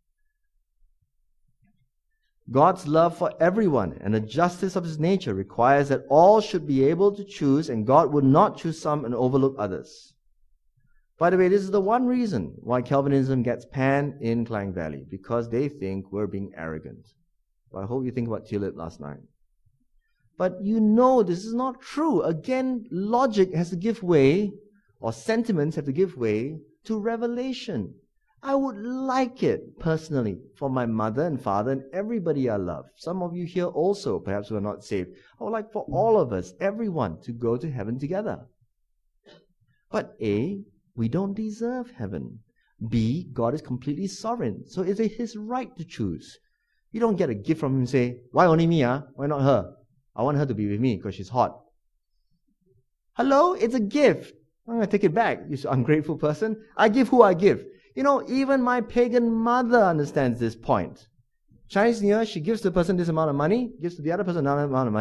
B: God's love for everyone and the justice of His nature requires that all should be able to choose, and God would not choose some and overlook others. By the way, this is the one reason why Calvinism gets panned in Klang Valley, because they think we're being arrogant. But I hope you think about Tillit last night. But you know this is not true. Again, logic has to give way, or sentiments have to give way to revelation. I would like it, personally, for my mother and father and everybody I love. Some of you here also, perhaps who are not saved. I would like for all of us, everyone, to go to heaven together. But A, we don't deserve heaven. B, God is completely sovereign, so it's His right to choose. You don't get a gift from Him and say, why only me, ah? Why not her? I want her to be with me because she's hot. Hello? It's a gift. I'm going to take it back, you ungrateful person. I give who I give. You know, even my pagan mother understands this point. Chinese New Year, she gives the person this amount of money, gives to the other person another amount of money.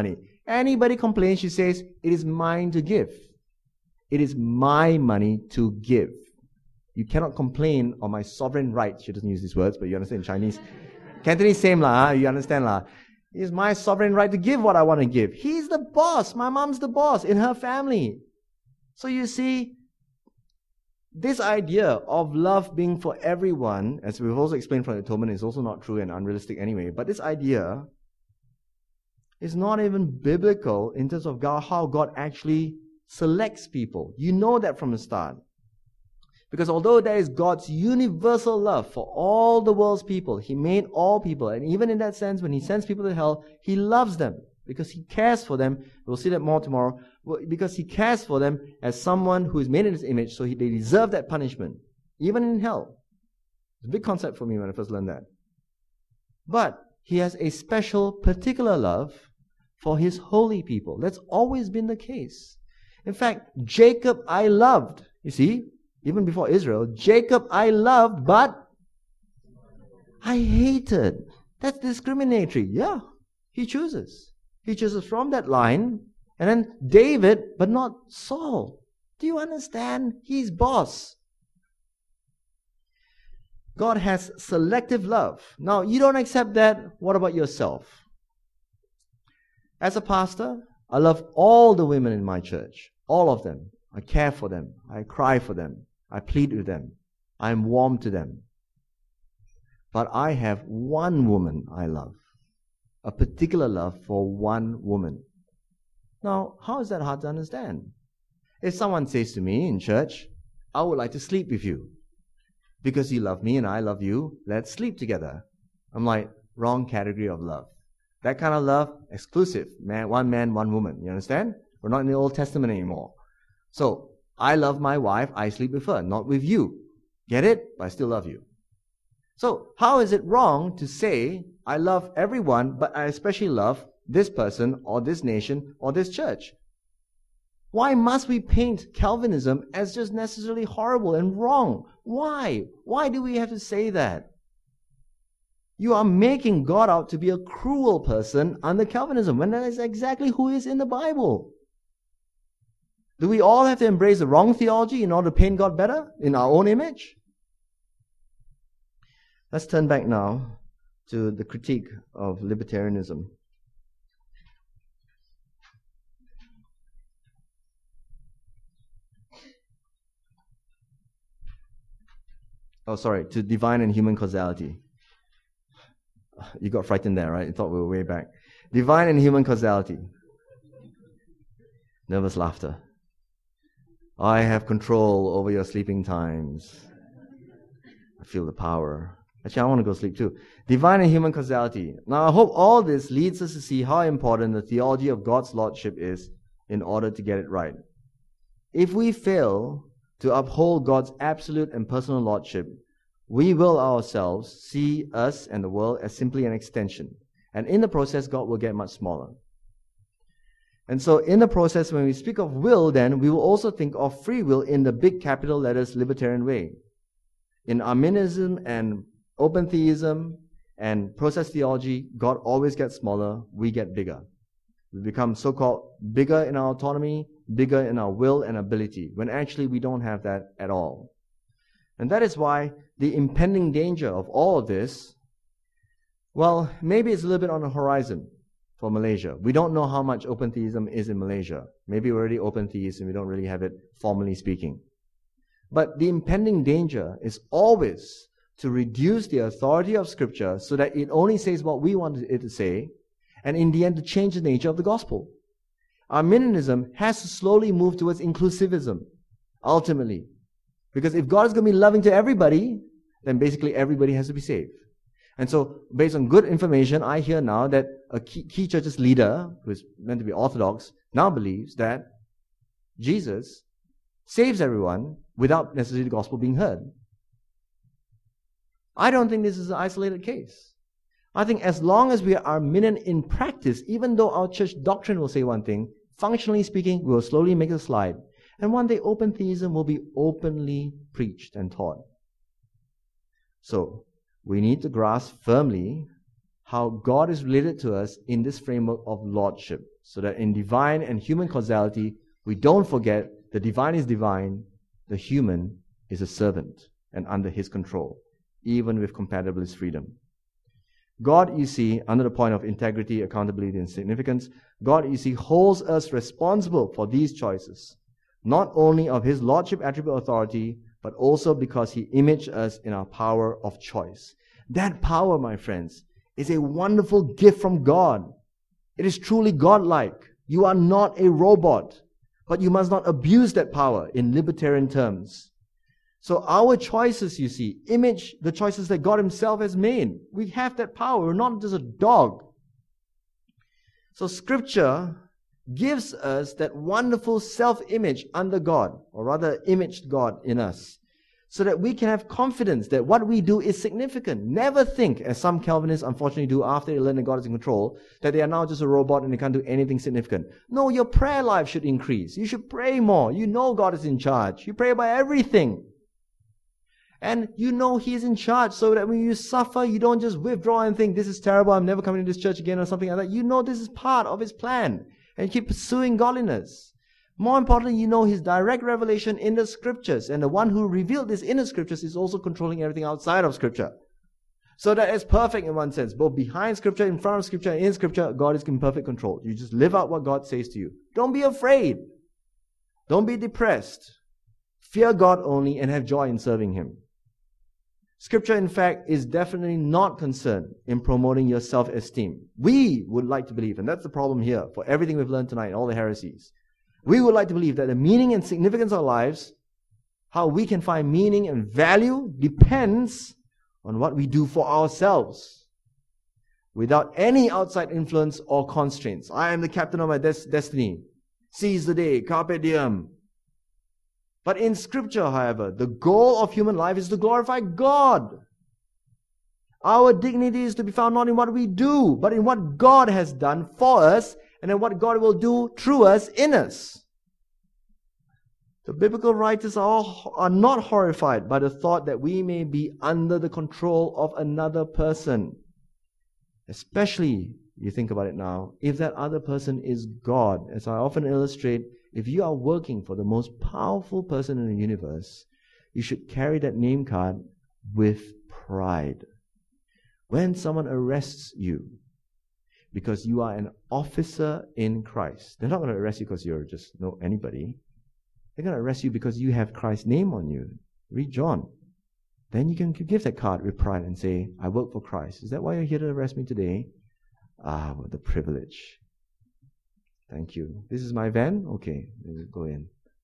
B: Anybody complains, she says, it is mine to give. It is my money to give. You cannot complain on my sovereign right. She doesn't use these words, but you understand in Chinese. Cantonese, same lah, huh? You understand lah. It is my sovereign right to give what I want to give. He's the boss. My mom's the boss in her family. So you see, this idea of love being for everyone, as we've also explained from the atonement, is also not true and unrealistic anyway. But this idea is not even biblical in terms of God, how God actually selects people. You know that from the start. Because although there is God's universal love for all the world's people, He made all people. And even in that sense, when He sends people to hell, He loves them because He cares for them. We'll see that more tomorrow. Because He cares for them as someone who is made in His image, so he, they deserve that punishment, even in hell. It's a big concept for me when I first learned that. But He has a special, particular love for His holy people. That's always been the case. In fact, Jacob I loved. You see, even before Israel, Jacob I loved, but I hated. That's discriminatory. Yeah, He chooses. He chooses from that line. And then David, but not Saul. Do you understand? He's boss. God has selective love. Now, you don't accept that. What about yourself? As a pastor, I love all the women in my church. All of them. I care for them. I cry for them. I plead with them. I'm warm to them. But I have one woman I love. A particular love for one woman. Now, how is that hard to understand? If someone says to me in church, I would like to sleep with you. Because you love me and I love you, let's sleep together. I'm like, wrong category of love. That kind of love, exclusive. Man, one man, one woman. You understand? We're not in the Old Testament anymore. So, I love my wife, I sleep with her, not with you. Get it? But I still love you. So, how is it wrong to say, I love everyone, but I especially love this person, or this nation, or this church? Why must we paint Calvinism as just necessarily horrible and wrong? Why? Why do we have to say that? You are making God out to be a cruel person under Calvinism, when that is exactly who He is in the Bible. Do we all have to embrace the wrong theology in order to paint God better in our own image? Let's turn back now to the critique of libertarianism. Oh, sorry, to divine and human causality. You got frightened there, right? You thought we were way back. Divine and human causality. Nervous laughter. I have control over your sleeping times. I feel the power. Actually, I want to go sleep too. Divine and human causality. Now, I hope all this leads us to see how important the theology of God's Lordship is in order to get it right. If we fail to uphold God's absolute and personal Lordship, we will ourselves see us and the world as simply an extension. And in the process, God will get much smaller. And so in the process, when we speak of will, then, we will also think of free will in the big capital letters libertarian way. In Arminianism and open theism and process theology, God always gets smaller, we get bigger. We become so-called bigger in our autonomy, bigger in our will and ability, when actually we don't have that at all. And that is why the impending danger of all of this, well, maybe it's a little bit on the horizon for Malaysia. We don't know how much open theism is in Malaysia. Maybe we're already open theists and we don't really have it formally speaking. But the impending danger is always to reduce the authority of Scripture so that it only says what we want it to say, and in the end to change the nature of the gospel. Arminianism has to slowly move towards inclusivism, ultimately. Because if God is going to be loving to everybody, then basically everybody has to be saved. And so, based on good information, I hear now that a key, key church's leader, who is meant to be Orthodox, now believes that Jesus saves everyone without necessarily the gospel being heard. I don't think this is an isolated case. I think as long as we are Arminian in practice, even though our church doctrine will say one thing, functionally speaking, we will slowly make a slide. And one day open theism will be openly preached and taught. So, we need to grasp firmly how God is related to us in this framework of lordship, so that in divine and human causality, we don't forget the divine is divine, the human is a servant and under His control, even with compatibilist freedom. God, you see, under the point of integrity, accountability, and significance, God, you see, holds us responsible for these choices, not only of His lordship attribute authority, but also because He imaged us in our power of choice. That power, my friends, is a wonderful gift from God. It is truly godlike. You are not a robot, but you must not abuse that power in libertarian terms. So our choices, you see, image the choices that God Himself has made. We have that power. We're not just a dog. So Scripture gives us that wonderful self-image under God, or rather imaged God in us, so that we can have confidence that what we do is significant. Never think, as some Calvinists unfortunately do after they learn that God is in control, that they are now just a robot and they can't do anything significant. No, your prayer life should increase. You should pray more. You know God is in charge. You pray about everything. And you know He is in charge, so that when you suffer, you don't just withdraw and think, this is terrible, I'm never coming to this church again, or something like that. You know this is part of His plan, and you keep pursuing godliness. More importantly, you know His direct revelation in the Scriptures, and the one who revealed this in the Scriptures is also controlling everything outside of Scripture. So that it's perfect in one sense, both behind Scripture, in front of Scripture, and in Scripture, God is in perfect control. You just live out what God says to you. Don't be afraid. Don't be depressed. Fear God only and have joy in serving Him. Scripture, in fact, is definitely not concerned in promoting your self-esteem. We would like to believe, and that's the problem here for everything we've learned tonight, all the heresies. We would like to believe that the meaning and significance of our lives, how we can find meaning and value, depends on what we do for ourselves, without any outside influence or constraints. I am the captain of my des- destiny. Seize the day, carpe diem. But in Scripture, however, the goal of human life is to glorify God. Our dignity is to be found not in what we do, but in what God has done for us, and in what God will do through us, in us. The biblical writers are, are not horrified by the thought that we may be under the control of another person. Especially, you think about it now, if that other person is God. As I often illustrate, if you are working for the most powerful person in the universe, you should carry that name card with pride. When someone arrests you because you are an officer in Christ, they're not going to arrest you because you're just no anybody. They're going to arrest you because you have Christ's name on you. Read John. Then you can give that card with pride and say, I work for Christ. Is that why you're here to arrest me today? Ah, what the privilege. Thank you. This is my van? Okay, go in.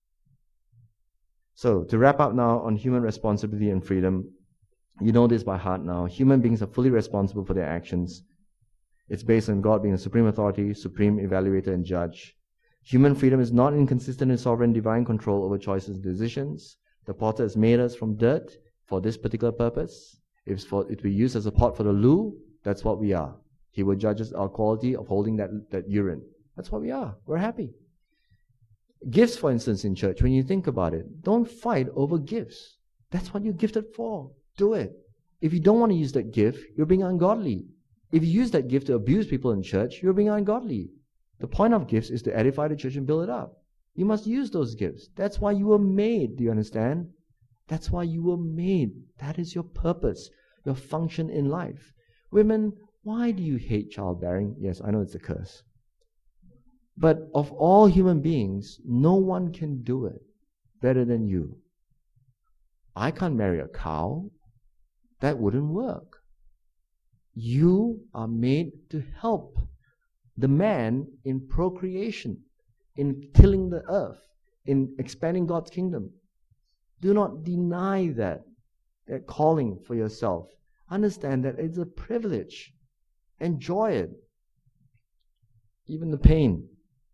B: So, to wrap up now on human responsibility and freedom, you know this by heart now. Human beings are fully responsible for their actions. It's based on God being the supreme authority, supreme evaluator and judge. Human freedom is not inconsistent in sovereign divine control over choices and decisions. The potter has made us from dirt for this particular purpose. If it's for, it will be used as a pot for the loo, that's what we are. He will judge us our quality of holding that, that urine. That's what we are. We're happy. Gifts, for instance, in church, when you think about it, don't fight over gifts. That's what you're gifted for. Do it. If you don't want to use that gift, you're being ungodly. If you use that gift to abuse people in church, you're being ungodly. The point of gifts is to edify the church and build it up. You must use those gifts. That's why you were made. Do you understand? That's why you were made. That is your purpose, your function in life. Women, why do you hate childbearing? Yes, I know it's a curse. But of all human beings, no one can do it better than you. I can't marry a cow. That wouldn't work. You are made to help the man in procreation, in tilling the earth, in expanding God's kingdom. Do not deny that, that calling for yourself. Understand that it's a privilege. Enjoy it. Even the pain.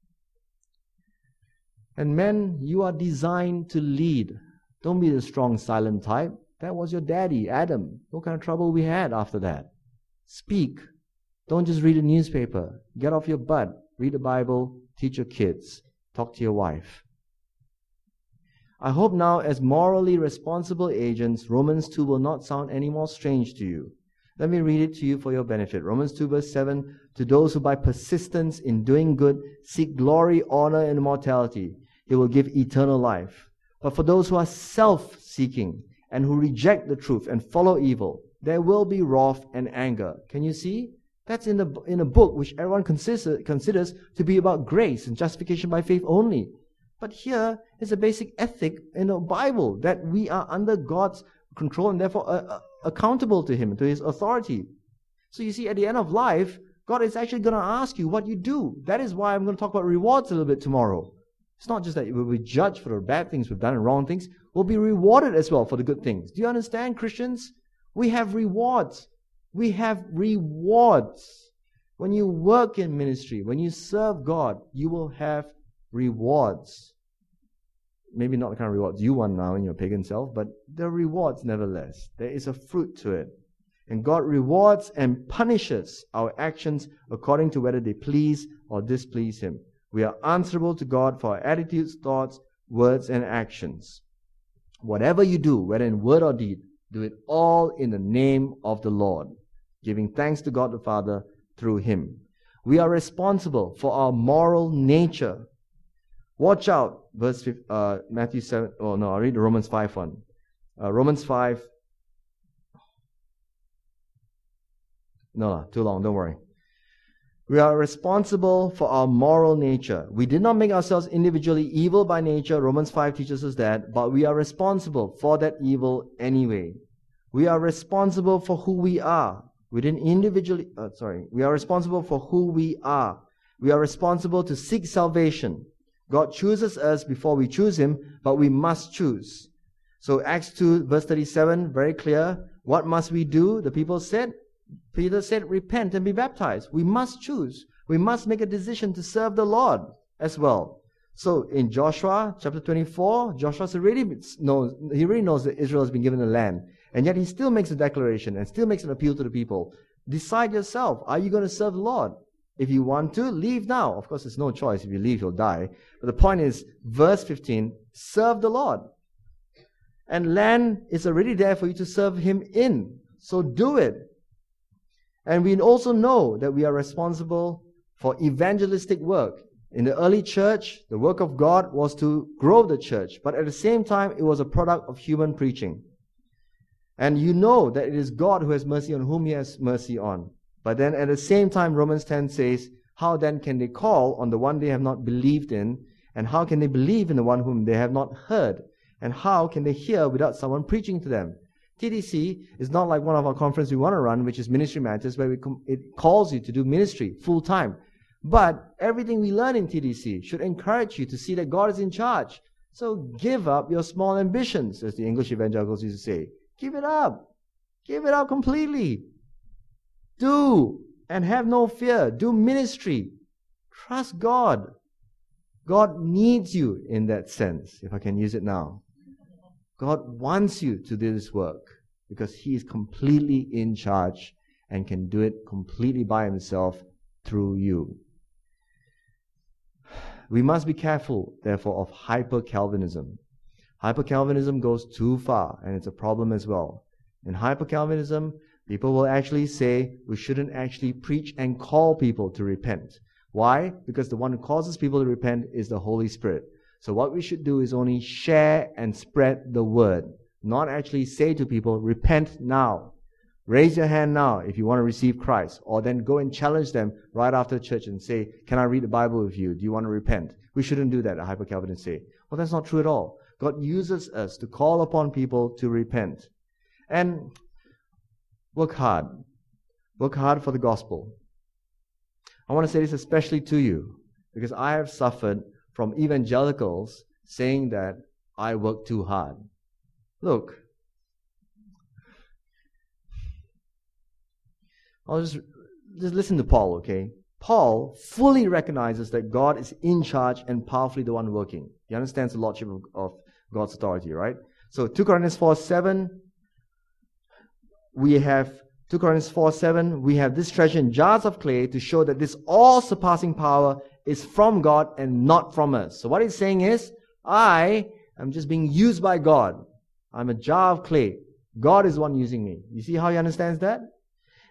B: And men, you are designed to lead. Don't be the strong, silent type. That was your daddy, Adam. What kind of trouble we had after that? Speak. Don't just read a newspaper. Get off your butt. Read the Bible. Teach your kids. Talk to your wife. I hope now, as morally responsible agents, Romans two will not sound any more strange to you. Let me read it to you for your benefit. Romans two verse seven, to those who by persistence in doing good seek glory, honor, and immortality, He will give eternal life. But for those who are self-seeking and who reject the truth and follow evil, there will be wrath and anger. Can you see? That's in, the, in a book which everyone considers, considers to be about grace and justification by faith only. But here is a basic ethic in the Bible that we are under God's control and therefore uh, uh, accountable to Him, to His authority. So you see, at the end of life, God is actually going to ask you what you do. That is why I'm going to talk about rewards a little bit tomorrow. It's not just that we'll be judged for the bad things we've done and wrong things. We'll be rewarded as well for the good things. Do you understand, Christians? We have rewards. We have rewards. When you work in ministry, when you serve God, you will have rewards. Maybe not the kind of rewards you want now in your pagan self, but there are rewards nevertheless. There is a fruit to it. And God rewards and punishes our actions according to whether they please or displease Him. We are answerable to God for our attitudes, thoughts, words, and actions. Whatever you do, whether in word or deed, do it all in the name of the Lord, giving thanks to God the Father through Him. We are responsible for our moral nature. Watch out, verse uh, Matthew seven. Oh no, I'll read the Romans five one. Uh, Romans five. No, too long. Don't worry. We are responsible for our moral nature. We did not make ourselves individually evil by nature. Romans five teaches us that, but we are responsible for that evil anyway. We are responsible for who we are. We didn't individually. Uh, sorry. We are responsible for who we are. We are responsible to seek salvation. God chooses us before we choose Him, but we must choose. So Acts two verse thirty-seven, very clear. What must we do? The people said, Peter said, repent and be baptized. We must choose. We must make a decision to serve the Lord as well. So in Joshua chapter twenty-four, Joshua's already knows, he already knows that Israel has been given the land. And yet he still makes a declaration and still makes an appeal to the people. Decide yourself. Are you going to serve the Lord? If you want to, leave now. Of course, there's no choice. If you leave, you'll die. But the point is, verse fifteen, serve the Lord. And land is already there for you to serve Him in. So do it. And we also know that we are responsible for evangelistic work. In the early church, the work of God was to grow the church. But at the same time, it was a product of human preaching. And you know that it is God who has mercy on whom He has mercy on. But then at the same time, Romans ten says, how then can they call on the one they have not believed in? And how can they believe in the one whom they have not heard? And how can they hear without someone preaching to them? T D C is not like one of our conferences we want to run, which is Ministry Matters, where we com- it calls you to do ministry full time. But everything we learn in T D C should encourage you to see that God is in charge. So give up your small ambitions, as the English evangelicals used to say. Give it up. Give it up completely. Do and have no fear. Do ministry. Trust God. God needs you in that sense, if I can use it now. God wants you to do this work because He is completely in charge and can do it completely by Himself through you. We must be careful, therefore, of hyper-Calvinism. Hyper-Calvinism goes too far, and it's a problem as well. In hyper-Calvinism, people will actually say we shouldn't actually preach and call people to repent. Why? Because the one who causes people to repent is the Holy Spirit. So what we should do is only share and spread the word, not actually say to people, repent now. Raise your hand now if you want to receive Christ, or then go and challenge them right after church and say, can I read the Bible with you? Do you want to repent? We shouldn't do that, the hyper-Calvinists say. Well, that's not true at all. God uses us to call upon people to repent. And work hard. Work hard for the gospel. I want to say this especially to you, because I have suffered from evangelicals saying that I work too hard. Look, I'll just, just listen to Paul, okay? Paul fully recognizes that God is in charge and powerfully the one working. He understands the lordship of, of God's authority, right? So two Corinthians four seven, we have two Corinthians four seven, we have this treasure in jars of clay to show that this all-surpassing power is from God and not from us. So what he's saying is, I am just being used by God. I'm a jar of clay. God is the one using me. You see how he understands that?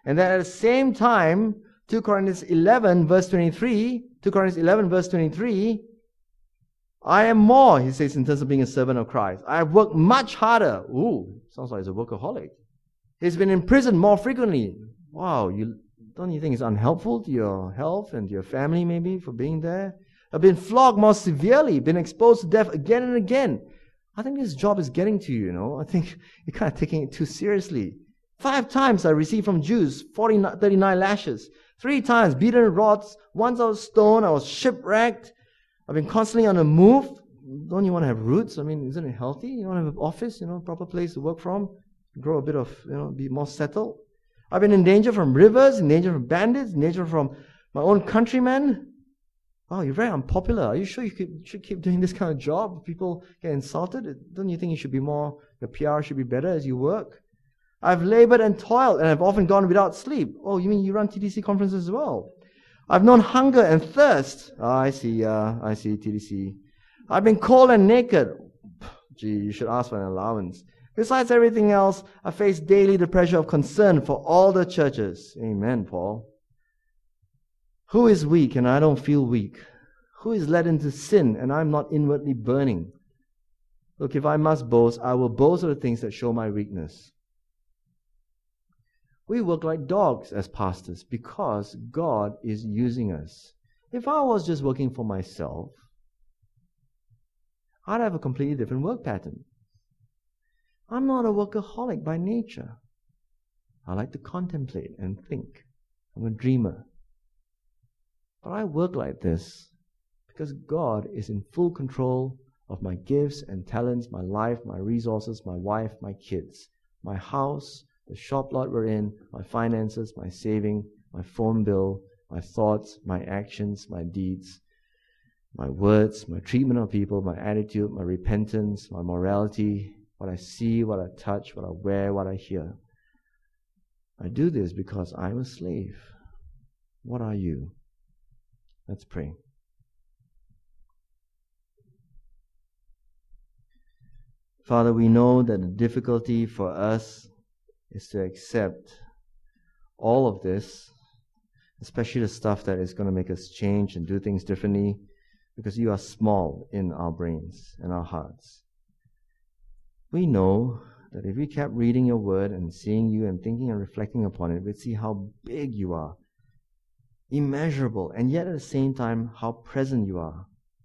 B: And then at the same time, two Corinthians eleven verse twenty-three, two Corinthians eleven verse twenty-three, I am more, he says, in terms of being a servant of Christ. I have worked much harder. Ooh, sounds like he's a workaholic. He's been in prison more frequently. Wow, you don't you think it's unhelpful to your health and to your family maybe for being there? I've been flogged more severely, been exposed to death again and again. I think this job is getting to you, you know. I think you're kind of taking it too seriously. Five times I received from Jews forty, thirty-nine lashes. Three times beaten with rods. Once I was stoned. I was shipwrecked. I've been constantly on the move. Don't you want to have roots? I mean, isn't it healthy? You want to have an office, you know, proper place to work from, grow a bit of, you know, be more settled. I've been in danger from rivers, in danger from bandits, in danger from my own countrymen. Oh, you're very unpopular. Are you sure you could, should keep doing this kind of job? People get insulted. Don't you think you should be more, your P R should be better as you work? I've labored and toiled, and I've often gone without sleep. Oh, you mean you run T D C conferences as well? I've known hunger and thirst. Oh, I see, uh, I see, T D C. I've been cold and naked. Gee, you should ask for an allowance. Besides everything else, I face daily the pressure of concern for all the churches. Amen, Paul. Who is weak and I don't feel weak? Who is led into sin and I'm not inwardly burning? Look, if I must boast, I will boast of the things that show my weakness. We work like dogs as pastors because God is using us. If I was just working for myself, I'd have a completely different work pattern. I'm not a workaholic by nature. I like to contemplate and think. I'm a dreamer. But I work like this because God is in full control of my gifts and talents, my life, my resources, my wife, my kids, my house, the shop lot we're in, my finances, my saving, my phone bill, my thoughts, my actions, my deeds, my words, my treatment of people, my attitude, my repentance, my morality, what I see, what I touch, what I wear, what I hear. I do this because I'm a slave. What are you? Let's pray. Father, we know that the difficulty for us is to accept all of this, especially the stuff that is going to make us change and do things differently, because you are small in our brains and our hearts. We know that if we kept reading your word and seeing you and thinking and reflecting upon it, we'd see how big you are, immeasurable, and yet at the same time, how present you are.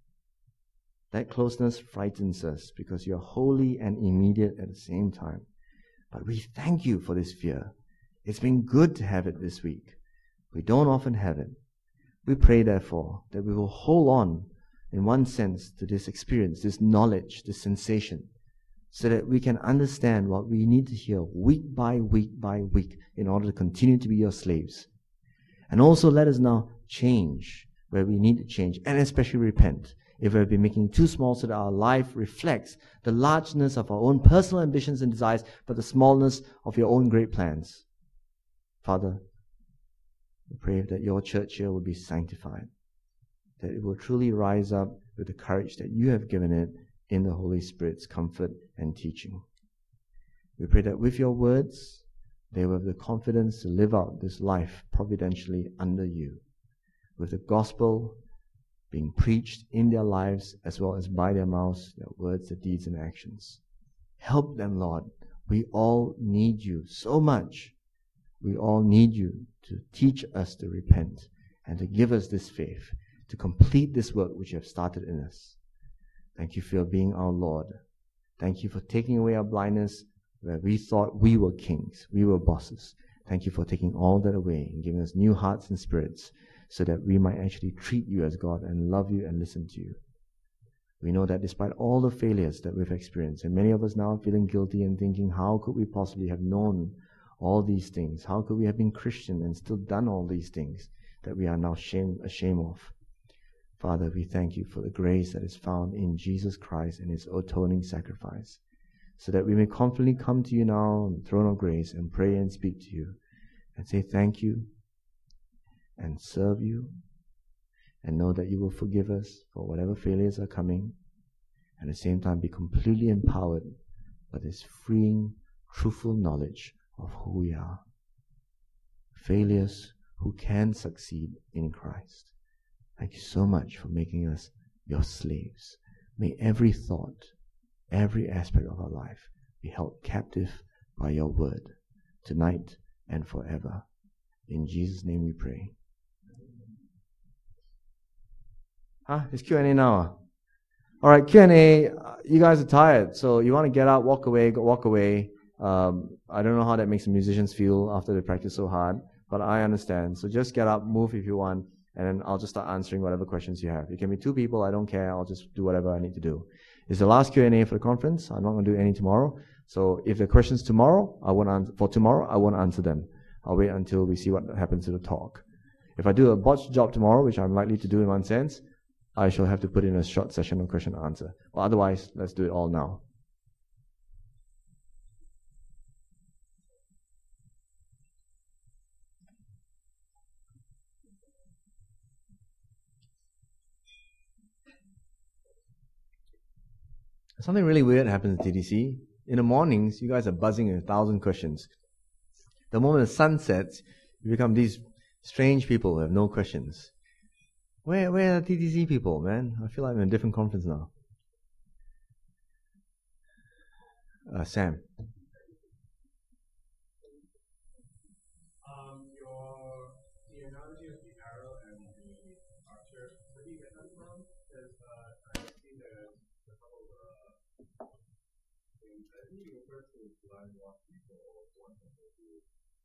B: That closeness frightens us because you're holy and immediate at the same time. But we thank you for this fear. It's been good to have it this week. We don't often have it. We pray, therefore, that we will hold on, in one sense, to this experience, this knowledge, this sensation, so that we can understand what we need to hear week by week by week in order to continue to be your slaves. And also let us now change where we need to change, and especially repent if we have been making too small so that our life reflects the largeness of our own personal ambitions and desires, but the smallness of your own great plans. Father, we pray that your church here will be sanctified, that it will truly rise up with the courage that you have given it in the Holy Spirit's comfort and teaching. We pray that with your words, they will have the confidence to live out this life providentially under you, with the gospel being preached in their lives as well as by their mouths, their words, their deeds, and actions. Help them, Lord. We all need you so much. We all need you to teach us to repent and to give us this faith, to complete this work which you have started in us. Thank you for being our Lord. Thank you for taking away our blindness where we thought we were kings, we were bosses. Thank you for taking all that away and giving us new hearts and spirits so that we might actually treat you as God and love you and listen to you. We know that despite all the failures that we've experienced, and many of us now are feeling guilty and thinking, how could we possibly have known all these things? How could we have been Christian and still done all these things that we are now shame, ashamed of? Father, we thank you for the grace that is found in Jesus Christ and his atoning sacrifice, so that we may confidently come to you now on the throne of grace and pray and speak to you and say thank you and serve you and know that you will forgive us for whatever failures are coming, and at the same time be completely empowered by this freeing, truthful knowledge of who we are. failures who can succeed in Christ. Thank you so much for making us your slaves. May every thought, every aspect of our life be held captive by your word, tonight and forever. In Jesus' name we pray. Huh? It's Q and A now. All right, Q and A. You guys are tired, so you want to get out, walk away, go walk away. Um, I don't know how that makes the musicians feel after they practice so hard, but I understand. So just get up, move if you want, and then I'll just start answering whatever questions you have. It can be two people, I don't care. I'll just do whatever I need to do. It's the last Q and A for the conference. I'm not going to do any tomorrow. So if the questions tomorrow, I won't answer, for tomorrow, I won't answer them. I'll wait until we see what happens to the talk. If I do a botched job tomorrow, which I'm likely to do in one sense, I shall have to put in a short session of question and answer. Well, otherwise, let's do it all now. Something really weird happens at T D C. In the mornings, you guys are buzzing with a thousand questions. The moment the sun sets, you become these strange people who have no questions. Where, where are the T D C people, man? I feel like I'm in a different conference now. Uh, Sam.
C: Um, your, the analogy of the arrow and the archer, where do you get that from? Because uh, I see the, the couple of uh, things. I think you refer to blind walk people or one of those who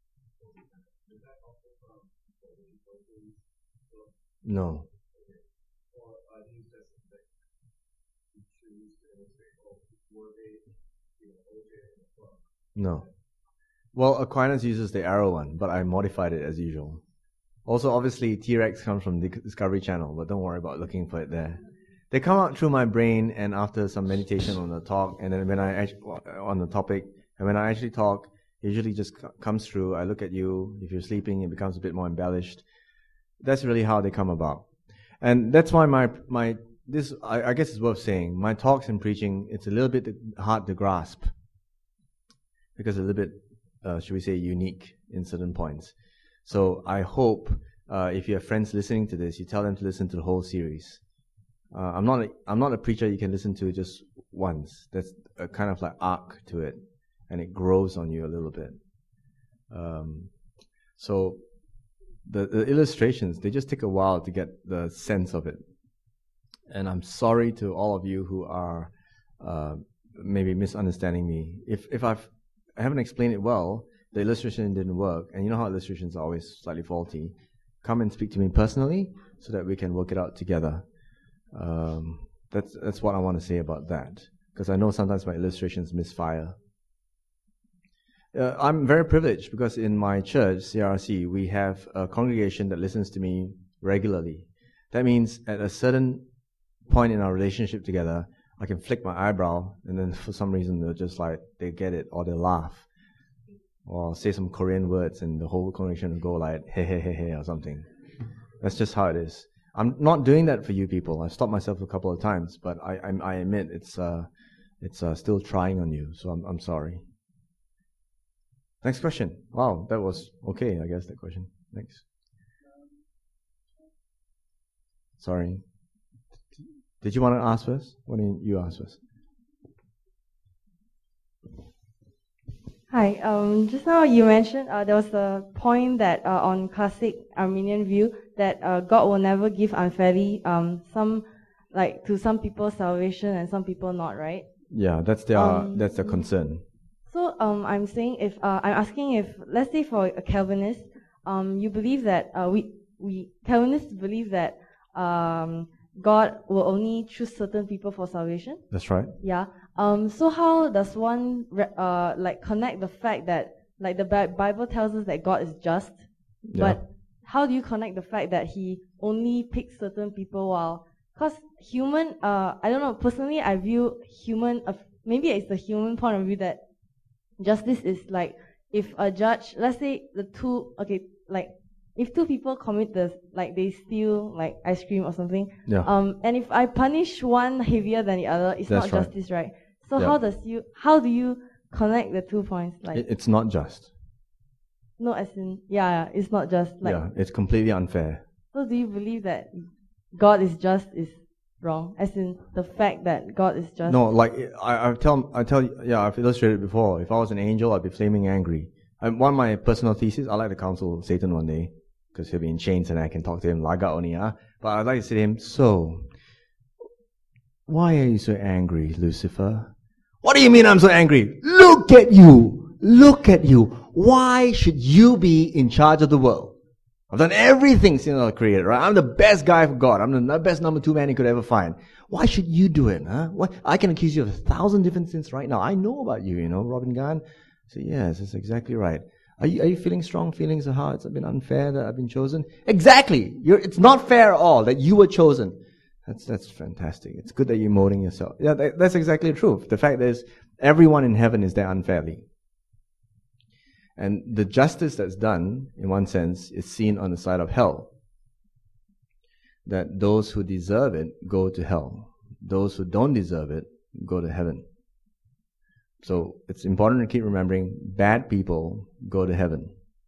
C: is that also from the Hebrews?
B: No.
C: Okay. Or are these just like you choose to illustrate, oh, were they, you know, O J in the book?
B: No. Well, Aquinas uses the arrow one, but I modified it as usual. Also, obviously, T-Rex comes from the Discovery Channel, but don't worry about looking for it there. They come out through my brain and after some meditation on the talk, and then when I actually, on the topic, and when I actually talk, it usually just comes through. I look at you. If you're sleeping, it becomes a bit more embellished. That's really how they come about. And that's why my, my this, I, I guess it's worth saying, my talks and preaching, it's a little bit hard to grasp because it's a little bit, uh, should we say, unique in certain points. So I hope uh, if you have friends listening to this, you tell them to listen to the whole series. Uh, I'm not a, I'm not a preacher you can listen to just once. There's a kind of like arc to it, and it grows on you a little bit. Um, so the, the illustrations, they just take a while to get the sense of it. And I'm sorry to all of you who are uh, maybe misunderstanding me. If if I've, I haven't explained it well, the illustration didn't work, and you know how illustrations are always slightly faulty. Come and speak to me personally so that we can work it out together. Um, that's that's what I want to say about that, because I know sometimes my illustrations misfire. Uh, I'm very privileged because in my church, C R C, we have a congregation that listens to me regularly. That means at a certain point in our relationship together, I can flick my eyebrow, and then for some reason they're just like, they get it, or they laugh, or I'll say some Korean words, and the whole congregation will go like, hey, hey, hey, hey, or something. That's just how it is. I'm not doing that for you people. I've stopped myself a couple of times, but I I, I admit it's uh it's uh, still trying on you, so I'm I'm sorry. Next question. Wow, that was okay, I guess, that question. Next. Sorry. Did you want to ask first? Why don't you ask first?
D: Hi. Um, just now you mentioned uh, there was a point that uh, on classic Arminian view that uh, God will never give unfairly um, some like to some people salvation and some people not, right?
B: Yeah, that's their
D: Um,
B: that's their concern.
D: So um, I'm saying if uh, I'm asking if let's say for a Calvinist, um, you believe that uh, we we Calvinists believe that um, God will only choose certain people for salvation.
B: That's right.
D: Yeah. Um. So how does one re- uh like connect the fact that like the Bi- Bible tells us that God is just,
B: Yeah.
D: but how do you connect the fact that He only picks certain people while because human uh I don't know personally I view human uh, maybe it's the human point of view that justice is like if a judge, let's say the two, okay, like if two people commit the, like they steal like ice cream or something,
B: Yeah.
D: um, and if I punish one heavier than the other, it's
B: That's
D: not
B: right.
D: justice, right? So
B: Yeah.
D: how does you, how do you connect the two points? Like
B: It, it's not just.
D: No, as in, yeah, yeah, it's not just like.
B: yeah, it's completely unfair.
D: So do you believe that God is just is wrong? As in the fact that God is just.
B: No, like I, I tell, I tell you, yeah, I've illustrated before. If I was an angel, I'd be flaming angry. I, one of my personal thesis, I like to counsel Satan one day because he'll be in chains and I can talk to him laga only, ah. But I'd like to say to him, so, why are you so angry, Lucifer? What do you mean I'm so angry? Look at you! Look at you! Why should you be in charge of the world? I've done everything since I was created, right? I'm the best guy for God. I'm the best number two man he could ever find. Why should you do it, huh? What? I can accuse you of a thousand different sins right now. I know about you, you know, Robin Gan. So yes, that's exactly right. Are you, are you feeling strong feelings of how it's been unfair that I've been chosen? Exactly! You're, it's not fair at all that you were chosen. That's that's fantastic. It's good that you're molding yourself. Yeah, that, that's exactly the truth. The fact is, everyone in heaven is there unfairly. And the justice that's done, in one sense, is seen on the side of hell. That those who deserve it go to hell. Those who don't deserve it go to heaven. So it's important to keep remembering, bad people go to heaven.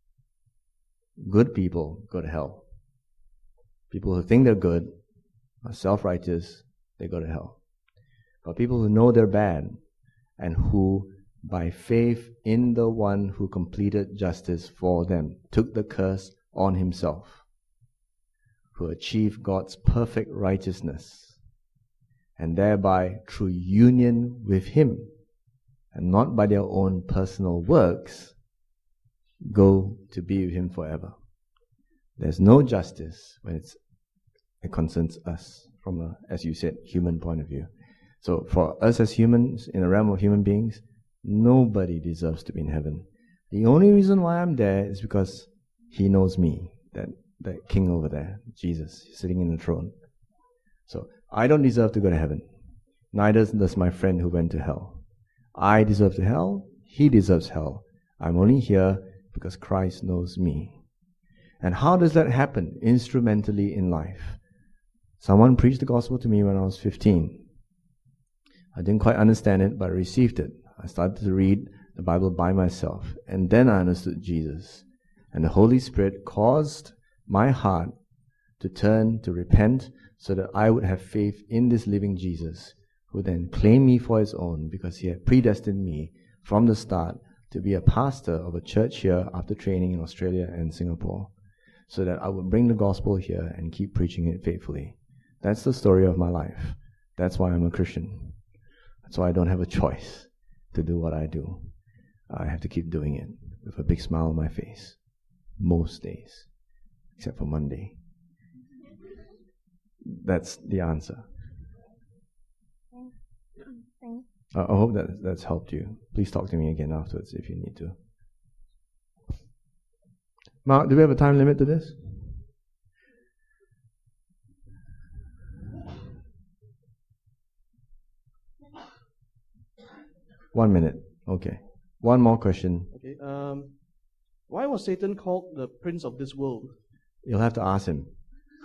B: Good people go to hell. People who think they're good are self-righteous, they go to hell. But people who know they're bad and who, by faith in the one who completed justice for them, took the curse on himself, who achieved God's perfect righteousness, and thereby through union with him, and not by their own personal works, go to be with him forever. There's no justice when it's, it concerns us from a, as you said, human point of view. So for us as humans, in the realm of human beings, nobody deserves to be in heaven. The only reason why I'm there is because he knows me, that, that king over there, Jesus, sitting in the throne. So I don't deserve to go to heaven. Neither does my friend who went to hell. I deserve to hell. He deserves hell. I'm only here because Christ knows me. And how does that happen instrumentally in life? Someone preached the gospel to me when I was fifteen. I didn't quite understand it, but I received it. I started to read the Bible by myself, and then I understood Jesus. And the Holy Spirit caused my heart to turn, to repent, so that I would have faith in this living Jesus, who then claimed me for his own because he had predestined me from the start to be a pastor of a church here after training in Australia and Singapore, so that I would bring the gospel here and keep preaching it faithfully. That's the story of my life. That's why I'm a Christian. That's why I don't have a choice to do what I do. I have to keep doing it with a big smile on my face most days, except for Monday. That's the answer.
D: Thanks.
B: I I hope that that's helped you. Please talk to me again afterwards if you need to. Mark, do we have a time limit to this? One minute. Okay. One more question.
E: Okay. Um, why was Satan called the prince of this world?
B: You'll have to ask him.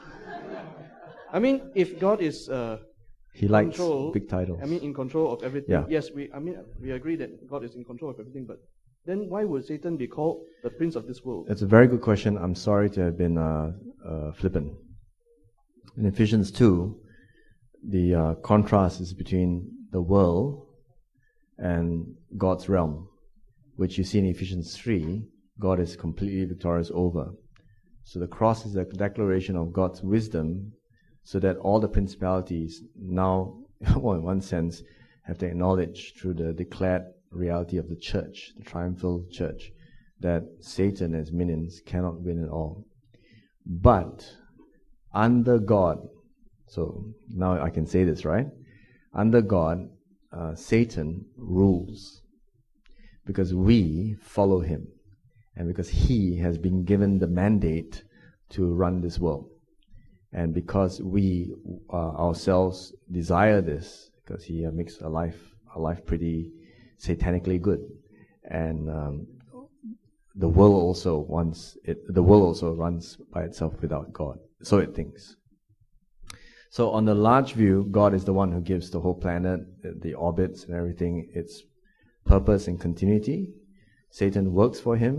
E: I mean, if God is uh,
B: He likes
E: control,
B: big titles.
E: I mean, in control of everything.
B: Yeah.
E: Yes, we. I mean, we agree that God is in control of everything. But then, why would Satan be called the prince of this world?
B: That's a very good question. I'm sorry to have been uh, uh, flippant. In Ephesians two, the uh, contrast is between the world and God's realm, which you see in Ephesians three, God is completely victorious over. So the cross is a declaration of God's wisdom, so that all the principalities now, well, in one sense, have to acknowledge through the declared reality of the church, the triumphal church, that Satan as minions cannot win at all. But under God, so now I can say this, right? Under God, uh, Satan rules because we follow him and because he has been given the mandate to run this world. And because we uh, ourselves desire this, because he uh, makes a life, a life pretty satanically good, and um, the world also wants it. The world also runs by itself without God, so it thinks. So, on the large view, God is the one who gives the whole planet, the orbits and everything, its purpose and continuity. Satan works for him,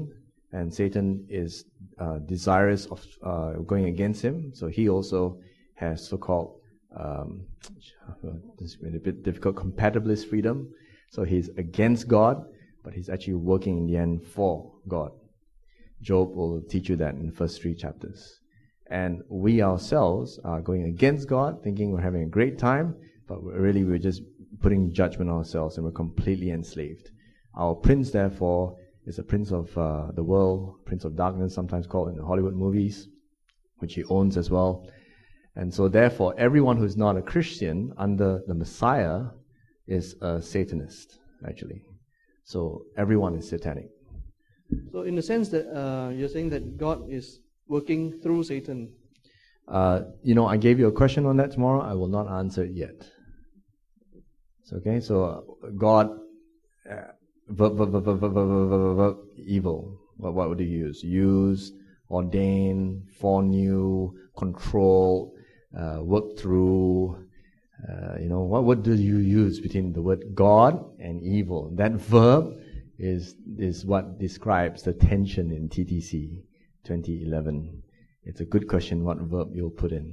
B: and Satan is uh, desirous of uh, going against him. So he also has so-called, um, this is a bit difficult, compatibilist freedom. So he's against God, but he's actually working in the end for God. Job will teach you that in the first three chapters. And we ourselves are going against God, thinking we're having a great time, but we're really we're just putting judgment on ourselves, and we're completely enslaved. Our prince, therefore, is a prince of uh, the world, prince of darkness, sometimes called in the Hollywood movies, which he owns as well. And so, therefore, everyone who's not a Christian under the Messiah is a Satanist, actually. So everyone is satanic.
E: So in the sense that uh, you're saying that God is working through Satan.
B: Uh, you know, I gave you a question on that tomorrow. I will not answer it yet. It's okay. So uh, God, uh, verb, verb, verb, verb, verb, verb, verb, verb, evil. What, what would you use? Use, ordain, foreknew, control, uh, work through. Uh, you know, what word do you use between the word God and evil? That verb is is what describes the tension in T T C twenty eleven. It's a good question what verb you'll put in.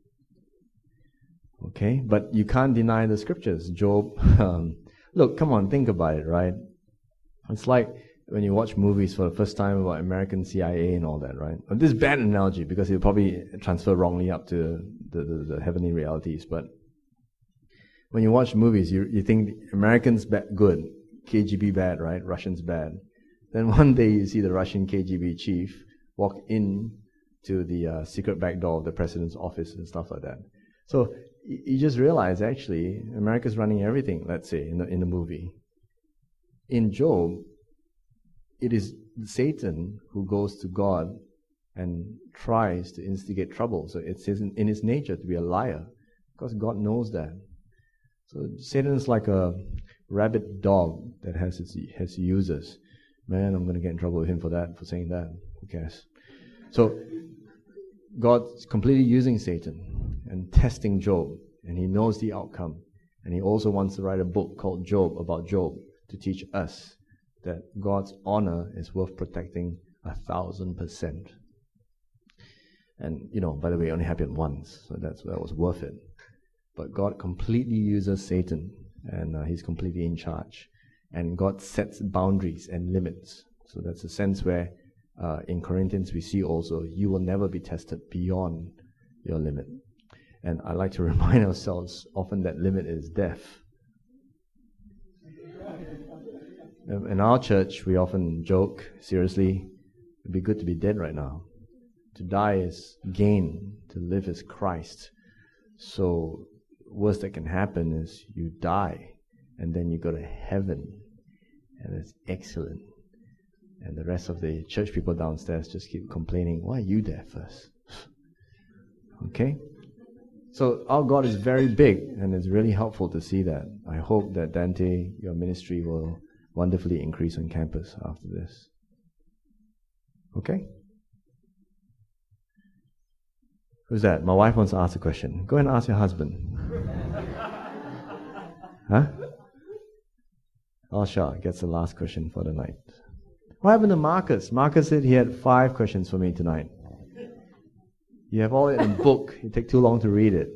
B: Okay, but you can't deny the scriptures. Job, um, look, come on, think about it, right? It's like when you watch movies for the first time about American C I A and all that, right? And this is a bad analogy because it'll probably transfer wrongly up to the, the, the heavenly realities, but when you watch movies, you you think Americans bad, good, K G B bad, right? Russians bad. Then one day you see the Russian K G B chief walk in to the uh, secret back door of the president's office and stuff like that. So y- you just realize actually America's running everything. Let's say in the in the movie. In Job, it is Satan who goes to God and tries to instigate trouble. So it's his, in his nature to be a liar because God knows that. So Satan is like a rabid dog that has its has users. Man, I'm going to get in trouble with him for that, for saying that. Who cares? So God's completely using Satan and testing Job, and he knows the outcome. And he also wants to write a book called Job, about Job, to teach us that God's honor is worth protecting a thousand percent. And, you know, by the way, it only happened once, so that's that was worth it. But God completely uses Satan, and uh, he's completely in charge. And God sets boundaries and limits. So that's a sense where uh, in Corinthians we see also, you will never be tested beyond your limit. And I like to remind ourselves, often that limit is death. In our church, we often joke, seriously, it'd be good to be dead right now. To die is gain, to live is Christ. So worst that can happen is you die, and then you go to heaven, and it's excellent. And the rest of the church people downstairs just keep complaining, why are you there first? Okay? So our God is very big, and it's really helpful to see that. I hope that Dante, your ministry will wonderfully increase on campus after this. Okay? Who's that? My wife wants to ask a question. Go and ask your husband. Huh? Alsha gets the last question for the night. What happened to Marcus? Marcus said he had five questions for me tonight. You have all it in a book. It take too long to read it.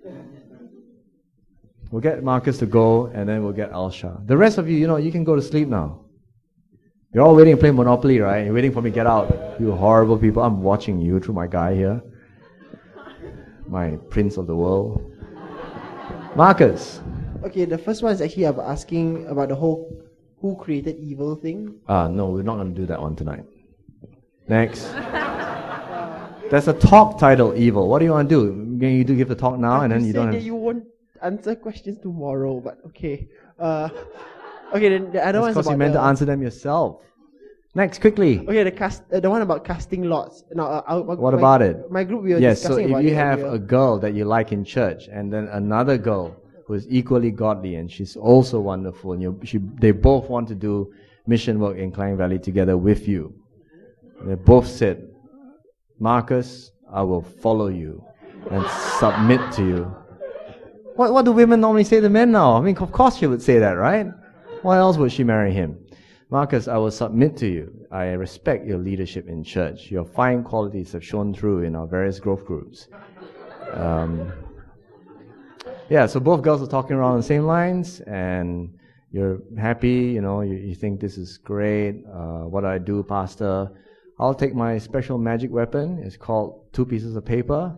B: We'll get Marcus to go, and then we'll get Alsha. The rest of you, you know, you can go to sleep now. You're all waiting to play Monopoly, right? You're waiting for me to get out. You horrible people. I'm watching you through my guy here. My prince of the world. Marcus.
F: Okay, the first one is actually about asking about the whole who created evil thing.
B: Ah, no, we're not going to do that one tonight. Next. There's a talk title, Evil. What do you want to do? Can you do give the talk now, and then you don't
F: said
B: have...
F: that you won't answer questions tomorrow, but okay. Uh, okay, then the other one is
B: because
F: about
B: you meant
F: the,
B: to answer them yourself. Next, quickly.
F: Okay, the cast, uh, the one about casting lots. Now, uh, I'll,
B: What
F: my,
B: about it?
F: My group, we were
B: Yes, so
F: discussing
B: if
F: about
B: you
F: it
B: have
F: earlier.
B: a girl that you like in church, and then another girl who is equally godly, and she's also wonderful, and you, she, they both want to do mission work in Klang Valley together with you. They both said, Marcus, I will follow you and submit to you. What, what do women normally say to men now? I mean, of course she would say that, right? Why else would she marry him? Marcus, I will submit to you. I respect your leadership in church. Your fine qualities have shown through in our various growth groups. Um, yeah, so both girls are talking around the same lines, and you're happy, you know, you, you think this is great. Uh, what do I do, Pastor? I'll take my special magic weapon. It's called two pieces of paper.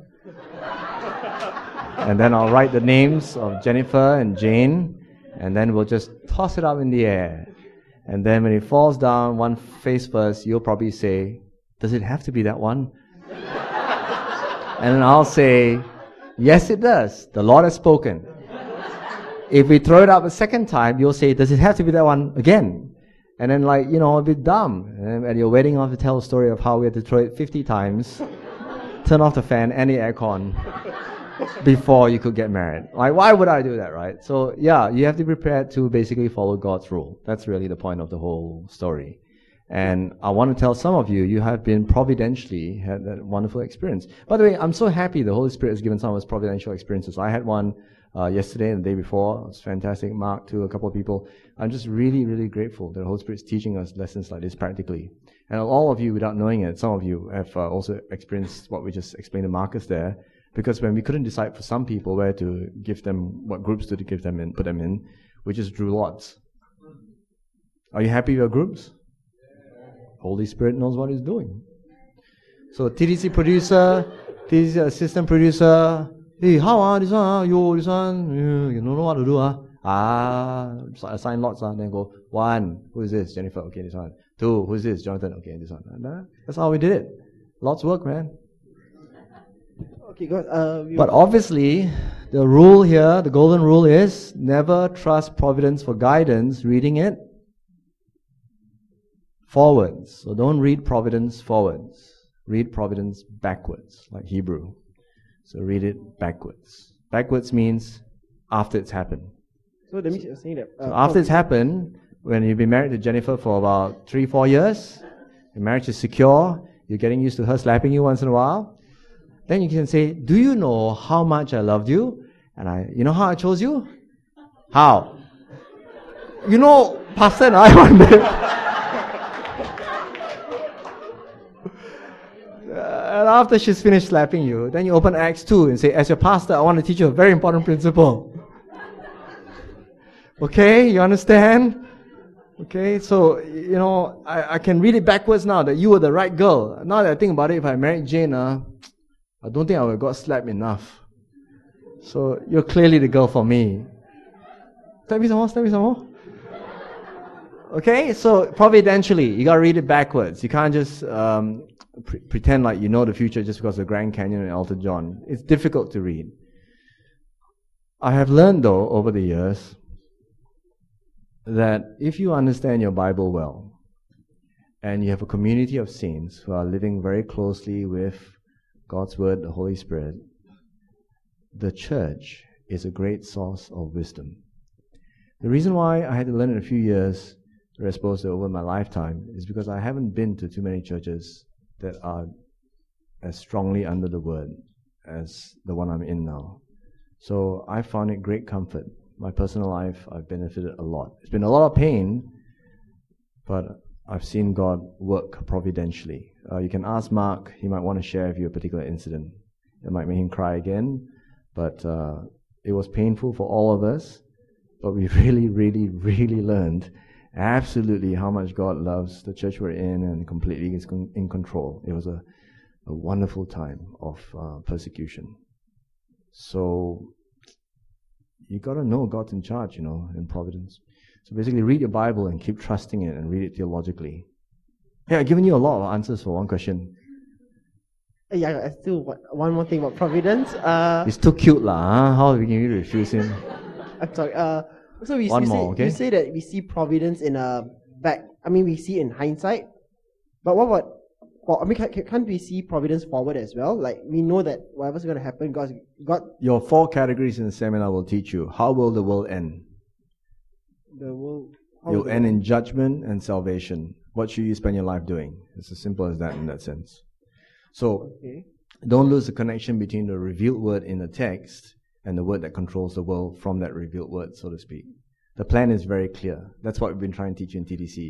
B: And then I'll write the names of Jennifer and Jane, and then we'll just toss it up in the air. And then when it falls down, one face first, you'll probably say, does it have to be that one? And then I'll say, yes, it does. The Lord has spoken. If we throw it up a second time, you'll say, does it have to be that one again? And then, like, you know, a bit dumb. And at your wedding, I'll have to tell a story of how we had to throw it fifty times, turn off the fan and the aircon before you could get married. Like, why would I do that, right? So, yeah, you have to be prepared to basically follow God's rule. That's really the point of the whole story. And I want to tell some of you, you have been providentially had that wonderful experience. By the way, I'm so happy the Holy Spirit has given some of us providential experiences. I had one uh, yesterday and the day before. It was fantastic. Mark, to a couple of people. I'm just really, really grateful that the Holy Spirit is teaching us lessons like this practically. And all of you, without knowing it, some of you have uh, also experienced what we just explained to Marcus there. Because when we couldn't decide for some people where to give them, what groups to give them in, put them in, we just drew lots. Are you happy with your groups? Holy Spirit knows what He's doing. So T D C producer, T D C assistant producer, hey, how ah, this one, ah, yo, this one, you don't know what to do, ah. Ah, assign lots, ah, then go, one, who is this? Jennifer, okay, this one. Two, who is this? Jonathan, okay, this one. And that's how we did it. Lots work, man.
F: Okay, God, uh, we
B: But obviously, the rule here, the golden rule is never trust providence for guidance, reading it forwards. So don't read providence forwards. Read providence backwards, like Hebrew. So read it backwards. Backwards means after it's happened.
F: So that means you're saying that. Uh,
B: So after it's happened, when you've been married to Jennifer for about three, four years, your marriage is secure, you're getting used to her slapping you once in a while, then you can say, do you know how much I loved you? And I, you know how I chose you? How? You know, Pastor and I one day. And after she's finished slapping you, then you open Acts two and say, as your pastor, I want to teach you a very important principle. Okay, you understand? Okay, so, you know, I, I can read it backwards now that you were the right girl. Now that I think about it, if I married Jane, uh, I don't think I would have got slapped enough. So you're clearly the girl for me. Slap me some more, slap me some more. Okay, so providentially, you gotta read it backwards. You can't just um, pre- pretend like you know the future just because of Grand Canyon and Elton John. It's difficult to read. I have learned though over the years that if you understand your Bible well, and you have a community of saints who are living very closely with God's Word, the Holy Spirit, the church is a great source of wisdom. The reason why I had to learn in a few years, as opposed to over my lifetime, is because I haven't been to too many churches that are as strongly under the Word as the one I'm in now. So I found it great comfort. My personal life, I've benefited a lot. It's been a lot of pain, but I've seen God work providentially. Uh, you can ask Mark. He might want to share with you a particular incident that might make him cry again. But uh, it was painful for all of us. But we really, really, really learned absolutely how much God loves the church we're in and completely is con- in control. It was a, a wonderful time of uh, persecution. So you got to know God's in charge, you know, in providence. So basically read your Bible and keep trusting it and read it theologically. Hey, I've given you a lot of answers for one question.
F: Yeah, I still want one more thing about providence. Uh,
B: It's too cute lah. Huh? How can you refuse him?
F: I'm sorry. Uh, so we,
B: One
F: we
B: more,
F: say,
B: okay?
F: you say that we see providence in a back. I mean, we see in hindsight. But what about? Well, I mean, can, can't we see providence forward as well? Like we know that whatever's going to happen, God's God.
B: Your four categories in the seminar will teach you. How will the world end?
F: The world. how
B: You'll
F: will
B: end
F: the-
B: in judgment and salvation. What should you spend your life doing? It's as simple as that in that sense. So
F: Okay.
B: don't lose the connection between the revealed word in the text and the word that controls the world from that revealed word, so to speak. The plan is very clear. That's what we've been trying to teach you in T D C.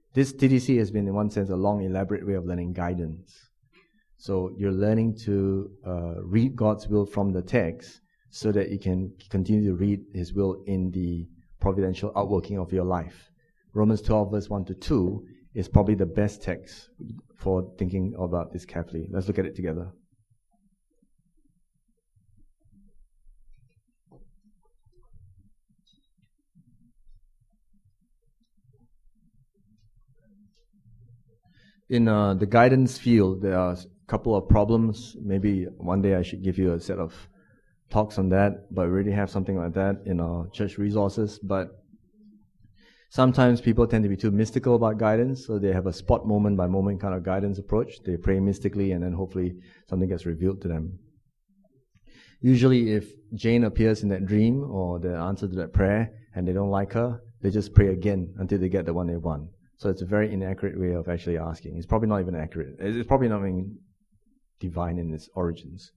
B: This T D C has been, in one sense, a long, elaborate way of learning guidance. So you're learning to uh, read God's will from the text so that you can continue to read His will in the providential outworking of your life. Romans twelve, verse one to two is probably the best text for thinking about this carefully. Let's look at it together. In uh, the guidance field, there are a couple of problems. Maybe one day I should give you a set of talks on that, but we already have something like that in our church resources. But sometimes people tend to be too mystical about guidance, so they have a spot moment by moment kind of guidance approach. They pray mystically and then hopefully something gets revealed to them. Usually if Jane appears in that dream or the answer to that prayer and they don't like her, they just pray again until they get the one they want. So it's a very inaccurate way of actually asking. It's probably not even accurate. It's probably not even divine in its origins.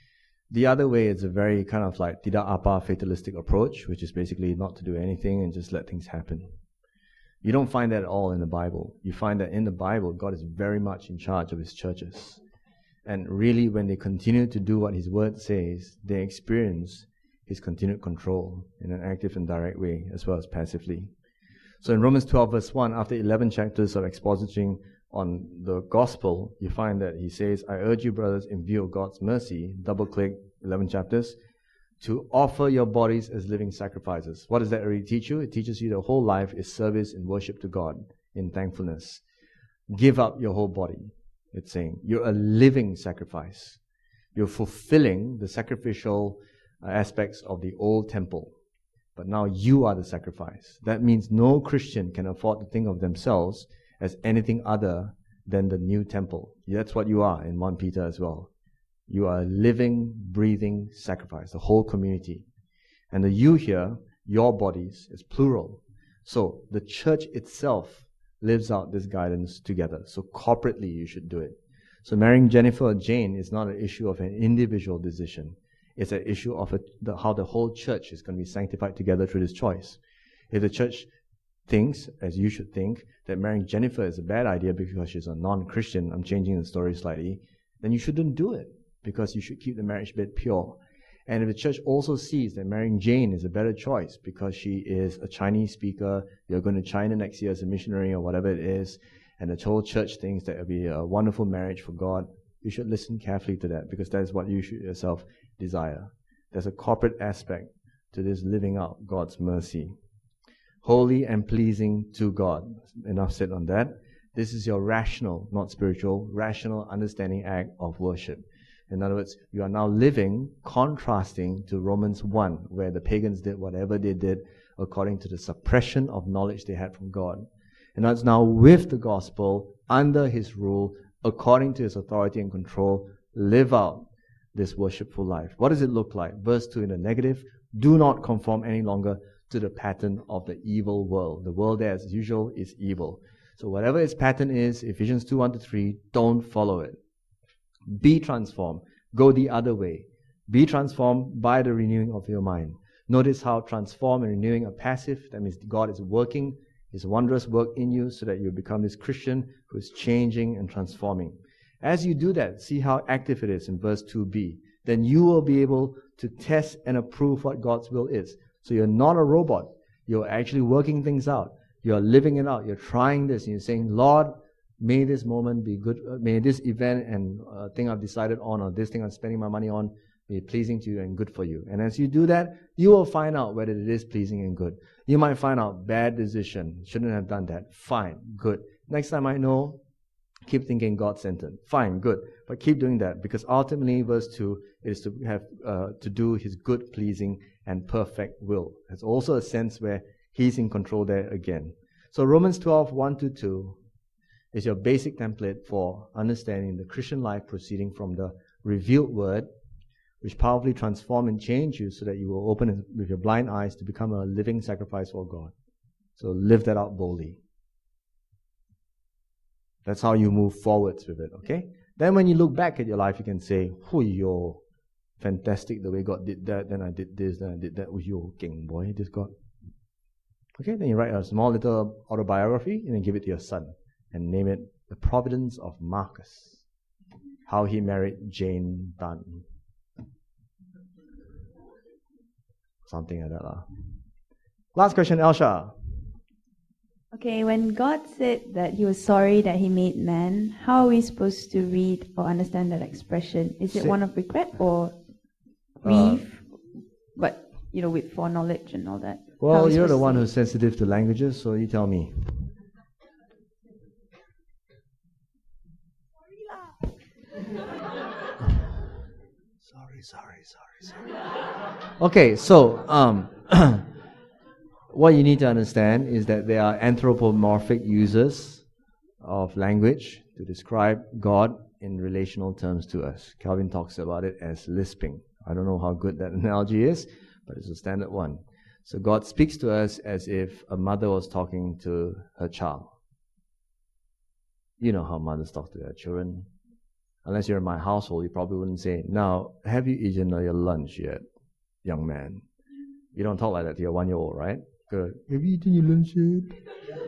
B: The other way is a very kind of like tidak apa fatalistic approach, which is basically not to do anything and just let things happen. You don't find that at all in the Bible. You find that in the Bible, God is very much in charge of His churches. And really, when they continue to do what His Word says, they experience His continued control in an active and direct way, as well as passively. So in Romans twelve, verse one, after eleven chapters of expositing on the gospel, you find that he says, I urge you, brothers, in view of God's mercy, double-click eleven chapters, to offer your bodies as living sacrifices. What does that really teach you? It teaches you the whole life is service and worship to God in thankfulness. Give up your whole body, it's saying. You're a living sacrifice. You're fulfilling the sacrificial aspects of the old temple. But now you are the sacrifice. That means no Christian can afford to think of themselves as anything other than the new temple. That's what you are in First Peter as well. You are a living, breathing sacrifice, the whole community. And the you here, your bodies, is plural. So the church itself lives out this guidance together. So corporately you should do it. So marrying Jennifer or Jane is not an issue of an individual decision. It's an issue of a, the, how the whole church is going to be sanctified together through this choice. If the church thinks, as you should think, that marrying Jennifer is a bad idea because she's a non-Christian, I'm changing the story slightly, then you shouldn't do it because you should keep the marriage bed pure. And if the church also sees that marrying Jane is a better choice because she is a Chinese speaker, you're going to China next year as a missionary or whatever it is, and the whole church thinks that it will be a wonderful marriage for God, you should listen carefully to that because that is what you should yourself desire. There's a corporate aspect to this living out God's mercy. Holy and pleasing to God. Enough said on that. This is your rational, not spiritual, rational understanding act of worship. In other words, you are now living contrasting to Romans one, where the pagans did whatever they did according to the suppression of knowledge they had from God. And that's now with the gospel, under His rule, according to His authority and control, live out this worshipful life. What does it look like? Verse two in the negative, do not conform any longer to the pattern of the evil world. The world there, as usual, is evil. So whatever its pattern is, Ephesians two, one to three, don't follow it. Be transformed. Go the other way. Be transformed by the renewing of your mind. Notice how transform and renewing are passive. That means God is working His wondrous work in you so that you become this Christian who is changing and transforming. As you do that, see how active it is in verse two b. Then you will be able to test and approve what God's will is. So you're not a robot. You're actually working things out. You're living it out. You're trying this. And you're saying, Lord, may this moment be good. Uh, may this event and uh, thing I've decided on or this thing I'm spending my money on be pleasing to you and good for you. And as you do that, you will find out whether it is pleasing and good. You might find out bad decision. Shouldn't have done that. Fine. Good. Next time I know, keep thinking God-centered. Fine, good. But keep doing that because ultimately, verse two is to have uh, to do His good, pleasing, and perfect will. There's also a sense where He's in control there again. So Romans twelve, one to two is your basic template for understanding the Christian life proceeding from the revealed word, which powerfully transform and change you so that you will open with your blind eyes to become a living sacrifice for God. So live that out boldly. That's how you move forwards with it, okay? Then when you look back at your life, you can say, yo, fantastic the way God did that, then I did this, then I did that. Oh, yo, king boy, this God. Okay, then you write a small little autobiography and then give it to your son and name it The Providence of Marcus. How he married Jane Dunn. Something like that. lah. Last question, Elsha.
G: Okay, when God said that he was sorry that he made man, how are we supposed to read or understand that expression? Is it
B: Say-
G: one of regret or grief? But, you know, with foreknowledge and all that. How are
B: Well,
G: we
B: you're the
G: supposed to
B: one
G: say
B: who's sensitive to languages, so you tell me. Sorry, sorry, sorry, sorry. Okay, so um, what you need to understand is that there are anthropomorphic uses of language to describe God in relational terms to us. Calvin talks about it as lisping. I don't know how good that analogy is, but it's a standard one. So God speaks to us as if a mother was talking to her child. You know how mothers talk to their children. Unless you're in my household, you probably wouldn't say, "Now, have you eaten your lunch yet, young man?" You don't talk like that to your one-year-old, right? Good. Have you eaten your lunch yet?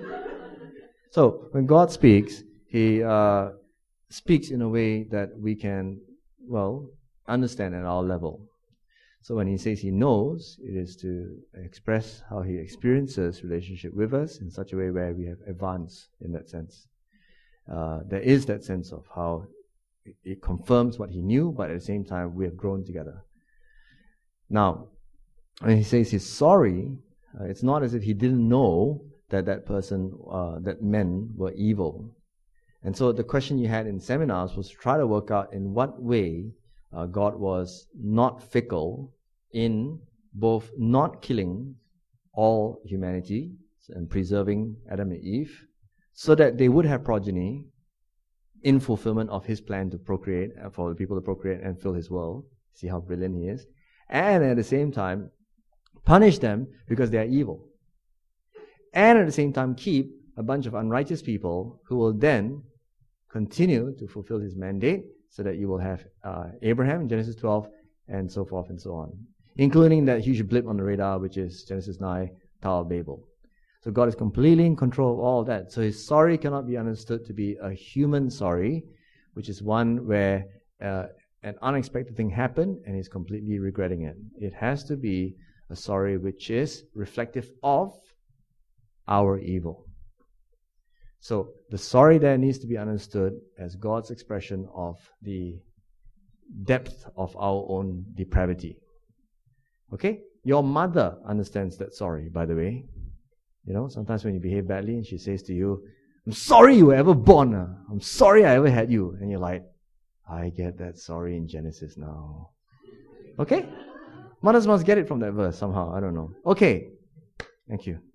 B: So, when God speaks, He uh, speaks in a way that we can, well, understand at our level. So when He says He knows, it is to express how He experiences relationship with us in such a way where we have advanced in that sense. Uh, there is that sense of how it, it confirms what He knew, but at the same time we have grown together. Now, when He says He's sorry, uh, it's not as if He didn't know that that person, uh, that men were evil. And so the question you had in seminars was to try to work out in what way uh, God was not fickle in both not killing all humanity and preserving Adam and Eve so that they would have progeny in fulfillment of His plan to procreate, uh, for the people to procreate and fill His world. See how brilliant He is. And at the same time, punish them because they are evil. And at the same time, keep a bunch of unrighteous people who will then continue to fulfill His mandate so that you will have uh, Abraham in Genesis twelve and so forth and so on. Including that huge blip on the radar, which is Genesis nine, Tower of Babel. So God is completely in control of all of that. So His sorry cannot be understood to be a human sorry, which is one where uh, an unexpected thing happened and He's completely regretting it. It has to be a sorry which is reflective of our evil. So the sorry there needs to be understood as God's expression of the depth of our own depravity. Okay? Your mother understands that sorry, by the way. You know, sometimes when you behave badly and she says to you, "I'm sorry you were ever born. Uh. I'm sorry I ever had you." And you're like, "I get that sorry in Genesis now." Okay? Mothers must get it from that verse somehow. I don't know. Okay. Thank you.